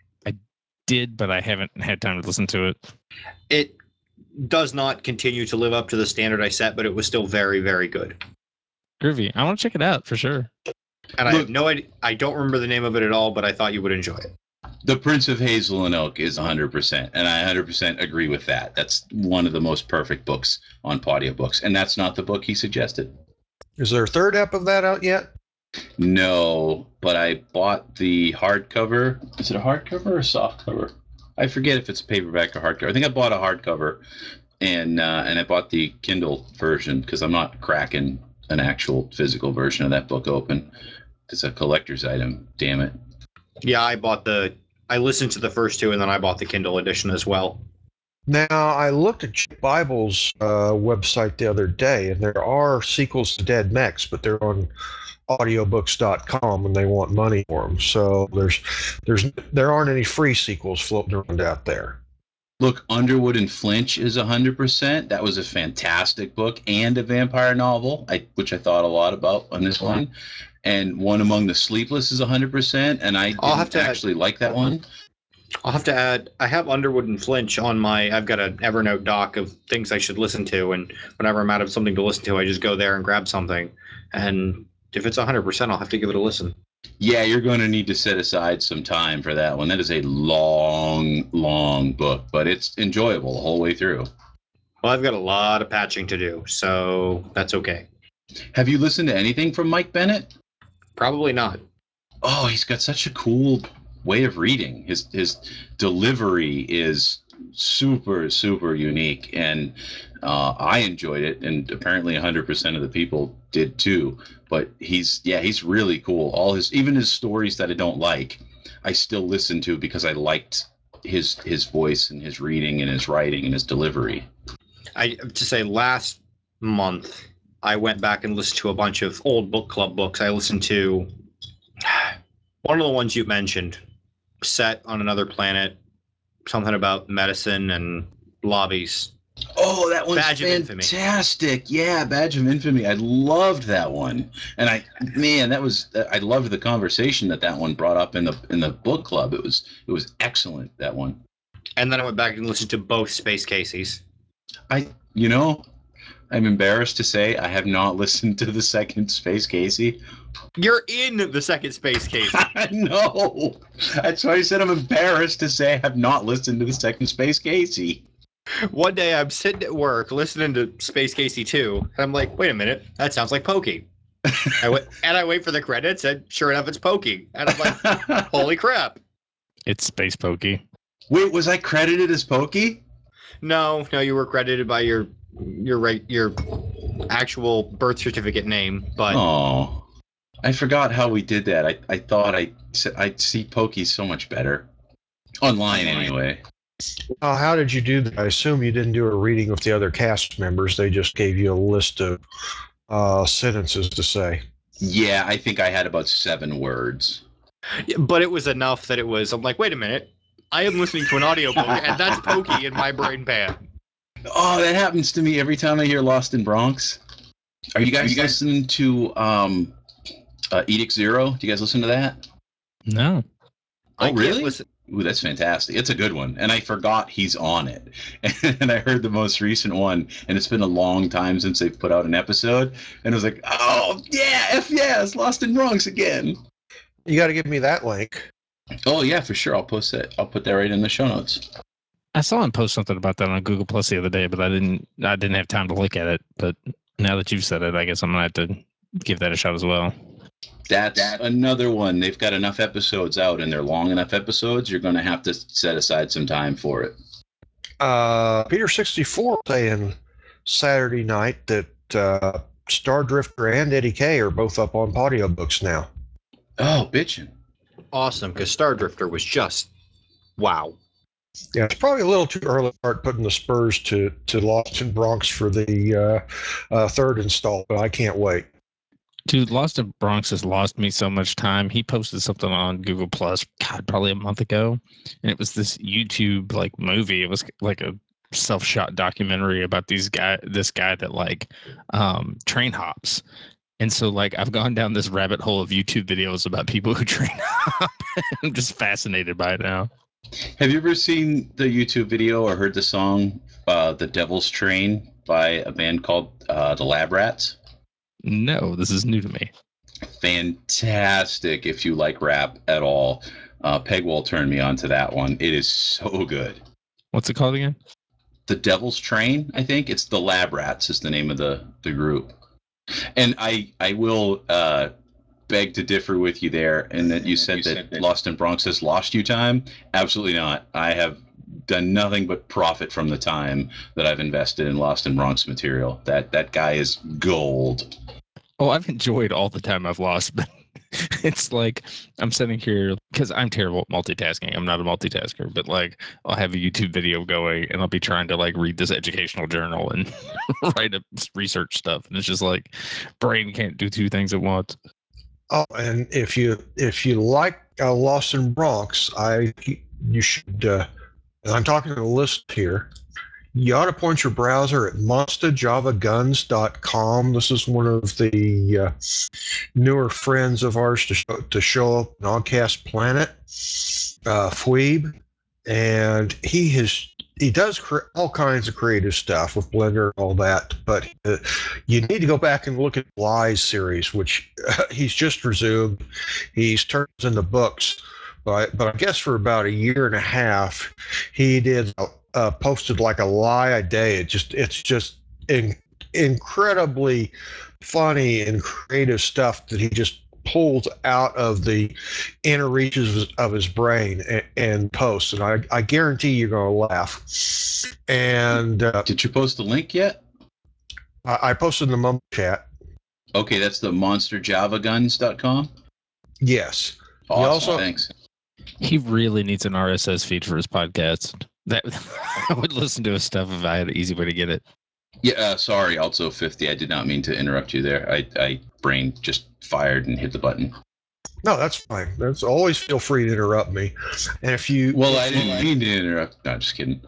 Did, but I haven't had time to listen to it. It does not continue to live up to the standard I set, but it was still very, very good. Groovy. I want to check it out for sure. And I Look- have no idea. I don't remember the name of it at all, but I thought you would enjoy it. The Prince of Hazel and Oak is one hundred percent, and I one hundred percent agree with that. That's one of the most perfect books on Podiobooks, and that's not the book he suggested. Is there a third ep of that out yet? No, but I bought the hardcover. Is it a hardcover or a softcover? I forget if it's a paperback or hardcover. I think I bought a hardcover, and uh, and I bought the Kindle version because I'm not cracking an actual physical version of that book open. It's a collector's item. Damn it. Yeah, I bought the. I listened to the first two, and then I bought the Kindle edition as well. Now, I looked at Chip Bible's uh, website the other day, and there are sequels to Dead Mechs, but they're on audiobooks dot com, and they want money for them. So there's, there's, there aren't any free sequels floating around out there. Look, Underwood and Flinch is one hundred percent. That was a fantastic book and a vampire novel, I, which I thought a lot about on this one. And One Among the Sleepless is one hundred percent, and I I'll have didn't to add- actually like that one. I'll have to add. I have Underwood and Flinch on my. I've got an Evernote doc of things I should listen to, and whenever I'm out of something to listen to, I just go there and grab something. And if it's one hundred percent, I'll have to give it a listen. Yeah, you're going to need to set aside some time for that one. That is a long, long book, but it's enjoyable the whole way through. Well, I've got a lot of patching to do, so that's okay. Have you listened to anything from Mike Bennett? Probably not. Oh, he's got such a cool way of reading. His his delivery is super, super unique, and uh, I enjoyed it, and apparently one hundred percent of the people did too. But he's, yeah, he's really cool. All his, even his stories that I don't like, I still listen to because I liked his his voice and his reading and his writing and his delivery. I to say last month I went back and listened to a bunch of old book club books. I listened to one of the ones you mentioned, Set on Another Planet, something about medicine and lobbies. Oh, that one's Badge of Infamy. fantastic! Yeah, Badge of Infamy. I loved that one, and I, man, that was I loved the conversation that that one brought up in the in the book club. It was it was excellent, that one. And then I went back and listened to both Space Caseys. I, you know, I'm embarrassed to say I have not listened to the second Space Casey. You're in the second Space Casey. I know. That's why I said I'm embarrassed to say I have not listened to the second Space Casey. One day I'm sitting at work listening to Space Casey two, and I'm like, wait a minute, that sounds like Pokey. I wait, and I wait for the credits, and sure enough, it's Pokey. And I'm like, holy crap. It's Space Pokey. Wait, was I credited as Pokey? No, no, you were credited by your your right your actual birth certificate name, but Oh, I forgot how we did that. I, I thought I I'd see Pokey so much better online anyway. Uh, how did you do that? I assume you didn't do a reading with the other cast members. They just gave you a list of uh, sentences to say. Yeah, I think I had about seven words. Yeah, but it was enough that it was. I'm like, wait a minute. I am listening to an audiobook, and that's Pokey in my brain pan. Oh, that happens to me every time I hear Lost in Bronx. Are you guys, Are you guys listening to um, uh, Edict Zero? Do you guys listen to that? No. Oh, I really? Listen. Ooh, that's fantastic. It's a good one. And I forgot he's on it. And I heard the most recent one, and it's been a long time since they've put out an episode. And I was like, oh, yeah, F yes, Lost in Bronx again. You got to give me that link. Oh, yeah, for sure. I'll post that. I'll put that right in the show notes. I saw him post something about that on Google Plus the other day, but I didn't I didn't have time to look at it. But now that you've said it, I guess I'm gonna have to give that a shot as well. That's another one. They've got enough episodes out, and they're long enough episodes. You're going to have to set aside some time for it. Uh, Peter sixty-four saying Saturday night that uh, Star Drifter and Eddie K are both up on audiobooks now. Oh, bitchin'. Awesome, because Star Drifter was just wow. Yeah, it's probably a little too early to start putting the spurs to, to Lost in Bronx for the uh, uh, third install, but I can't wait. Dude, Lost in Bronx has lost me so much time. He posted something on Google Plus, God, probably a month ago, and it was this YouTube like movie. It was like a self-shot documentary about these guy, this guy that like um, train hops. And so, like, I've gone down this rabbit hole of YouTube videos about people who train hop. I'm just fascinated by it now. Have you ever seen the YouTube video or heard the song uh, The Devil's Train by a band called uh, The Lab Rats? No, this is new to me. Fantastic if you like rap at all. Uh, Pegwell turned me on to that one. It is so good. What's it called again? The Devil's Train, I think. It's The Lab Rats is the name of the, the group. And I, I will uh, beg to differ with you there, and that you said you that said that Lost in Bronx has lost you time. Absolutely not. I have done nothing but profit from the time that I've invested in Lost in Bronx material. That that guy is gold. Oh, I've enjoyed all the time I've lost, but it's like I'm sitting here because I'm terrible at multitasking. I'm not a multitasker, but like I'll have a YouTube video going and I'll be trying to like read this educational journal and write up research stuff, and it's just like brain can't do two things at once. Oh, and if you if you like uh, Lost in Bronx, I you should. Uh, and I'm talking to the list here. You ought to point your browser at monster java guns dot com. This is one of the uh, newer friends of ours to show, to show up on Oddcast Planet, uh, Phoebe, and he has he does cre- all kinds of creative stuff with Blender and all that. But uh, you need to go back and look at Lies series, which uh, he's just resumed. He's turned into books, but but I guess for about a year and a half, he did uh, posted like a lie a day. It just it's just in, incredibly funny and creative stuff that he just pulls out of the inner reaches of his brain and, and posts, and I, I guarantee you're going to laugh. And uh, Did you post the link yet? I, I posted in the Mumble chat. Okay, that's the monster java guns dot com. Yes. Awesome. He also, Thanks. He really needs an R S S feed for his podcast. That I would listen to his stuff if I had an easy way to get it. Yeah, uh, sorry, also fifty. I did not mean to interrupt you there. I, I brain just fired and hit the button. No, that's fine. That's always feel free to interrupt me. And if you Well, if I didn't you, mean to interrupt. No, just kidding.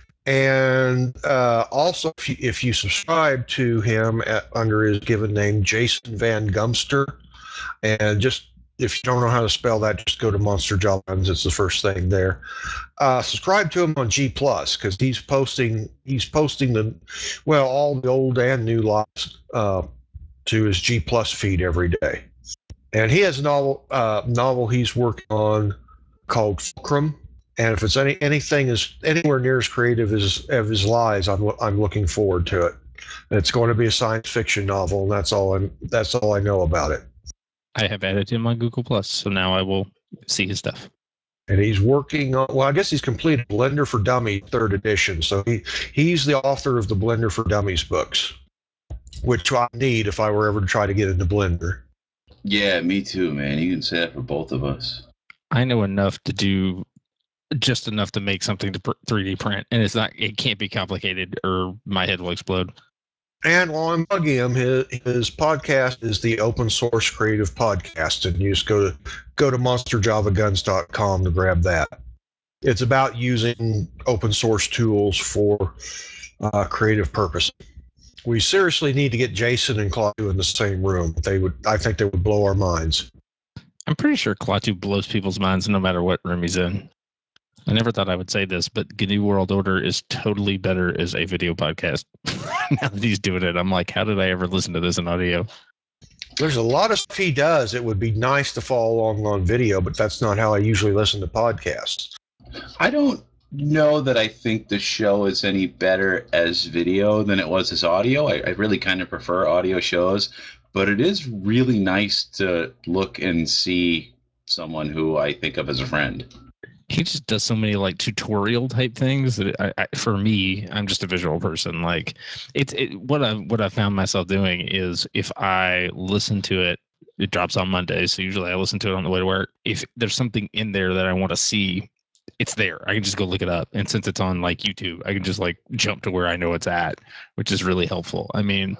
And uh, also, if you, if you subscribe to him at, under his given name, Jason Van Gumster, and just if you don't know how to spell that, just go to Monster Java Guns. It's the first thing there. Uh, subscribe to him on G Plus because he's posting he's posting the well all the old and new lots uh, to his G Plus feed every day. And he has a novel uh, novel he's working on called Fulcrum. And if it's any anything is anywhere near as creative as of his lies, I'm I'm looking forward to it. It's going to be a science fiction novel, and that's all I'm that's all I know about it. I have added him on Google Plus, so now I will see his stuff. And he's working on well, I guess he's completed Blender for Dummies third edition. So he he's the author of the Blender for Dummies books, which I need if I were ever to try to get into Blender. Yeah, me too, man. You can say that for both of us. I know enough to do just enough to make something to three D print, and it's not. It can't be complicated, or my head will explode. And while I'm bugging him, his, his podcast is the Open Source Creative Podcast, and you just go to go to monster java guns dot com to grab that. It's about using open source tools for uh, creative purpose. We seriously need to get Jason and Claudio in the same room. They would, I think, they would blow our minds. I'm pretty sure Klaatu blows people's minds no matter what room he's in. I never thought I would say this, but G N U World Order is totally better as a video podcast. Now that he's doing it, I'm like, how did I ever listen to this in audio? There's a lot of stuff he does. It would be nice to follow along on video, but that's not how I usually listen to podcasts. I don't know that I think the show is any better as video than it was as audio. I, I really kind of prefer audio shows, but it is really nice to look and see someone who I think of as a friend. He just does so many like tutorial type things that I, I, for me, I'm just a visual person. Like it's it, what I what I found myself doing is if I listen to it, it drops on Monday. So usually I listen to it on the way to work. If there's something in there that I want to see, it's there. I can just go look it up. And since it's on like YouTube, I can just like jump to where I know it's at, which is really helpful. I mean,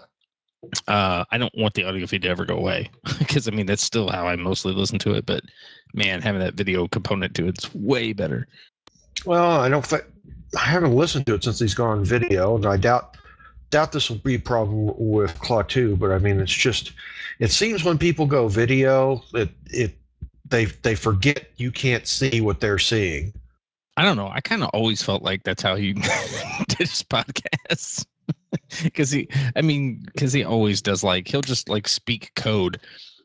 uh, I don't want the audio feed to ever go away because I mean that's still how I mostly listen to it. But man, having that video component to it's way better. Well, I don't think I haven't listened to it since he's gone video, and I doubt doubt this will be a problem with Klaatu. But I mean, it's just it seems when people go video, it it they they forget you can't see what they're seeing. I don't know. I kind of always felt like that's how he did his podcasts. Because he, I mean, because he always does like he'll just like speak code,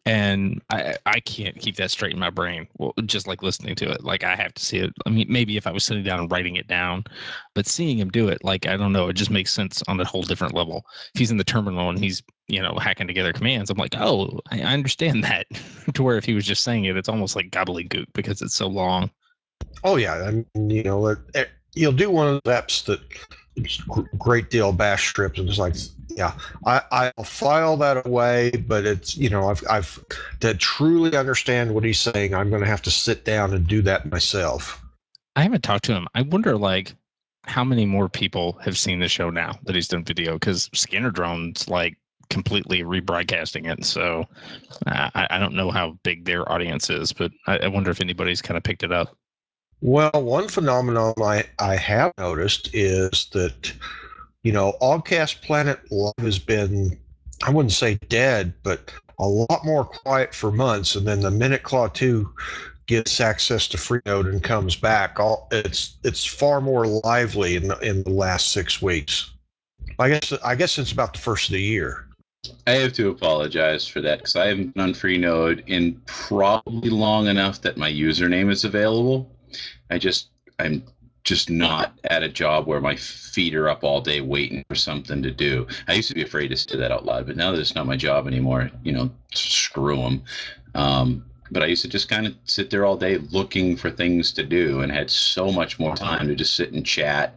and I I can't keep that straight in my brain. Well, just like listening to it, like I have to see it. I mean, maybe if I was sitting down and writing it down, but seeing him do it, like I don't know, it just makes sense on a whole different level. If he's in the terminal and he's you know hacking together commands, I'm like, oh, I, I understand that. To where if he was just saying it, it's almost like gobbledygook because it's so long. Oh yeah, I mean, you know, it, it, you'll do one of the apps that it's a great deal of bash scripts, and it's like, yeah, I I'll file that away, but it's you know, I've I've to truly understand what he's saying, I'm going to have to sit down and do that myself. I haven't talked to him. I wonder like how many more people have seen the show now that he's done video because Scanner Drone's like completely rebroadcasting it. So uh, I, I don't know how big their audience is, but I, I wonder if anybody's kind of picked it up. Well, one phenomenon I, I have noticed is that, you know, Oddcast Planet Live has been, I wouldn't say dead, but a lot more quiet for months. And then the minute Klaatu gets access to Freenode and comes back, all, it's it's far more lively in the, in the last six weeks. I guess I guess since about the first of the year. I have to apologize for that because I haven't been on Freenode in probably long enough that my username is available. I just I'm just not at a job where my feet are up all day waiting for something to do. I used to be afraid to say that out loud, but now that it's not my job anymore, you know, screw them. Um, but I used to just kind of sit there all day looking for things to do and had so much more time to just sit and chat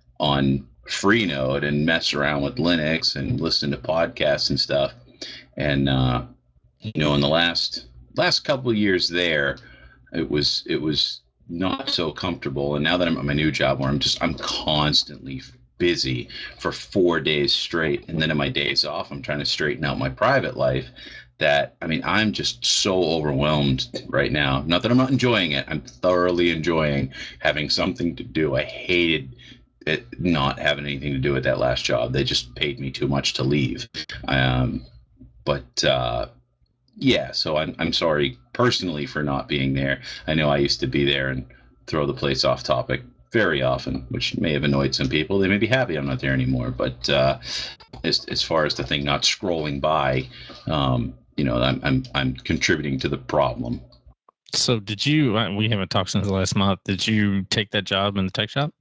on Freenode and mess around with Linux and listen to podcasts and stuff. And uh, you know, in the last last couple of years there, it was it was not so comfortable. And now that I'm at my new job where I'm just I'm constantly busy for four days straight, and then in my days off I'm trying to straighten out my private life, that I mean I'm just so overwhelmed right now. Not that I'm not enjoying it, I'm thoroughly enjoying having something to do. I hated it not having anything to do with that last job. They just paid me too much to leave. Um, but uh, yeah, so I'm I'm sorry personally for not being there. I know I used to be there and throw the place off topic very often, which may have annoyed some people. They may be happy I'm not there anymore. But uh, as as far as the thing not scrolling by, um, you know, I'm I'm I'm contributing to the problem. So did you? We haven't talked since last month. Did you take that job in the tech shop?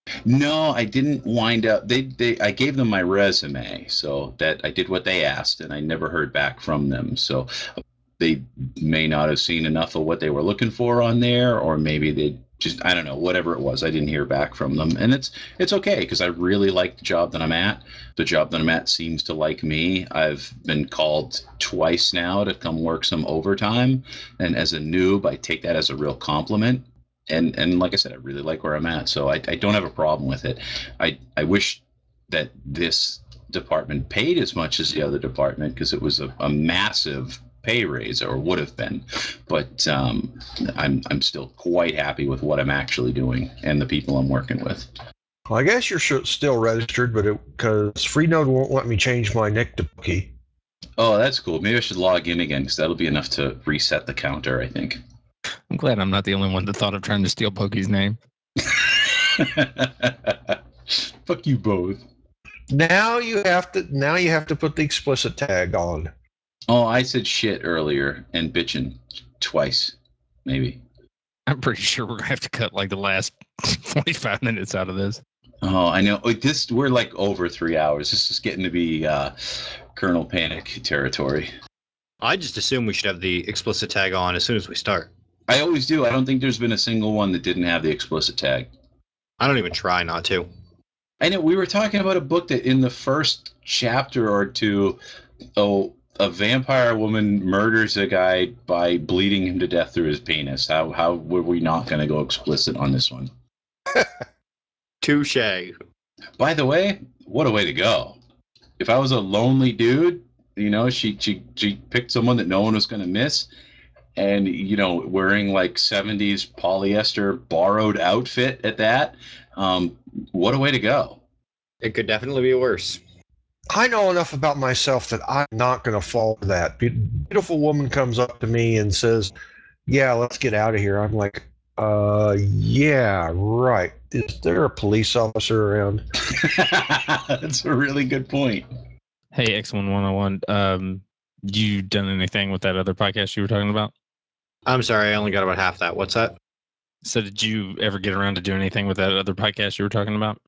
No, I didn't wind up. They, they, I gave them my resume, so that I did what they asked, and I never heard back from them. So they may not have seen enough of what they were looking for on there, or maybe they just I don't know, whatever it was. I didn't hear back from them, and it's it's okay because I really like the job that I'm at. The job that I'm at seems to like me. I've been called twice now to come work some overtime, and as a noob, I take that as a real compliment. And and like I said, I really like where I'm at, so I, I don't have a problem with it. I I wish that this department paid as much as the other department because it was a, a massive pay raise, or would have been, but um, I'm I'm still quite happy with what I'm actually doing and the people I'm working with. Well, I guess you're sh- still registered, but because Freenode won't let me change my nick to Pookie. Oh, that's cool. Maybe I should log in again because that'll be enough to reset the counter, I think. I'm glad I'm not the only one that thought of trying to steal Pokey's name. Fuck you both. Now you have to. Now you have to put the explicit tag on. Oh, I said shit earlier and bitchin' twice, maybe. I'm pretty sure we're gonna have to cut like the last forty-five minutes out of this. Oh, I know. This we're like over three hours. This is getting to be uh, Colonel Panic territory. I just assume we should have the explicit tag on as soon as we start. I always do. I don't think there's been a single one that didn't have the explicit tag. I don't even try not to. I know we were talking about a book that in the first chapter or two, oh, a vampire woman murders a guy by bleeding him to death through his penis. How how were we not going to go explicit on this one? Touche. By the way, what a way to go! If I was a lonely dude, you know, she she she picked someone that no one was going to miss, and you know, wearing like seventies polyester borrowed outfit at that. Um, what a way to go! It could definitely be worse. I know enough about myself that I'm not going to fall for that. Be- beautiful woman comes up to me and says, "Yeah, let's get out of here." I'm like, "Uh, yeah, right. Is there a police officer around?" That's a really good point. Hey, X one one oh one, um, you done anything with that other podcast you were talking about? I'm sorry, I only got about half that. What's that? So did you ever get around to do anything with that other podcast you were talking about?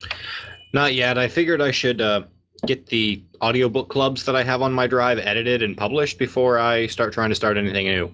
Not yet. I figured I should uh, get the audiobook clubs that I have on my drive edited and published before I start trying to start anything new.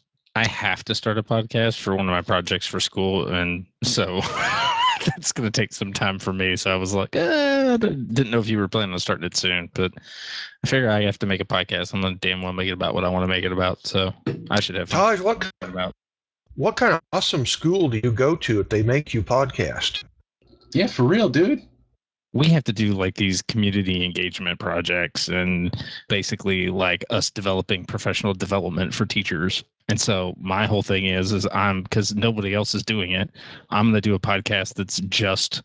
I have to start a podcast for one of my projects for school, and so that's going to take some time for me. So I was like, eh, I didn't know if you were planning on starting it soon, but I figure I have to make a podcast. I'm going to damn well make it about what I want to make it about. So I should have fun. Taj, what About. what kind of awesome school do you go to if they make you podcast? Yeah, for real, dude. We have to do like these community engagement projects and basically like us developing professional development for teachers. And so my whole thing is, is I'm because nobody else is doing it. I'm going to do a podcast that's just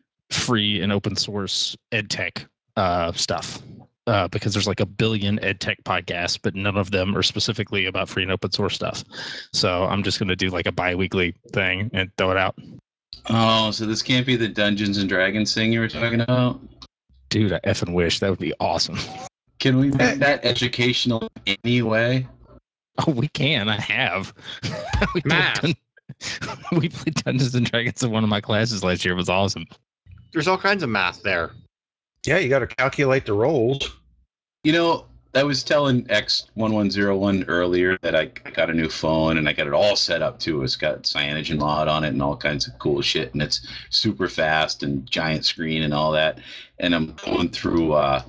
free and open source ed tech uh, stuff. Uh, because there's like a billion ed tech podcasts, but none of them are specifically about free and open source stuff. So I'm just going to do like a bi-weekly thing and throw it out. Oh, so this can't be the Dungeons and Dragons thing you were talking about? Dude, I effing wish. That would be awesome. Can we make that educational anyway? Oh, we can. I have. we Math. Done, we played Dungeons and Dragons in one of my classes last year. It was awesome. There's all kinds of math there. Yeah, you got to calculate the rolls. You know, I was telling X one one zero one earlier that I got a new phone and I got it all set up too. It's got Cyanogen mod on it and all kinds of cool shit, and it's super fast and giant screen and all that. And I'm going through uh,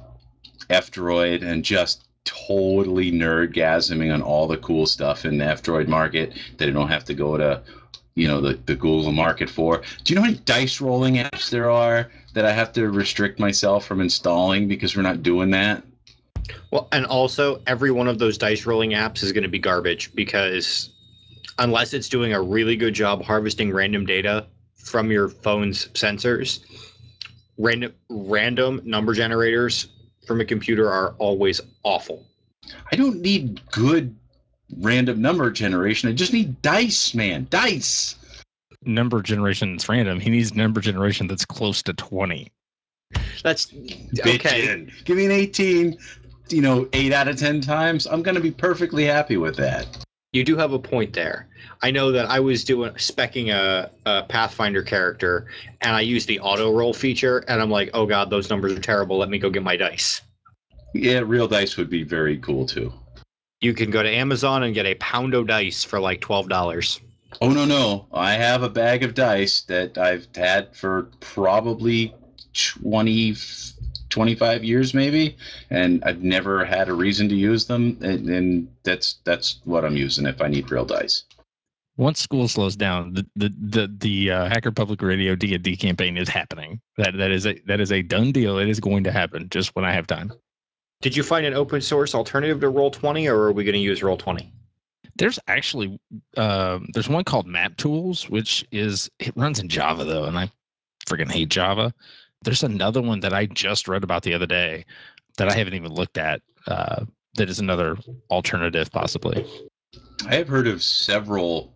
F-Droid and just totally nerdgasming on all the cool stuff in the F-Droid market that I don't have to go to, you know, the, the Google market for. Do you know how many dice rolling apps there are that I have to restrict myself from installing because we're not doing that? Well, and also every one of those dice rolling apps is going to be garbage because unless it's doing a really good job harvesting random data from your phone's sensors, random random number generators from a computer are always awful. I don't need good random number generation. I just need dice, man. Dice. Number generation that's random. He needs number generation that's close to twenty. That's okay. Bitchin'. Give me an eighteen, you know, eight out of ten times. I'm going to be perfectly happy with that. You do have a point there. I know that I was doing specking a, a Pathfinder character, and I used the auto roll feature, and I'm like, oh god, those numbers are terrible. Let me go get my dice. Yeah, real dice would be very cool too. You can go to Amazon and get a pound of dice for like twelve dollars. Oh, no, no. I have a bag of dice that I've had for probably twenty, twenty-five years, maybe, and I've never had a reason to use them. And, and that's that's what I'm using if I need real dice. Once school slows down, the the the, the uh, Hacker Public Radio D and D campaign is happening. That that is a that is a done deal. It is going to happen just when I have time. Did you find an open source alternative to Roll twenty, or are we going to use Roll twenty? There's actually um, there's one called Map Tools, which is it runs in Java though, and I freaking hate Java. There's another one that I just read about the other day that I haven't even looked at. Uh, that is another alternative, possibly. I have heard of several,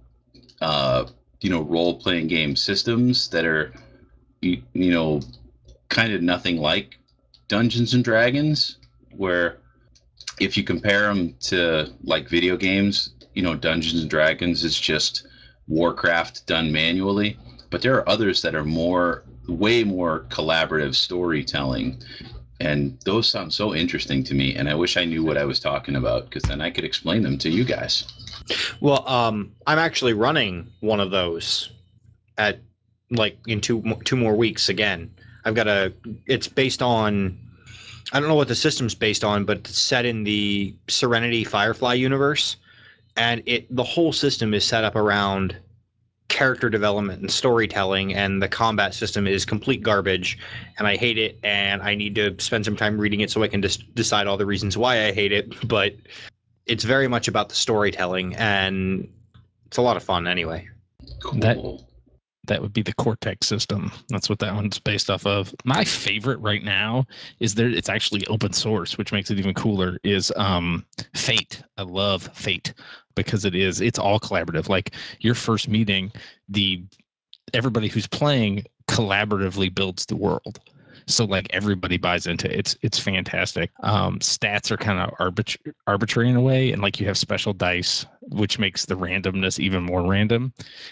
uh, you know, role playing game systems that are, you, you know, kind of nothing like Dungeons and Dragons, where if you compare them to like video games, you know, Dungeons and Dragons is just Warcraft done manually, but there are others that are more, way more collaborative storytelling. And those sound so interesting to me. And I wish I knew what I was talking about, because then I could explain them to you guys. Well, um, I'm actually running one of those at like in two two more weeks again. I've got a. It's based on. I don't know what the system's based on, but it's set in the Serenity Firefly universe, and it the whole system is set up around character development and storytelling, and the combat system is complete garbage, and I hate it, and I need to spend some time reading it so I can just decide all the reasons why I hate it. But it's very much about the storytelling, and it's a lot of fun anyway. Cool. That that would be the Cortex system. That's what that one's based off of. My favorite right now is there. It's actually open source, which makes it even cooler. Is um, Fate. I love Fate because it is. It's all collaborative. Like your first meeting, the everybody who's playing collaboratively builds the world. So like everybody buys into it. It's it's fantastic. Um, stats are kind of arbit- arbitrary in a way, and like you have special dice, which makes the randomness even more random.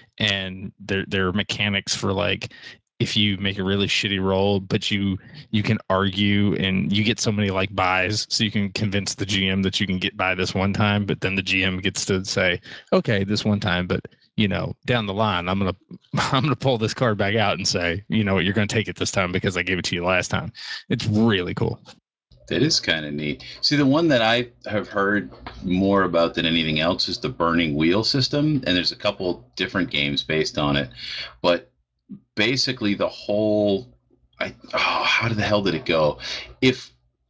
And there there are mechanics for like if you make a really shitty roll, but you you can argue and you get so many like buys, so you can convince the G M that you can get by this one time, but then the G M gets to say, okay, this one time, but you know, down the line, I'm gonna I'm gonna pull this card back out and say, you know what, you're gonna take it this time because I gave it to you last time. It's really cool. That is kind of neat. See, the one that I have heard more about than anything else is the Burning Wheel system, and there's a couple different games based on it. But basically, the whole, I oh, how the hell did it go? If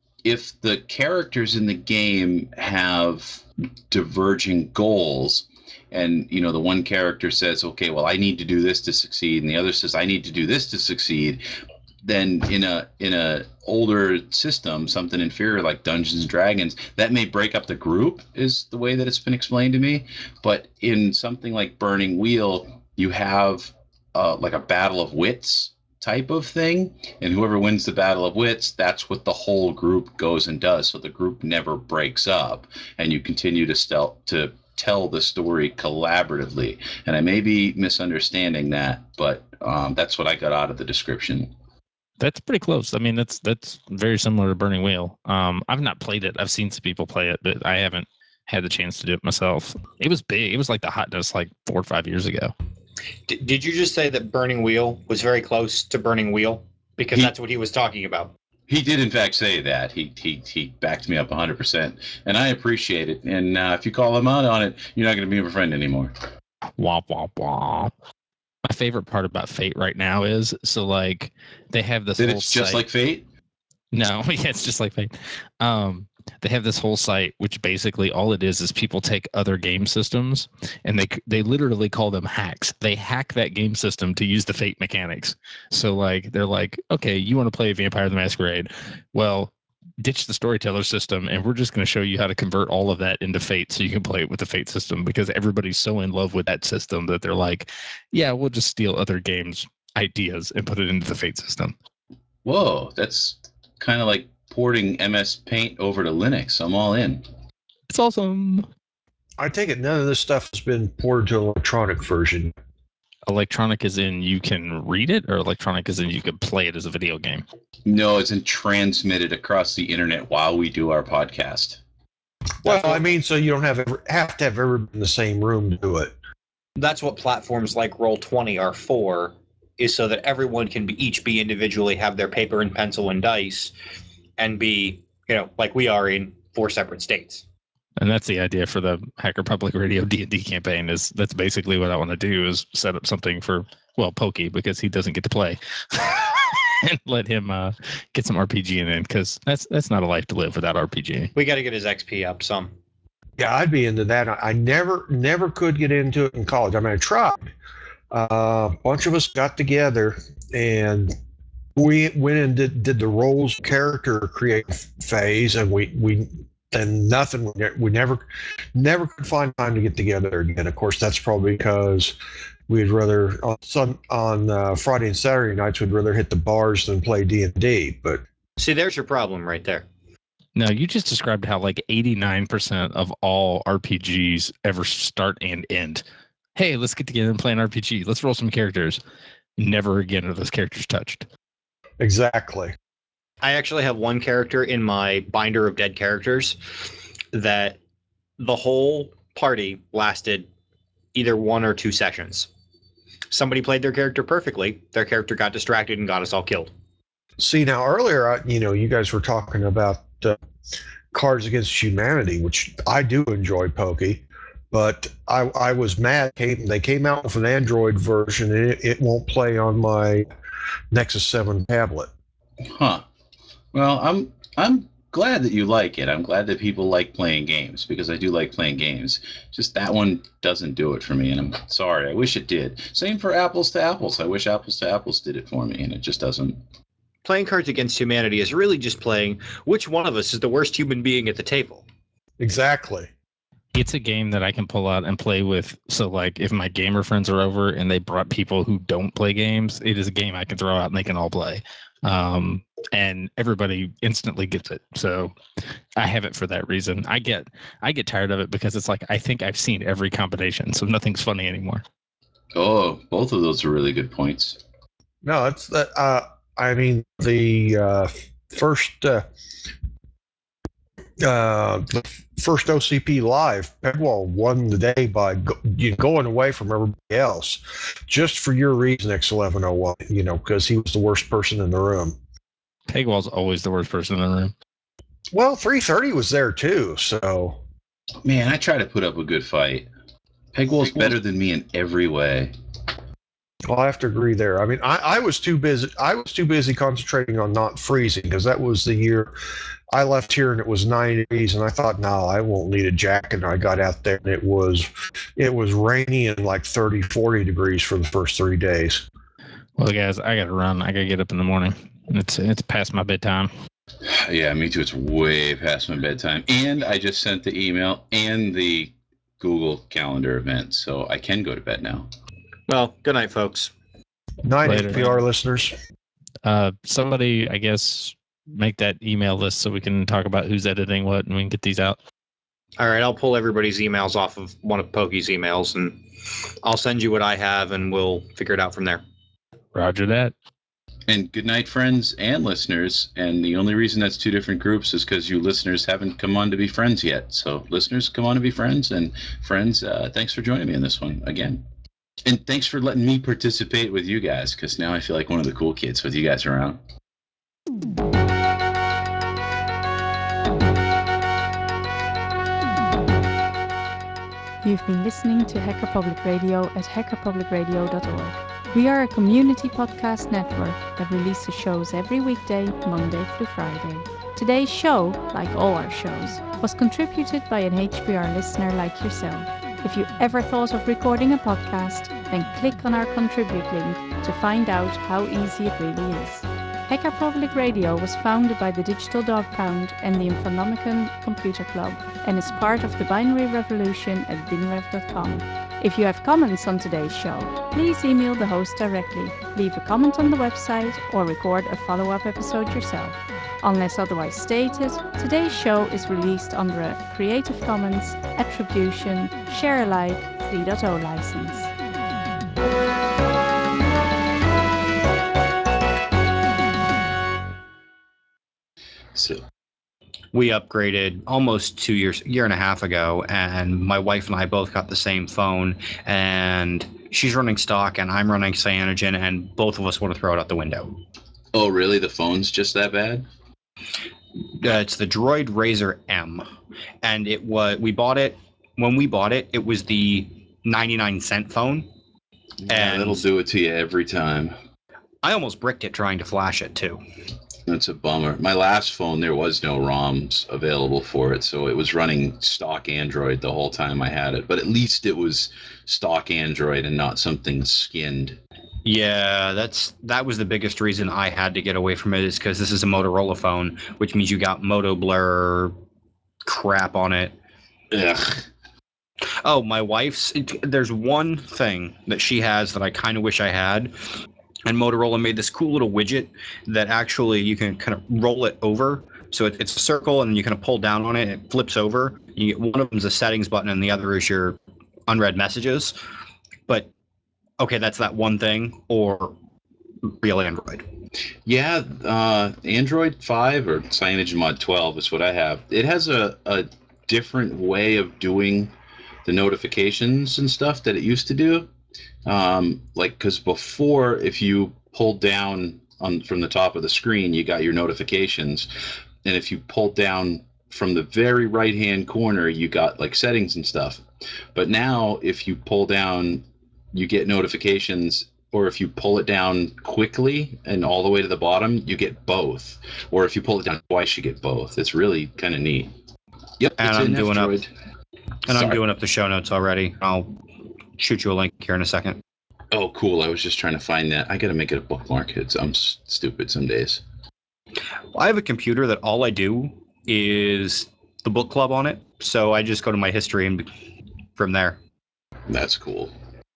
if the characters in the game have diverging goals, and you know the one character says, okay, well, I need to do this to succeed, and the other says, I need to do this to succeed, then in a in a older system, something inferior like Dungeons and Dragons, that may break up the group, is the way that it's been explained to me. But in something like Burning Wheel, you have uh, like a battle of wits type of thing, and whoever wins the battle of wits, that's what the whole group goes and does. So the group never breaks up, and you continue to stel- to tell the story collaboratively. And I may be misunderstanding that, but um, that's what I got out of the description. That's pretty close. I mean, that's that's very similar to Burning Wheel. Um, I've not played it. I've seen some people play it, but I haven't had the chance to do it myself. It was big. It was like the hotness like four or five years ago. D- did you just say that Burning Wheel was very close to Burning Wheel? Because He- that's what he was talking about. He did, in fact, say that. He he he backed me up one hundred percent, and I appreciate it. And uh, if you call him out on it, you're not going to be my friend anymore. Womp womp womp. My favorite part about Fate right now is so like they have this That whole it's just site. like Fate? No, yeah, it's just like Fate. Um, they have this whole site, which basically all it is is people take other game systems and they they literally call them hacks. They hack that game system to use the Fate mechanics. So like they're like, okay, you want to play Vampire the Masquerade? Well, ditch the storyteller system, and we're just going to show you how to convert all of that into Fate, so you can play it with the Fate system. Because everybody's so in love with that system that they're like, yeah, we'll just steal other games' ideas and put it into the Fate system. Whoa, that's kind of like porting M S Paint over to Linux. I'm all in. It's awesome. I take it none of this stuff has been ported to electronic version. Electronic is in you can read it, or electronic is in you can play it as a video game? No, it's transmitted across the internet while we do our podcast. Well, I mean, so you don't have ever, have to have everybody in the same room to do it. That's what platforms like Roll twenty are for, is so that everyone can be, each be individually have their paper and pencil and dice and be, you know, like we are in four separate states. And that's the idea for the Hacker Public Radio D and D campaign. Is that's basically what I want to do, is set up something for, well, Pokey, because he doesn't get to play, and let him uh, get some RPGing in, because that's that's not a life to live without RPGing. We got to get his X P up some. Yeah, I'd be into that. I, I never, never could get into it in college. I mean, I tried. Uh, a bunch of us got together and we went and did, did the roles character create phase, and we we and nothing. We never, never could find time to get together again. Of course, that's probably because we'd rather on sun, on uh, Friday and Saturday nights we'd rather hit the bars than play D and D. But see, there's your problem right there. No, you just described how like eighty-nine percent of all R P Gs ever start and end. Hey, let's get together and play an R P G. Let's roll some characters. Never again are those characters touched. Exactly. I actually have one character in my binder of dead characters that the whole party lasted either one or two sessions. Somebody played their character perfectly. Their character got distracted and got us all killed. See, now earlier, I, you know, you guys were talking about uh, Cards Against Humanity, which I do enjoy, Pokey. But I, I was mad. Came, they came out with an Android version, and it, it won't play on my Nexus seven tablet. Huh. Well, I'm I'm glad that you like it. I'm glad that people like playing games, because I do like playing games. Just that one doesn't do it for me, and I'm sorry. I wish it did. Same for Apples to Apples. I wish Apples to Apples did it for me, and it just doesn't. Playing Cards Against Humanity is really just playing which one of us is the worst human being at the table. Exactly. It's a game that I can pull out and play with. So, like, if my gamer friends are over and they brought people who don't play games, it is a game I can throw out and they can all play. Um, and everybody instantly gets it. So I have it for that reason. I get I get tired of it because it's like I think I've seen every combination, so nothing's funny anymore. Oh, both of those are really good points. No, it's that. Uh, I mean, the uh, first uh, uh, the first O C P live, Pegwall won the day by go, you know, going away from everybody else, just for your reason, X eleven oh one. You know, because he was the worst person in the room. Pegwall's always the worst person in the room. Well, three thirty was there too, so. Man, I try to put up a good fight. Pegwall's better than me in every way. Well, I have to agree there. I mean, I, I was too busy. I was too busy concentrating on not freezing, because that was the year I left here and it was nine degrees, and I thought, no, I won't need a jacket. And I got out there and it was, it was rainy and like thirty, forty degrees for the first three days. Well, guys, I got to run. I got to get up in the morning. It's it's past my bedtime. Yeah, me too. It's way past my bedtime, and I just sent the email and the Google Calendar event, so I can go to bed now. Well, good night, folks. Night, Later. H P R listeners. Uh, somebody, I guess, make that email list so we can talk about who's editing what, and we can get these out. All right, I'll pull everybody's emails off of one of Pokey's emails, and I'll send you what I have, and we'll figure it out from there. Roger that. And good night, friends and listeners. And the only reason that's two different groups is because you listeners haven't come on to be friends yet. So listeners, come on to be friends. And friends, uh, thanks for joining me in this one again. And thanks for letting me participate with you guys, because now I feel like one of the cool kids with you guys around. You've been listening to Hacker Public Radio at hacker public radio dot org. We are a community podcast network that releases shows every weekday, Monday through Friday. Today's show, like all our shows, was contributed by an H P R listener like yourself. If you ever thought of recording a podcast, then click on our contribute link to find out how easy it really is. Hacker Public Radio was founded by the Digital Dog Pound and the Infonomicon Computer Club and is part of the Binary Revolution at binrev dot com. If you have comments on today's show, please email the host directly, leave a comment on the website, or record a follow-up episode yourself. Unless otherwise stated, today's show is released under a Creative Commons Attribution Share Alike three point oh license. So, we upgraded almost two years, year and a half ago, and my wife and I both got the same phone, and she's running stock and I'm running Cyanogen, and both of us want to throw it out the window. Oh, really? The phone's just that bad? Uh, it's the Droid Razr M, and it was we bought it when we bought it. It was the ninety-nine cent phone, Yeah, and that'll do it to you every time. I almost bricked it trying to flash it too. That's a bummer. My last phone, there was no ROMs available for it, so it was running stock Android the whole time I had it. But at least it was stock Android and not something skinned. Yeah, that's that was the biggest reason I had to get away from it, is because this is a Motorola phone, which means you got Moto Blur crap on it. Ugh. Oh, my wife's. It, there's one thing that she has that I kind of wish I had, and Motorola made this cool little widget that actually you can kind of roll it over. So it, it's a circle, and then you kind of pull down on it, and it flips over. You get, one of them is a settings button, and the other is your unread messages. But okay, that's that one thing, or real Android. Yeah, uh, Android five or CyanogenMod twelve is what I have. It has a, a different way of doing the notifications and stuff that it used to do. Um, like, because before, if you pulled down on from the top of the screen, you got your notifications, and if you pulled down from the very right hand corner, you got like settings and stuff. But now, if you pull down, you get notifications, or if you pull it down quickly and all the way to the bottom, you get both. Or if you pull it down twice, you get both. It's really kind of neat. Yep, And it's I'm an doing up, F-Droid. and I'm Sorry. doing up the show notes already. I'll shoot you a link here in a second. Oh, cool. I was just trying to find that. I got to make it a bookmark. It's, I'm s- stupid some days. I have a computer that all I do is the book club on it, so I just go to my history and from there. That's cool.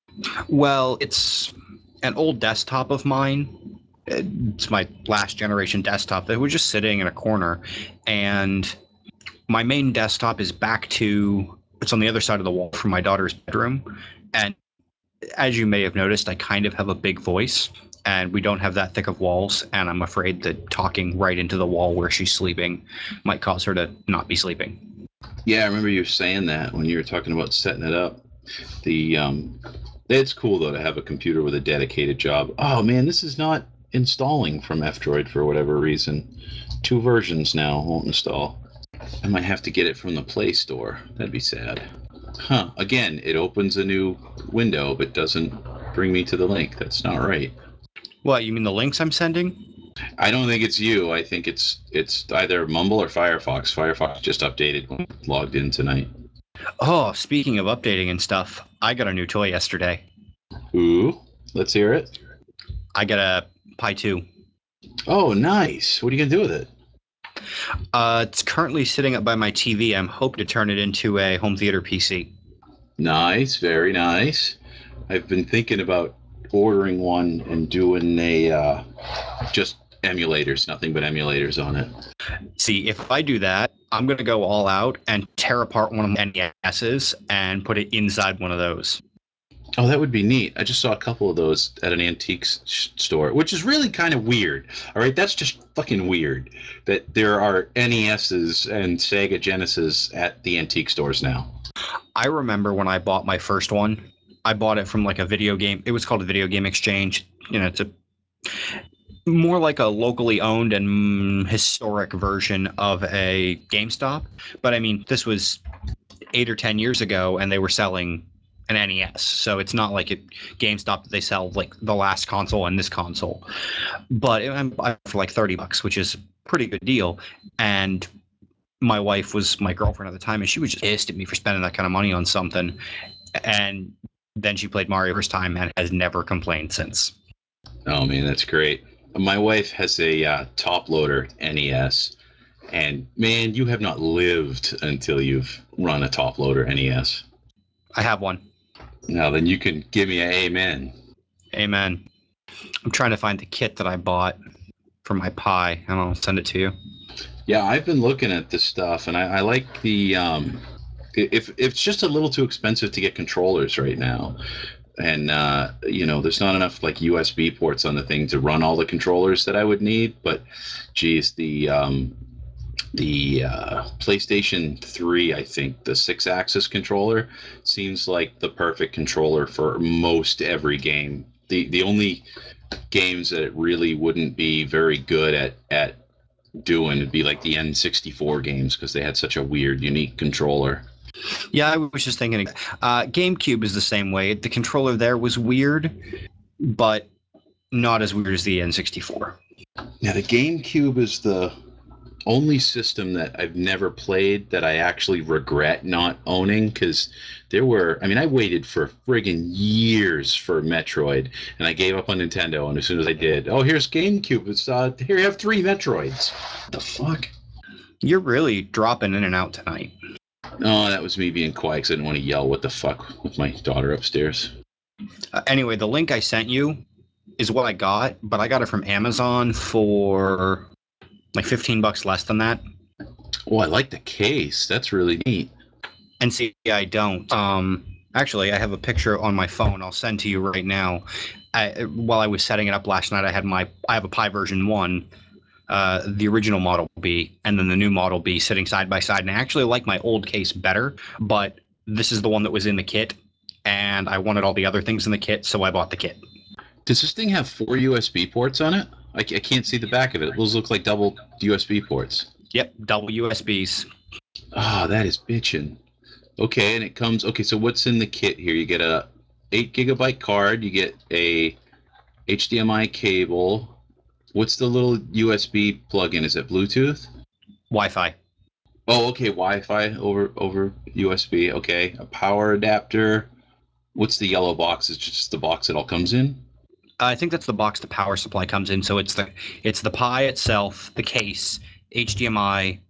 Well, it's an old desktop of mine. It's my last generation desktop that was just sitting in a corner, and my main desktop is back to it's on the other side of the wall from my daughter's bedroom. And as you may have noticed, I kind of have a big voice, and we don't have that thick of walls, and I'm afraid that talking right into the wall where she's sleeping might cause her to not be sleeping. Yeah, I remember you saying that when you were talking about setting it up. The um, it's cool though to have a computer with a dedicated job. Oh man, this is not installing from F-Droid for whatever reason. Two versions now won't install. I might have to get it from the Play Store. That'd be sad. Huh. Again, it opens a new window but doesn't bring me to the link. That's not right. What, you mean the links I'm sending? I don't think it's you. I think it's it's either Mumble or Firefox. Firefox just updated when I logged in tonight. Oh, speaking of updating and stuff, I got a new toy yesterday. Ooh, let's hear it. I got a Pi two. Oh, nice. What are you gonna do with it? Uh, it's currently sitting up by my T V. I'm hoping to turn it into a home theater P C. Nice, very nice. I've been thinking about ordering one and doing a uh, just emulators, nothing but emulators on it. See, if I do that, I'm going to go all out and tear apart one of my N E S's and put it inside one of those. Oh, that would be neat. I just saw a couple of those at an antique sh- store, which is really kind of weird. All right, that's just fucking weird that there are N E S's and Sega Genesis at the antique stores now. I remember when I bought my first one, I bought it from like a video game. It was called a Video Game Exchange. You know, it's a more like a locally owned and mm, historic version of a GameStop. But I mean, this was eight or ten years ago, and they were selling an N E S. So it's not like at GameStop that they sell like the last console and this console. But it, I'm buying it for like thirty bucks, which is a pretty good deal. And my wife was my girlfriend at the time, and she was just pissed at me for spending that kind of money on something. And then she played Mario first time and has never complained since. Oh man, that's great. My wife has a uh, top loader N E S, and man, you have not lived until you've run a top loader N E S. I have one. Now then, you can give me an amen. Amen. I'm trying to find the kit that I bought for my Pi, and I'll send it to you. Yeah, I've been looking at this stuff, and I, I like the. Um, if, if it's just a little too expensive to get controllers right now, and uh, you know, there's not enough like U S B ports on the thing to run all the controllers that I would need. But, geez, the um, the uh, PlayStation three, I think, the six-axis controller seems like the perfect controller for most every game. The the only games that it really wouldn't be very good at at doing would be like the N sixty-four games because they had such a weird, unique controller. Yeah, I was just thinking. Uh, GameCube is the same way. The controller there was weird, but not as weird as the N sixty-four. Yeah, the GameCube is the only system that I've never played that I actually regret not owning because there were, I mean, I waited for friggin' years for Metroid and I gave up on Nintendo. And as soon as I did, oh, here's GameCube. It's, uh, here you have three Metroids. What the fuck? You're really dropping in and out tonight. Oh, that was me being quiet because I didn't want to yell what the fuck with my daughter upstairs. Uh, anyway, the link I sent you is what I got, but I got it from Amazon for like fifteen bucks less than that. Oh, I like the case. That's really neat. And see, I don't. Um, actually, I have a picture on my phone. I'll send to you right now. I, while I was setting it up last night, I had my I have a Pi version one, uh, the original Model B, and then the new Model B sitting side by side. And I actually like my old case better, but this is the one that was in the kit, and I wanted all the other things in the kit, so I bought the kit. Does this thing have four U S B ports on it? I, I can't see the back of it. Those look like double U S B ports. Yep, double U S Bs. Ah, oh, that is bitchin'. Okay, and it comes. Okay, so what's in the kit here? You get a eight gigabyte card. You get a H D M I cable. What's the little U S B plug-in? Is it Bluetooth? Wi-Fi. Oh, okay, Wi-Fi over over U S B. Okay, a power adapter. What's the yellow box? Is just the box it all comes in? I think that's the box the power supply comes in. So it's the it's the Pi itself, the case, H D M I,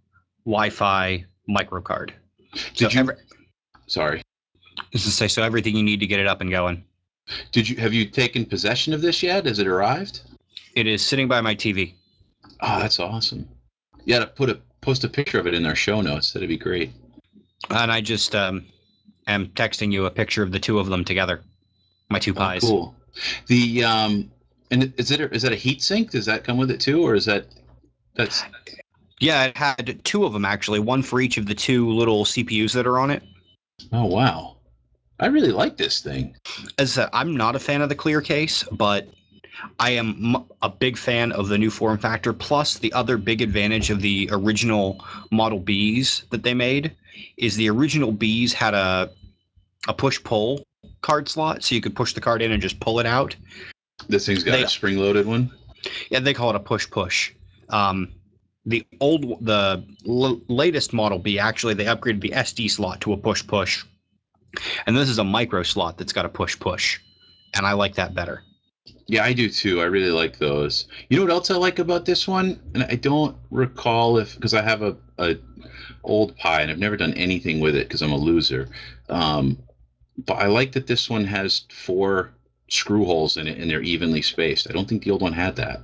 Wi-Fi, micro card. Did so you? Every, sorry. This is to say, so everything you need to get it up and going. Did you have you taken possession of this yet? Has it arrived? It is sitting by my T V. Oh, that's awesome. You got to put a post a picture of it in our show notes. That'd be great. And I just um, am texting you a picture of the two of them together. My two Oh, Pis. cool. The um, and is it a, is that a heat sink? Does that come with it too, or is that that's? Yeah, it had two of them actually, one for each of the two little C P Us that are on it. Oh wow, I really like this thing. As I said, I'm not a fan of the clear case, but I am a big fan of the new form factor. Plus, the other big advantage of the original Model Bs that they made is the original Bs had a a push pull card slot, so you could push the card in and just pull it out. This thing's got They, a spring-loaded one. Yeah, they call it a push push. Um, the old, the l- latest Model B actually they upgraded the S D slot to a push push, and this is a micro slot that's got a push push, and I like that better. Yeah, I do too. I really like those. You know what else I like about this one? And I don't recall if because I have a, a old Pi and I've never done anything with it because I'm a loser. Um, but I like that this one has four screw holes in it and they're evenly spaced. I don't think the old one had that.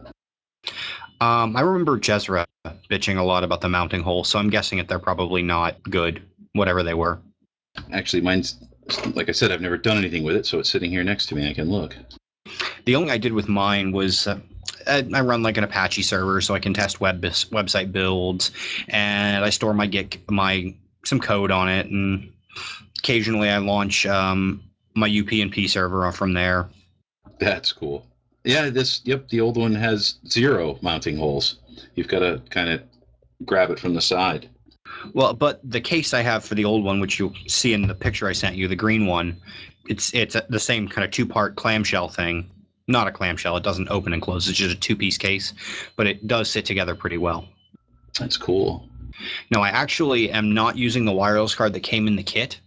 Um, I remember Jezra bitching a lot about the mounting hole, so I'm guessing that they're probably not good, whatever they were. Actually, mine's like I said, I've never done anything with it, so it's sitting here next to me. I can look. The only thing I did with mine was uh, I run like an Apache server, so I can test web website builds, and I store my Git my some code on it, and occasionally I launch um, my U P nP server from there. That's cool. Yeah, this yep, the old one has zero mounting holes. You've got to kind of grab it from the side. Well, but the case I have for the old one, which you'll see in the picture I sent you, the green one, it's it's the same kind of two-part clamshell thing. Not a clamshell. It doesn't open and close. It's just a two-piece case, but it does sit together pretty well. That's cool. Now, I actually am not using the wireless card that came in the kit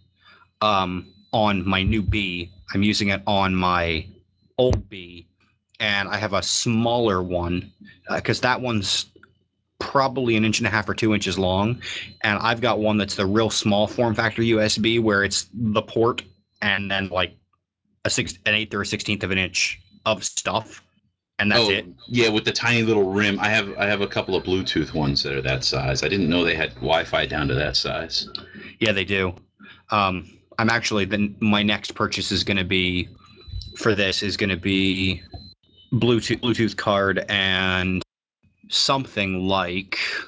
um, on my new B. I'm using it on my old B, and I have a smaller one because uh, that one's probably an inch and a half or two inches long, and I've got one that's the real small form factor U S B where it's the port and then like a six, an eighth or a sixteenth of an inch of stuff, and that's oh, it. Yeah, with the tiny little rim. I have I have a couple of Bluetooth ones that are that size. I didn't know they had Wi-Fi down to that size. Yeah, they do. Um, I'm actually then my next purchase is going to be for this is going to be Bluetooth Bluetooth card and something like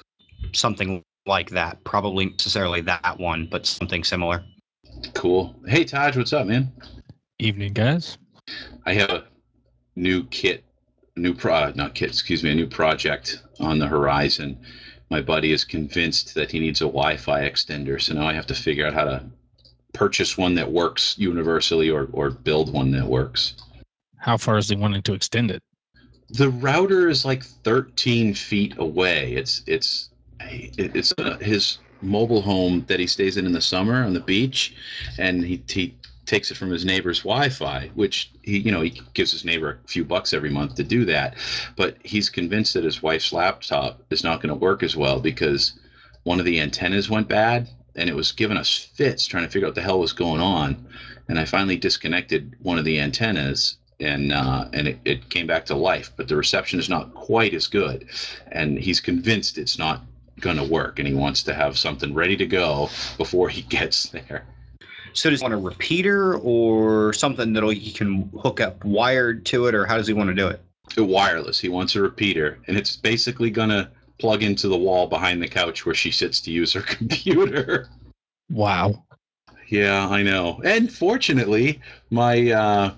something like that. Probably necessarily that one, but something similar. Cool. Hey, Taj, what's up, man? Evening, guys. I have a new kit, new pro, not kit, excuse me, a new project on the horizon. My buddy is convinced that he needs a Wi-Fi extender, so now I have to figure out how to purchase one that works universally or, or build one that works. How far is he wanting to extend it? The router is like thirteen feet away. It's it's it's uh, his mobile home that he stays in in the summer on the beach, and he he takes it from his neighbor's Wi-Fi, which he you know he gives his neighbor a few bucks every month to do that. But he's convinced that his wife's laptop is not going to work as well because one of the antennas went bad, and it was giving us fits trying to figure out what the hell was going on. And I finally disconnected one of the antennas, and uh, and it, it came back to life, but the reception is not quite as good, and he's convinced it's not going to work, and he wants to have something ready to go before he gets there. So does he want a repeater or something that he can hook up wired to it, or how does he want to do it? Wireless. He wants a repeater, and it's basically going to plug into the wall behind the couch where she sits to use her computer. Wow. Yeah, I know. And fortunately, my uh,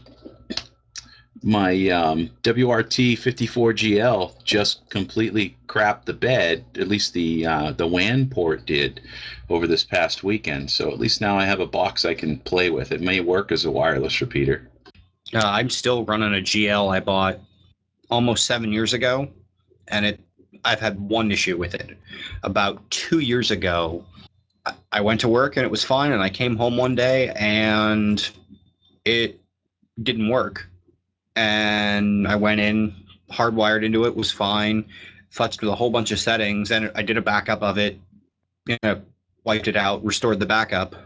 my um, W R T fifty-four G L just completely crapped the bed. At least the uh, the W A N port did over this past weekend. So at least now I have a box I can play with. It may work as a wireless repeater. Uh, I'm still running a G L I bought almost seven years ago, and it I've had one issue with it. About two years ago, I went to work and it was fine, and I came home one day and it didn't work. And I went in, hardwired into it, was fine, futzed with a whole bunch of settings, and I did a backup of it, you know, wiped it out, restored the backup,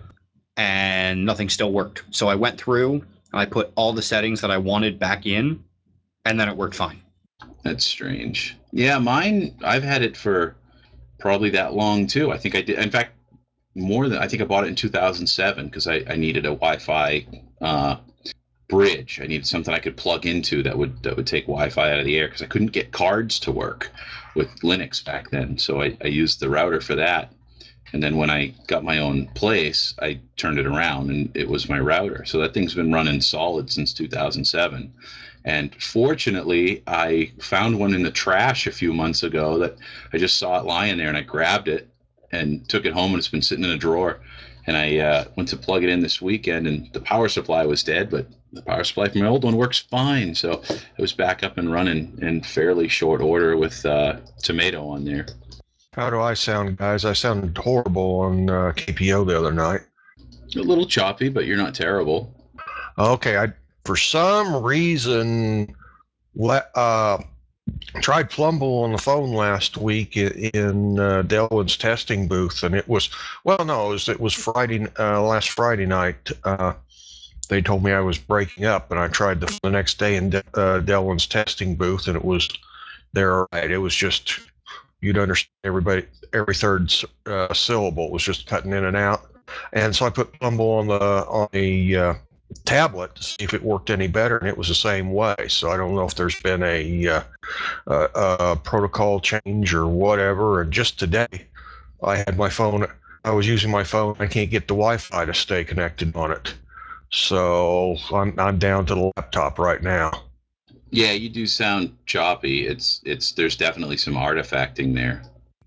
and nothing still worked. So I went through and I put all the settings that I wanted back in, and then it worked fine. That's strange. Yeah, mine, I've had it for probably that long too. I think I did. In fact, more than I think I bought it in two thousand seven because I, I needed a Wi-Fi uh, bridge. I needed something I could plug into that would that would take Wi-Fi out of the air because I couldn't get cards to work with Linux back then. So I, I used the router for that. And then when I got my own place, I turned it around and it was my router. So that thing's been running solid since two thousand seven. And fortunately, I found one in the trash a few months ago that I just saw it lying there, and I grabbed it and took it home, and it's been sitting in a drawer. And I uh, went to plug it in this weekend, and the power supply was dead, but the power supply from my old one works fine. So it was back up and running in fairly short order with uh, Tomato on there. How do I sound, guys? I sounded horrible on uh, K P O the other night. A little choppy, but you're not terrible. Okay, I for some reason let uh tried Plumble on the phone last week in, in uh, Delwyn's testing booth, and it was well, no, it was it was Friday uh, last Friday night. Uh, they told me I was breaking up, and I tried the, the next day in De, uh, Delwyn's testing booth, and it was there. Right, it was just you'd understand everybody every third uh, syllable was just cutting in and out. And so I put Plumble on the on the uh, tablet to see if it worked any better, and it was the same way. So I don't know if there's been a, uh, a, a protocol change or whatever. And just today, I had my phone. I was using my phone. I can't get the Wi-Fi to stay connected on it, so I'm I'm down to the laptop right now. Yeah, you do sound choppy. It's it's there's definitely some artifacting there.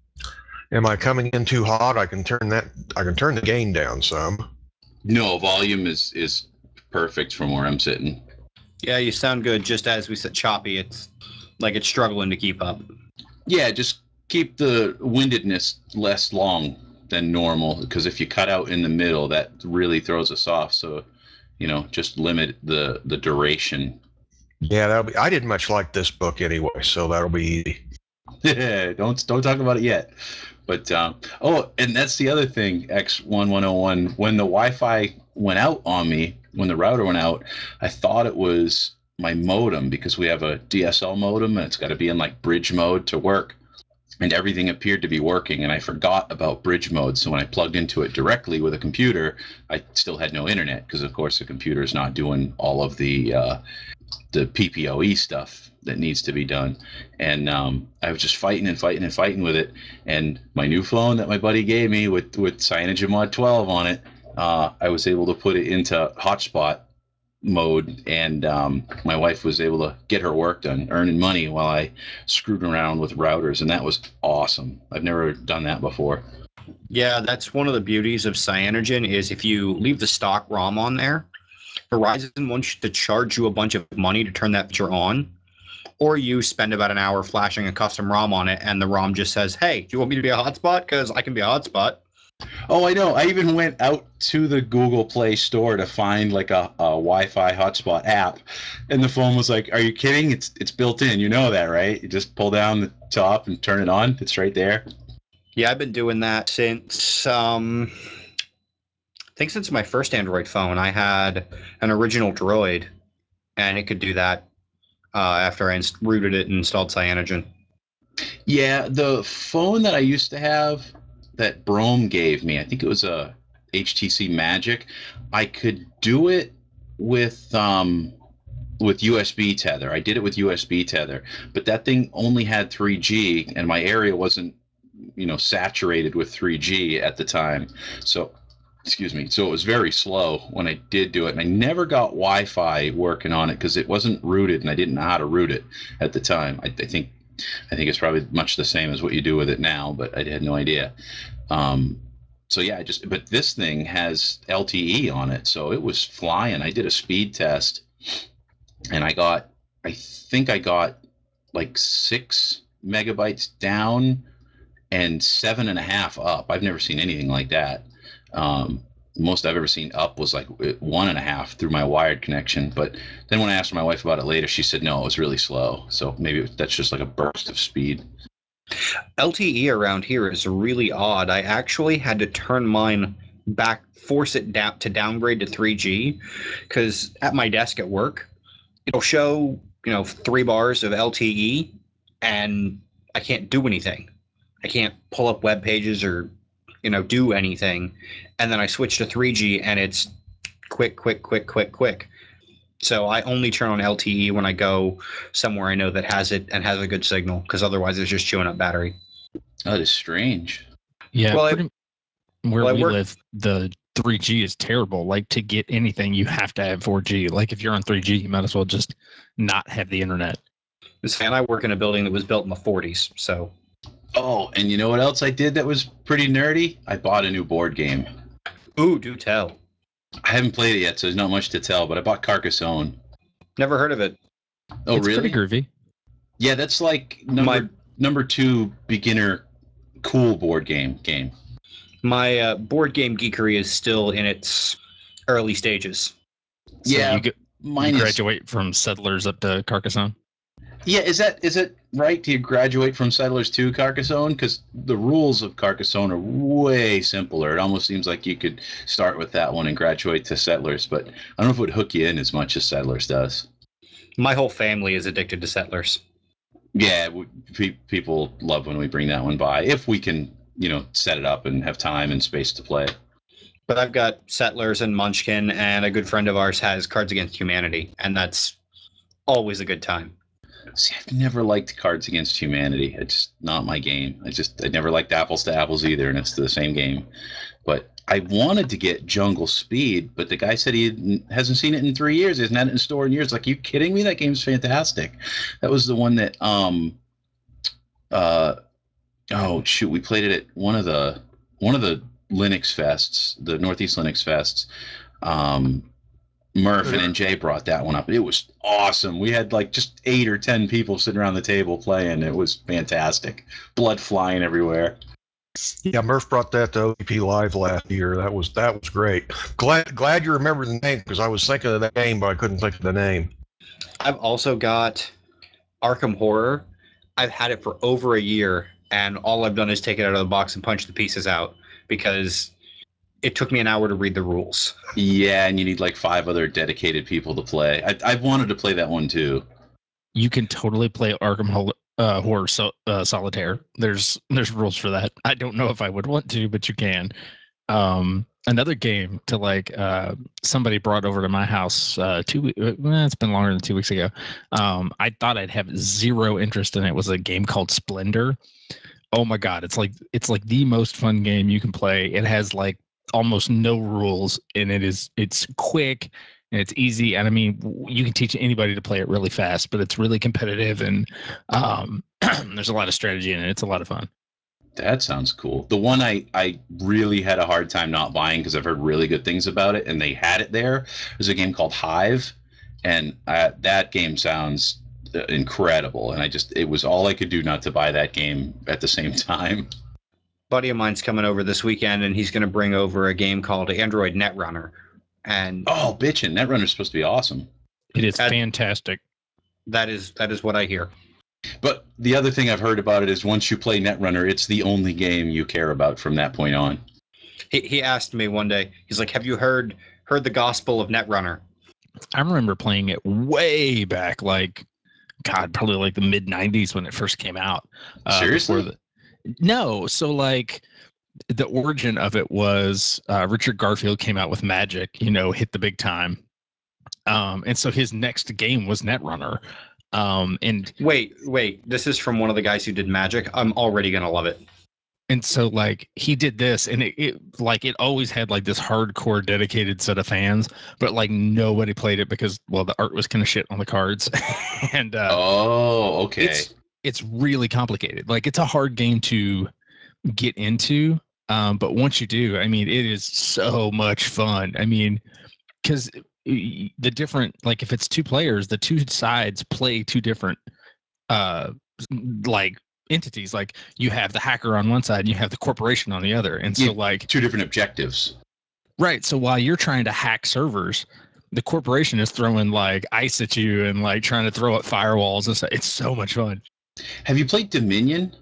Am I coming in too hot? I can turn that. I can turn the gain down some. No, volume is is perfect from where I'm sitting. Yeah, you sound good. Just as we said, choppy. It's like it's struggling to keep up. Yeah, just keep the windedness less long than normal, because if you cut out in the middle, that really throws us off. So, you know, just limit the the duration. Yeah, that'll be. I didn't much like this book anyway, so that'll be easy. don't don't talk about it yet. But um, oh, and that's the other thing, X one one oh one. When the Wi-Fi went out on me, when the router went out, I thought it was my modem because we have a D S L modem and it's got to be in like bridge mode to work. And everything appeared to be working, and I forgot about bridge mode. So when I plugged into it directly with a computer, I still had no internet because, of course, the computer is not doing all of the uh, the P P O E stuff that needs to be done. And um, I was just fighting and fighting and fighting with it. And my new phone that my buddy gave me with with CyanogenMod twelve on it, uh, I was able to put it into hotspot mode, and um, my wife was able to get her work done, earning money while I screwed around with routers, and that was awesome. I've never done that before. Yeah, that's one of the beauties of Cyanogen is if you leave the stock ROM on there, Verizon wants to charge you a bunch of money to turn that feature on, or you spend about an hour flashing a custom ROM on it, and the ROM just says, "Hey, do you want me to be a hotspot? Because I can be a hotspot." Oh, I know. I even went out to the Google Play Store to find like a, a Wi-Fi hotspot app, and the phone was like, "Are you kidding? It's it's built in. You know that, right? You just pull down the top and turn it on. It's right there." Yeah, I've been doing that since um, I think since my first Android phone. I had an original Droid, and it could do that uh, after I inst- rooted it and installed Cyanogen. Yeah, the phone that I used to have that Brome gave me, I think it was a H T C Magic. I could do it with um with U S B tether. I did it with U S B tether, but that thing only had three G, and my area wasn't, you know, saturated with three G at the time. So, excuse me. So it was very slow when I did do it, and I never got Wi-Fi working on it because it wasn't rooted, and I didn't know how to root it at the time. I, I think I think it's probably much the same as what you do with it now, but I had no idea. Um, so yeah, I just but this thing has L T E on it, so it was flying. I did a speed test, and I got, I think I got like six megabytes down and seven and a half up. I've never seen anything like that. Um, most I've ever seen up was like one and a half through my wired connection. But then when I asked my wife about it later, she said no, it was really slow. So maybe that's just like a burst of speed. L T E around here is really odd. I actually had to turn mine back, force it down to downgrade to three G, because at my desk at work, it'll show, you know, three bars of L T E, and I can't do anything. I can't pull up web pages or, you know, do anything. And then I switch to three G, and it's quick, quick, quick, quick, quick. So I only turn on L T E when I go somewhere I know that has it and has a good signal, because otherwise it's just chewing up battery. That is strange. Yeah, Well, I- pretty, where well, I we work- live, the three G is terrible. Like to get anything, you have to have four G. Like if you're on three G, you might as well just not have the internet. And I work in a building that was built in the forties, so. Oh, and you know what else I did that was pretty nerdy? I bought a new board game. Ooh, do tell. I haven't played it yet, so there's not much to tell, but I bought Carcassonne. Never heard of it. Oh, it's really? pretty groovy. Yeah, that's like number My- number two beginner cool board game game. My uh, board game geekery is still in its early stages. So Yeah, you, get, mine you is. graduate from Settlers up to Carcassonne. Yeah, is that is it right? Do you graduate from Settlers to Carcassonne? Because the rules of Carcassonne are way simpler. It almost seems like you could start with that one and graduate to Settlers, but I don't know if it would hook you in as much as Settlers does. My whole family is addicted to Settlers. Yeah, we, pe- people love when we bring that one by if we can, you know, set it up and have time and space to play. But I've got Settlers and Munchkin, and a good friend of ours has Cards Against Humanity, and that's always a good time. See, I've never liked Cards Against Humanity. It's not my game. I just I never liked Apples to Apples either, and it's the same game. But I wanted to get Jungle Speed, but the guy said he hasn't seen it in three years. He hasn't had it in store in years. Like, are you kidding me? That game's fantastic. That was the one that um uh oh shoot, we played it at one of the one of the Linux fests, the Northeast Linux fests. Um, Murph and N J brought that one up. It was awesome. We had like just eight or ten people sitting around the table playing. It was fantastic. Blood flying everywhere. Yeah, Murph brought that to O T P Live last year. That was that was great. Glad glad you remember the name because I was thinking of that game, but I couldn't think of the name. I've also got Arkham Horror. I've had it for over a year, and all I've done is take it out of the box and punch the pieces out because it took me an hour to read the rules. Yeah, and you need like five other dedicated people to play. I, I've wanted to play that one too. You can totally play Arkham Hol- uh, Horror so, uh, Solitaire. There's there's rules for that. I don't know if I would want to, but you can. Um, another game to like uh, somebody brought over to my house uh, two weeks. Well, it's been longer than two weeks ago. Um, I thought I'd have zero interest in it. Was a game called Splendor. Oh my god, it's like it's like the most fun game you can play. It has like almost no rules, and it is it's quick and it's easy. And I mean, you can teach anybody to play it really fast, but it's really competitive, and um, there's a lot of strategy in it. It's a lot of fun. That sounds cool. The one I, I really had a hard time not buying because I've heard really good things about it, and they had it there. There's a game called Hive, and uh, that game sounds uh, incredible. And I just it was all I could do not to buy that game at the same time. Buddy of mine's coming over this weekend, and he's going to bring over a game called Android Netrunner. And Oh, bitchin', Netrunner's supposed to be awesome. It is That- fantastic. that is that is what I hear. But the other thing I've heard about it is once you play Netrunner, it's the only game you care about from that point on. He, he asked me one day, he's like, have you heard heard the gospel of Netrunner? I remember playing it way back, like God, probably like the mid nineties when it first came out. Uh, Seriously? before the, no, so like the origin of it was uh, Richard Garfield came out with Magic, you know, hit the big time. Um, and so his next game was Netrunner. Um, and Wait, wait, this is from one of the guys who did Magic. I'm already going to love it. and so like he did this, and it, it like it always had like this hardcore dedicated set of fans, but like nobody played it because well the art was kind of shit on the cards. and uh, Oh, okay. it's it's really complicated. Like it's a hard game to get into, um, but once you do, I mean, it is so much fun. I mean, because the different like if it's two players, the two sides play two different uh like entities. Like you have the hacker on one side and you have the corporation on the other, and so Yeah. like Two different objectives. right. So while you're trying to hack servers, the corporation is throwing like ice at you and like trying to throw up firewalls and stuff. It's so much fun. Have you played Dominion?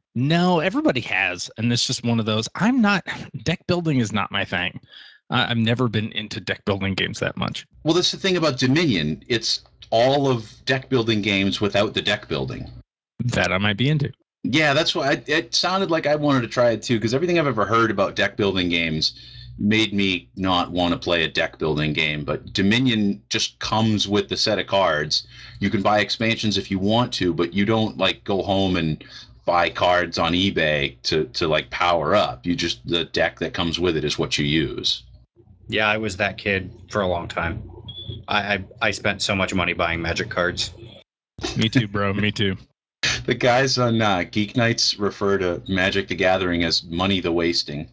No, everybody has, and it's just one of those. I'm not deck building is not my thing. I, I've never been into deck building games that much. Well, that's the thing about Dominion. It's all of deck building games without the deck building. That I might be into. Yeah, that's why I, it sounded like I wanted to try it too, because everything I've ever heard about deck building games made me not want to play a deck building game. But Dominion just comes with the set of cards. You can buy expansions if you want to, but you don't like go home and buy cards on eBay to, to like power up. You just the deck that comes with it is what you use. Yeah, I was that kid for a long time. I I, I spent so much money buying Magic cards. Me too, bro. Me too. The guys on uh, Geek Nights refer to Magic the Gathering as money the wasting.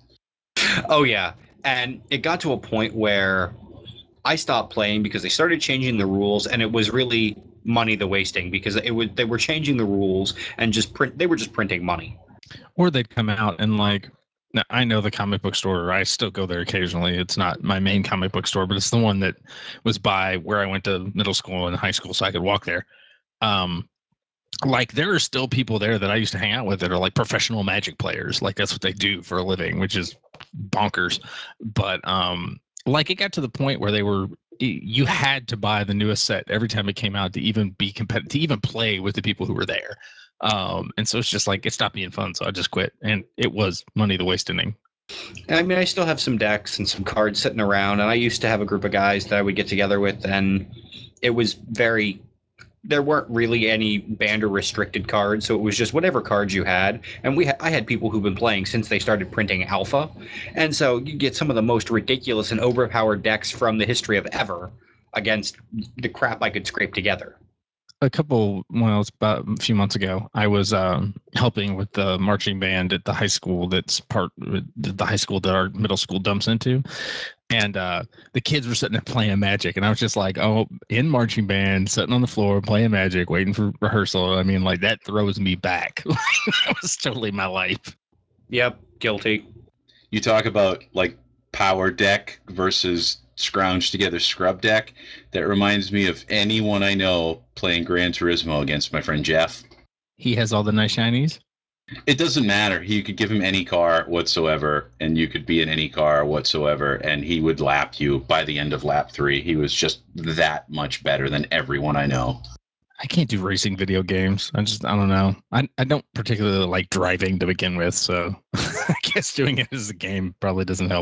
Oh yeah, and it got to a point where I stopped playing because they started changing the rules, and it was really money the wasting because it was they were changing the rules and just print they were just printing money. Or they'd come out and like, now, I know the comic book store. I still go there occasionally. It's not my main comic book store, but it's the one that was by where I went to middle school and high school, so I could walk there. Um, like there are still people there that I used to hang out with that are like professional Magic players. Like that's what they do for a living, which is bonkers. But um, like it got to the point where they were you had to buy the newest set every time it came out to even be competitive, to even play with the people who were there. Um, and so it's just like it stopped being fun, so I just quit. And it was money the wasting. And I mean, I still have some decks and some cards sitting around, and I used to have a group of guys that I would get together with, and it was very. There weren't really any banned or restricted cards, so it was just whatever cards you had. And we, ha- I had people who've been playing since they started printing Alpha, and so you get some of the most ridiculous and overpowered decks from the history of ever against the crap I could scrape together. A couple, well, it's about a few months ago, I was um, helping with the marching band at the high school that's part the high school that our middle school dumps into. And uh, the kids were sitting there playing Magic, and I was just like, "Oh, in marching band, sitting on the floor playing Magic, waiting for rehearsal." I mean, like that throws me back. That was totally my life. Yep, guilty. You talk about like power deck versus scrounge together scrub deck. That reminds me of anyone I know playing Gran Turismo against my friend Jeff. He has all the nice shinies. It doesn't matter. You could give him any car whatsoever, and you could be in any car whatsoever, and he would lap you by the end of lap three. He was just that much better than everyone I know. I can't do racing video games. I just, I don't know. I, I don't particularly like driving to begin with, so I guess doing it as a game probably doesn't help.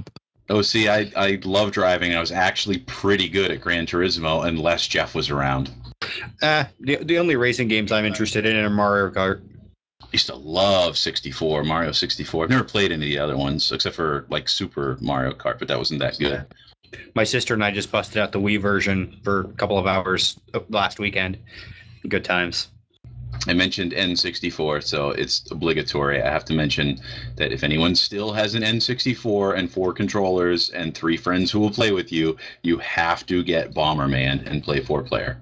Oh, see, I, I love driving. I was actually pretty good at Gran Turismo unless Jeff was around. Uh, the, the only racing games I'm interested in are Mario Kart. I used to love sixty-four, Mario sixty-four. I've never played any of the other ones except for like Super Mario Kart, but that wasn't that good. My sister and I just busted out the Wii version for a couple of hours last weekend. Good times. I mentioned N sixty-four, so it's obligatory. I have to mention that if anyone still has an N sixty-four and four controllers and three friends who will play with you, you have to get Bomberman and play four player.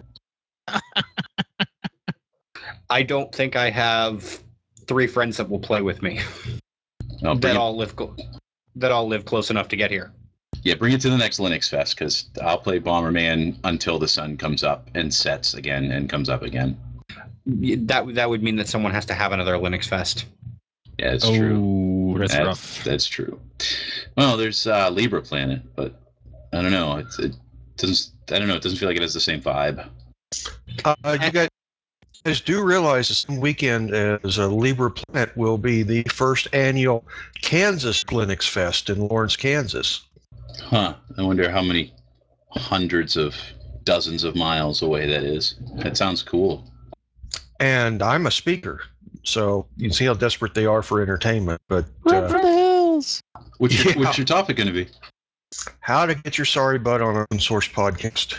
I don't think I have three friends that will play with me. No, that it, all live cl- that all live close enough to get here. Yeah, bring it to the next Linux Fest because I'll play Bomberman until the sun comes up and sets again and comes up again. That that would mean that someone has to have another Linux Fest. Yeah, it's oh, true. that's, that's rough. That's true. Well, there's uh, Libra Planet, but I don't know. It's, it doesn't. I don't know. It doesn't feel like it has the same vibe. Uh, you guys do realize this weekend as a Libra Planet will be the first annual Kansas Linux Fest in Lawrence, Kansas. Huh. I wonder how many hundreds of dozens of miles away that is. That sounds cool. And I'm a speaker, so you can see how desperate they are for entertainment. But Run uh, for the hills. What's your, Yeah. what's your topic going to be? how to get your sorry butt on an open source podcast.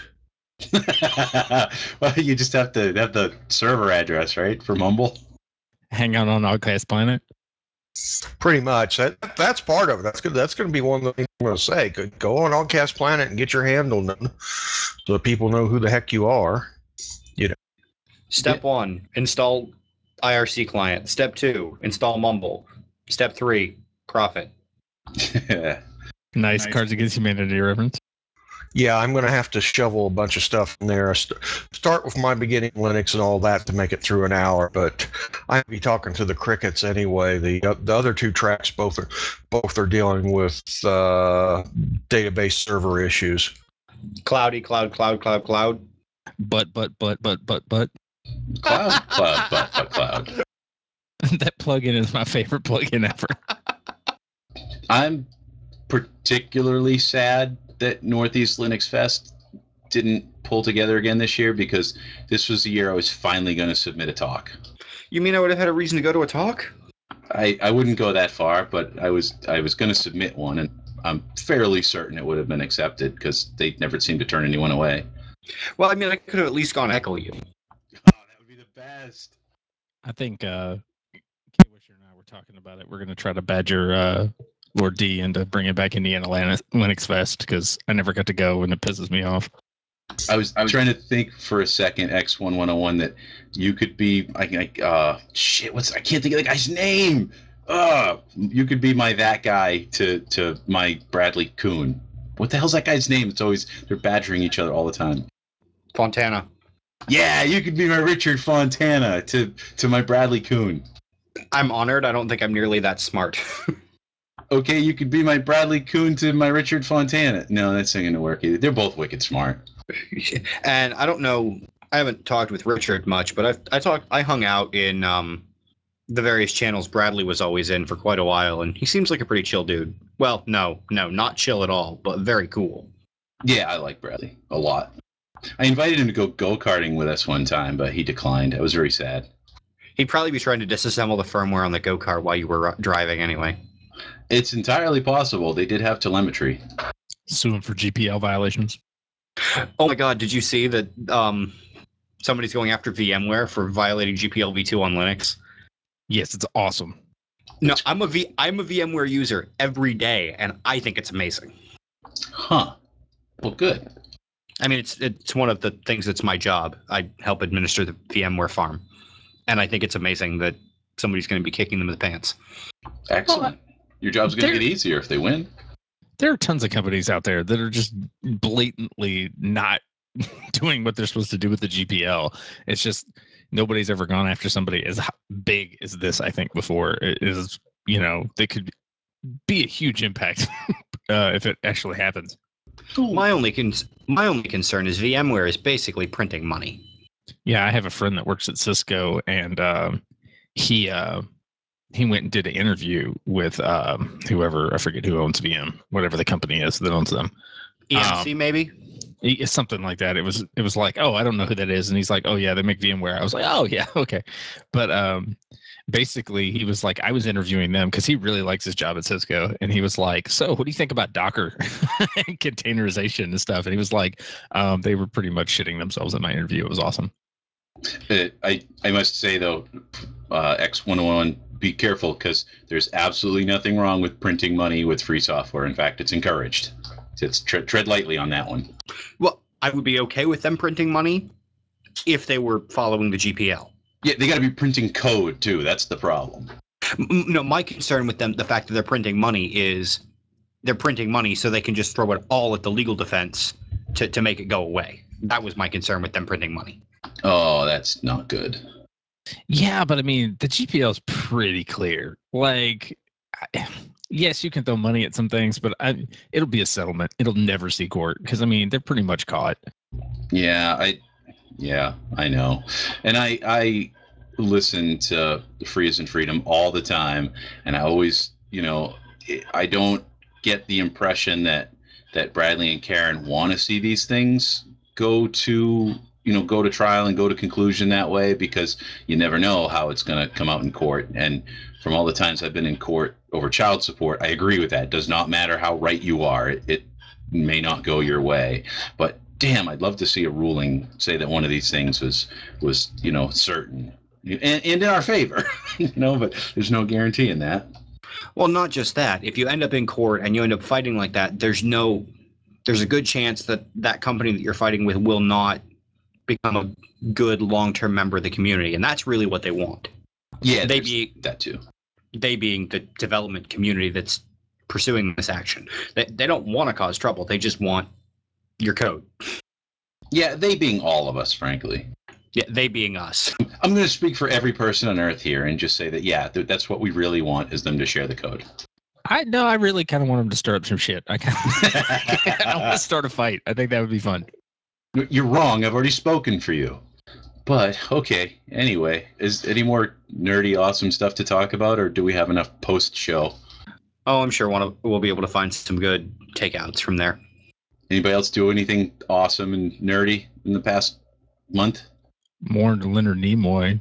Well, you just have to have the server address, right, for Mumble. Hang out on Outcast Planet. Pretty much. That that's part of it. That's good. That's going to be one of the things I'm going to say. Go on Allcast Planet and get your handle known, so that people know who the heck you are. You know. Step one: install I R C client. Step two: install Mumble. Step three: profit. Nice, Nice. Cards Against Humanity reference. Yeah, I'm going to have to shovel a bunch of stuff in there. St- start with my beginning Linux and all that to make it through an hour, but I'll be talking to the crickets anyway. The uh, the other two tracks both are both are dealing with uh, database server issues. Cloudy, cloud, cloud, cloud, cloud. But, but, but, but, but, but. Cloud, cloud, but, but cloud. That plugin is my favorite plugin ever. I'm particularly sad that Northeast Linux Fest didn't pull together again this year because this was the year I was finally going to submit a talk. You mean I would have had a reason to go to a talk? I, I wouldn't go that far, but I was I was going to submit one, and I'm fairly certain it would have been accepted because they never seemed to turn anyone away. Well, I mean, I could have at least gone echo you. Oh, that would be the best. I think uh, Kay Wisher and I were talking about it. We're going to try to badger uh, Lord D into bringing back Indiana Linux Fest because I never got to go and it pisses me off. I was I was trying to think for a second, X one one oh one, that you could be I, I uh shit. What's I can't think of the guy's name. Uh, you could be my that guy to to my Bradley Kuhn. What the hell's that guy's name? It's always they're badgering each other all the time. Fontana. Yeah, you could be my Richard Fontana to to my Bradley Kuhn. I'm honored. I don't think I'm nearly that smart. Okay, you could be my Bradley Kuhn to my Richard Fontana. No, that's not going to work either. They're both wicked smart. And I don't know. I haven't talked with Richard much, but I've I talked. I hung out in um, the various channels Bradley was always in for quite a while, and he seems like a pretty chill dude. Well, no, no, not chill at all, but very cool. Yeah, I like Bradley a lot. I invited him to go go-karting with us one time, but he declined. I was very sad. He'd probably be trying to disassemble the firmware on the go-kart while you were driving anyway. It's entirely possible. They did have telemetry. Suing for G P L violations. Oh my god, did you see that um, somebody's going after VMware for violating G P L v two on Linux? Yes, it's awesome. No, I'm a V I'm a VMware user every day, and I think it's amazing. Huh. Well, good. I mean, it's it's one of the things that's my job. I help administer the VMware farm, and I think it's amazing that somebody's going to be kicking them in the pants. Excellent. Your job's going to get easier if they win. There are tons of companies out there that are just blatantly not doing what they're supposed to do with the G P L. It's just nobody's ever gone after somebody as big as this, I think, before. It is, you know, they could be a huge impact uh, if it actually happens. My only con- my only concern is VMware is basically printing money. Yeah, I have a friend that works at Cisco, and um, he uh, he went and did an interview with um, whoever, I forget who owns V M, whatever the company is that owns them. E M C Um, maybe? It's something like that. It was it was like, oh, I don't know who that is, and he's like, oh yeah, they make VMware. I was like, oh yeah, okay. But um, basically, he was like, I was interviewing them because he really likes his job at Cisco, and he was like, so what do you think about Docker and containerization and stuff? And he was like, um, they were pretty much shitting themselves in my interview. It was awesome. Uh, I I must say though, uh, X one oh one, be careful because there's absolutely nothing wrong with printing money with free software. In fact, it's encouraged. It's tre- tread lightly on that one. Well, I would be okay with them printing money if they were following the G P L. Yeah, they got to be printing code too. That's the problem. M- No, my concern with them, the fact that they're printing money is they're printing money so they can just throw it all at the legal defense to, to make it go away. That was my concern with them printing money. Oh, that's not good. Yeah, but I mean, the G P L is pretty clear. Like, I, yes, you can throw money at some things, but I, it'll be a settlement. It'll never see court because I mean, they're pretty much caught. Yeah, I yeah, I know. And I I listen to Free and Freedom all the time, and I always, you know, I don't get the impression that that Bradley and Karen want to see these things go to, you know, go to trial and go to conclusion that way, because you never know how it's going to come out in court. And from all the times I've been in court over child support, I agree with that. It does not matter how right you are. It, it may not go your way. But damn, I'd love to see a ruling say that one of these things was was, you know, certain and, and in our favor, you know, but there's no guarantee in that. Well, not just that. If you end up in court and you end up fighting like that, there's no, there's a good chance that that company that you're fighting with will not become a good long-term member of the community, and that's really what they want. Yeah, they there's be that too. They being the development community that's pursuing this action. They they don't want to cause trouble. They just want your code. Yeah, they being all of us, frankly. Yeah, they being us. I'm going to speak for every person on Earth here and just say that, yeah, th- that's what we really want, is them to share the code. I no, I really kind of want them to stir up some shit. I kind of I want to start a fight. I think that would be fun. You're wrong. I've already spoken for you. But okay. Anyway, is any more nerdy, awesome stuff to talk about, or do we have enough post show? Oh, I'm sure one of we'll be able to find some good takeouts from there. Anybody else do anything awesome and nerdy in the past month? More than Leonard Nimoy.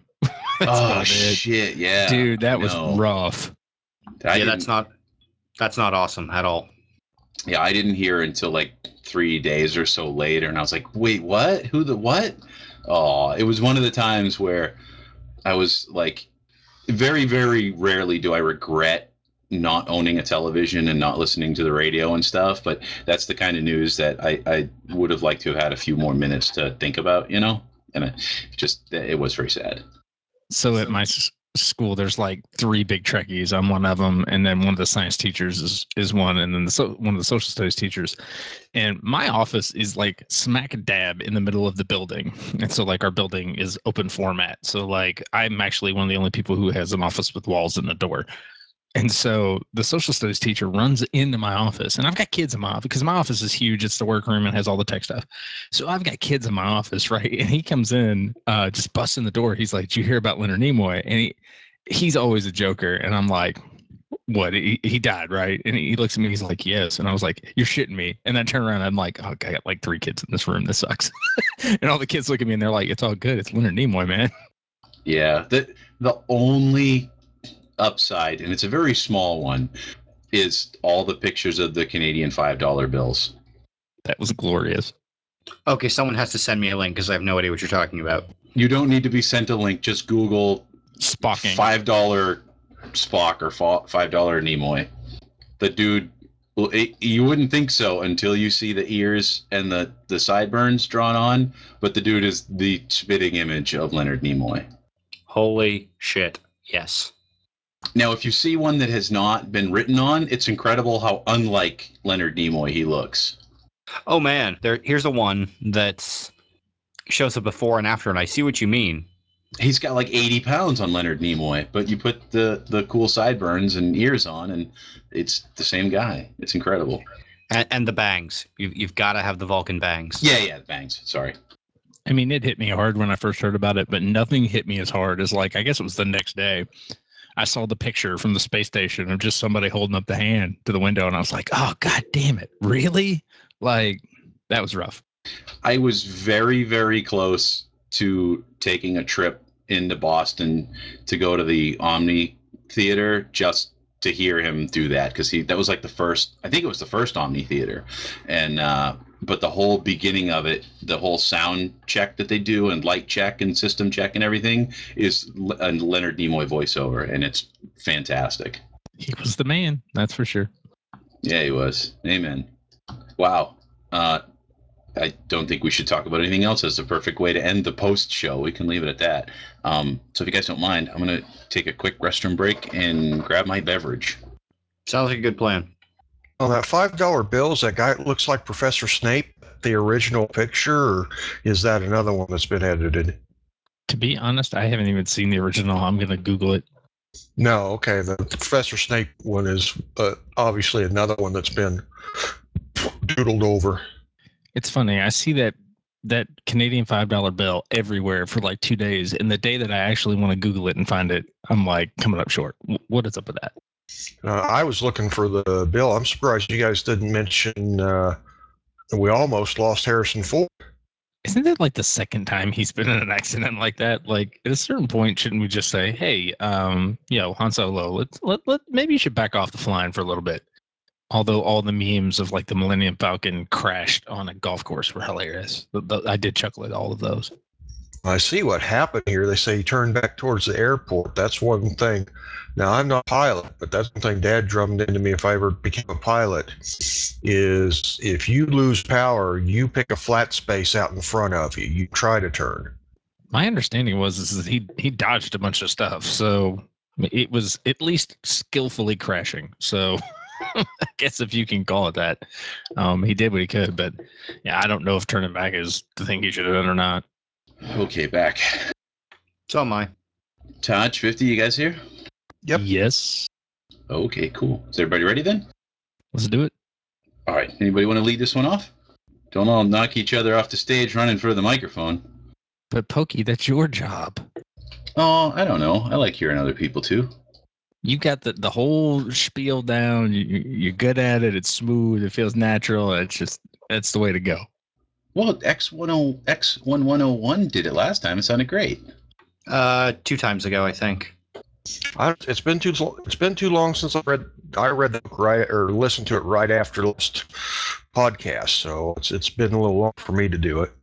Oh shit! Yeah, dude, that I was know. rough. I yeah, that's not that's not awesome at all. Yeah, I didn't hear until like three days or so later, and I was like, "Wait, what? Who the what?" Oh, it was one of the times where I was like, very, very rarely do I regret not owning a television and not listening to the radio and stuff, but that's the kind of news that I, I would have liked to have had a few more minutes to think about, you know? And it just, it was very sad. So at my s- school, there's like three big Trekkies. I'm one of them, and then one of the science teachers is is one, and then the so, one of the social studies teachers. And my office is like smack dab in the middle of the building, and so like our building is open format. So like I'm actually one of the only people who has an office with walls and a door. And so the social studies teacher runs into my office, and I've got kids in my office because my office is huge. It's the workroom and has all the tech stuff. So I've got kids in my office, right? And he comes in, uh, just busting the door. He's like, "Did you hear about Leonard Nimoy?" And he, he's always a joker. And I'm like, "What? He, he died, right?" And he looks at me. He's like, "Yes." And I was like, "You're shitting me." And I turn around. I'm like, "Oh, I got like three kids in this room. This sucks." And all the kids look at me and they're like, "It's all good. It's Leonard Nimoy, man." Yeah. The, the only upside, and it's a very small one, is all the pictures of the Canadian five dollar bills. That was glorious. Okay, someone has to send me a link because I have no idea what you're talking about. You don't need to be sent a link. Just Google Spocking. five dollar Spock or five dollar Nimoy. The dude, well, it, you wouldn't think so until you see the ears and the, the sideburns drawn on, but the dude is the spitting image of Leonard Nimoy. Holy shit. Yes. Now, if you see one that has not been written on, it's incredible how unlike Leonard Nimoy he looks. Oh man, there. Here's a one that shows a before and after, and I see what you mean. He's got like eighty pounds on Leonard Nimoy, but you put the, the cool sideburns and ears on, and it's the same guy. It's incredible. And, and the bangs. You've, you've got to have the Vulcan bangs. Yeah, yeah, bangs. Sorry. I mean, it hit me hard when I first heard about it, but nothing hit me as hard as like, I guess it was the next day I saw the picture from the space station of just somebody holding up the hand to the window, and I was like, "Oh, god damn it, really?" Like that was rough. I was very, very close to taking a trip into Boston to go to the Omni Theater just to hear him do that, because he that was like the first. I think it was the first Omni Theater, and uh, but the whole beginning of it, the whole sound check that they do and light check and system check and everything is a Leonard Nimoy voiceover, and it's fantastic. He was the man, that's for sure. Yeah, he was. Amen. Wow. Uh, I don't think we should talk about anything else. That's the perfect way to end the post show. We can leave it at that. Um, so if you guys don't mind, I'm going to take a quick restroom break and grab my beverage. Sounds like a good plan. On that five dollar bill, is that guy that looks like Professor Snape the original picture, or is that another one that's been edited? To be honest, I haven't even seen the original. I'm going to Google it. No, okay. The Professor Snape one is uh, obviously another one that's been doodled over. It's funny. I see that that Canadian five dollar bill everywhere for like two days. And the day that I actually want to Google it and find it, I'm like coming up short. What is up with that? Uh, I was looking for the bill. I'm surprised you guys didn't mention uh, we almost lost Harrison Ford. Isn't that like the second time he's been in an accident like that? Like at a certain point, shouldn't we just say, "Hey, um, you know, Han Solo, let's let let maybe you should back off the flying for a little bit." Although all the memes of like the Millennium Falcon crashed on a golf course were hilarious. The, the, I did chuckle at all of those. I see what happened here. They say he turned back towards the airport. That's one thing. Now, I'm not a pilot, but that's one thing Dad drummed into me if I ever became a pilot, is if you lose power, you pick a flat space out in front of you. You try to turn. My understanding was is that he he dodged a bunch of stuff, so it was at least skillfully crashing. So I guess if you can call it that, um, he did what he could. But yeah, I don't know if turning back is the thing he should have done or not. Okay, back. So am I. Todd, fifty, you guys here? Yep. Yes. Okay, cool. Is everybody ready then? Let's do it. All right. Anybody want to lead this one off? Don't all knock each other off the stage running for the microphone. But Pokey, that's your job. Oh, I don't know. I like hearing other people too. You got the, the whole spiel down. You, you're good at it. It's smooth. It feels natural. It's just, that's the way to go. Well, X ten X eleven oh one did it last time. It sounded great. Uh, two times ago, I think. I, it's been too it's been too long since I read I read the book right or listened to it right after last podcast, so it's it's been a little long for me to do it.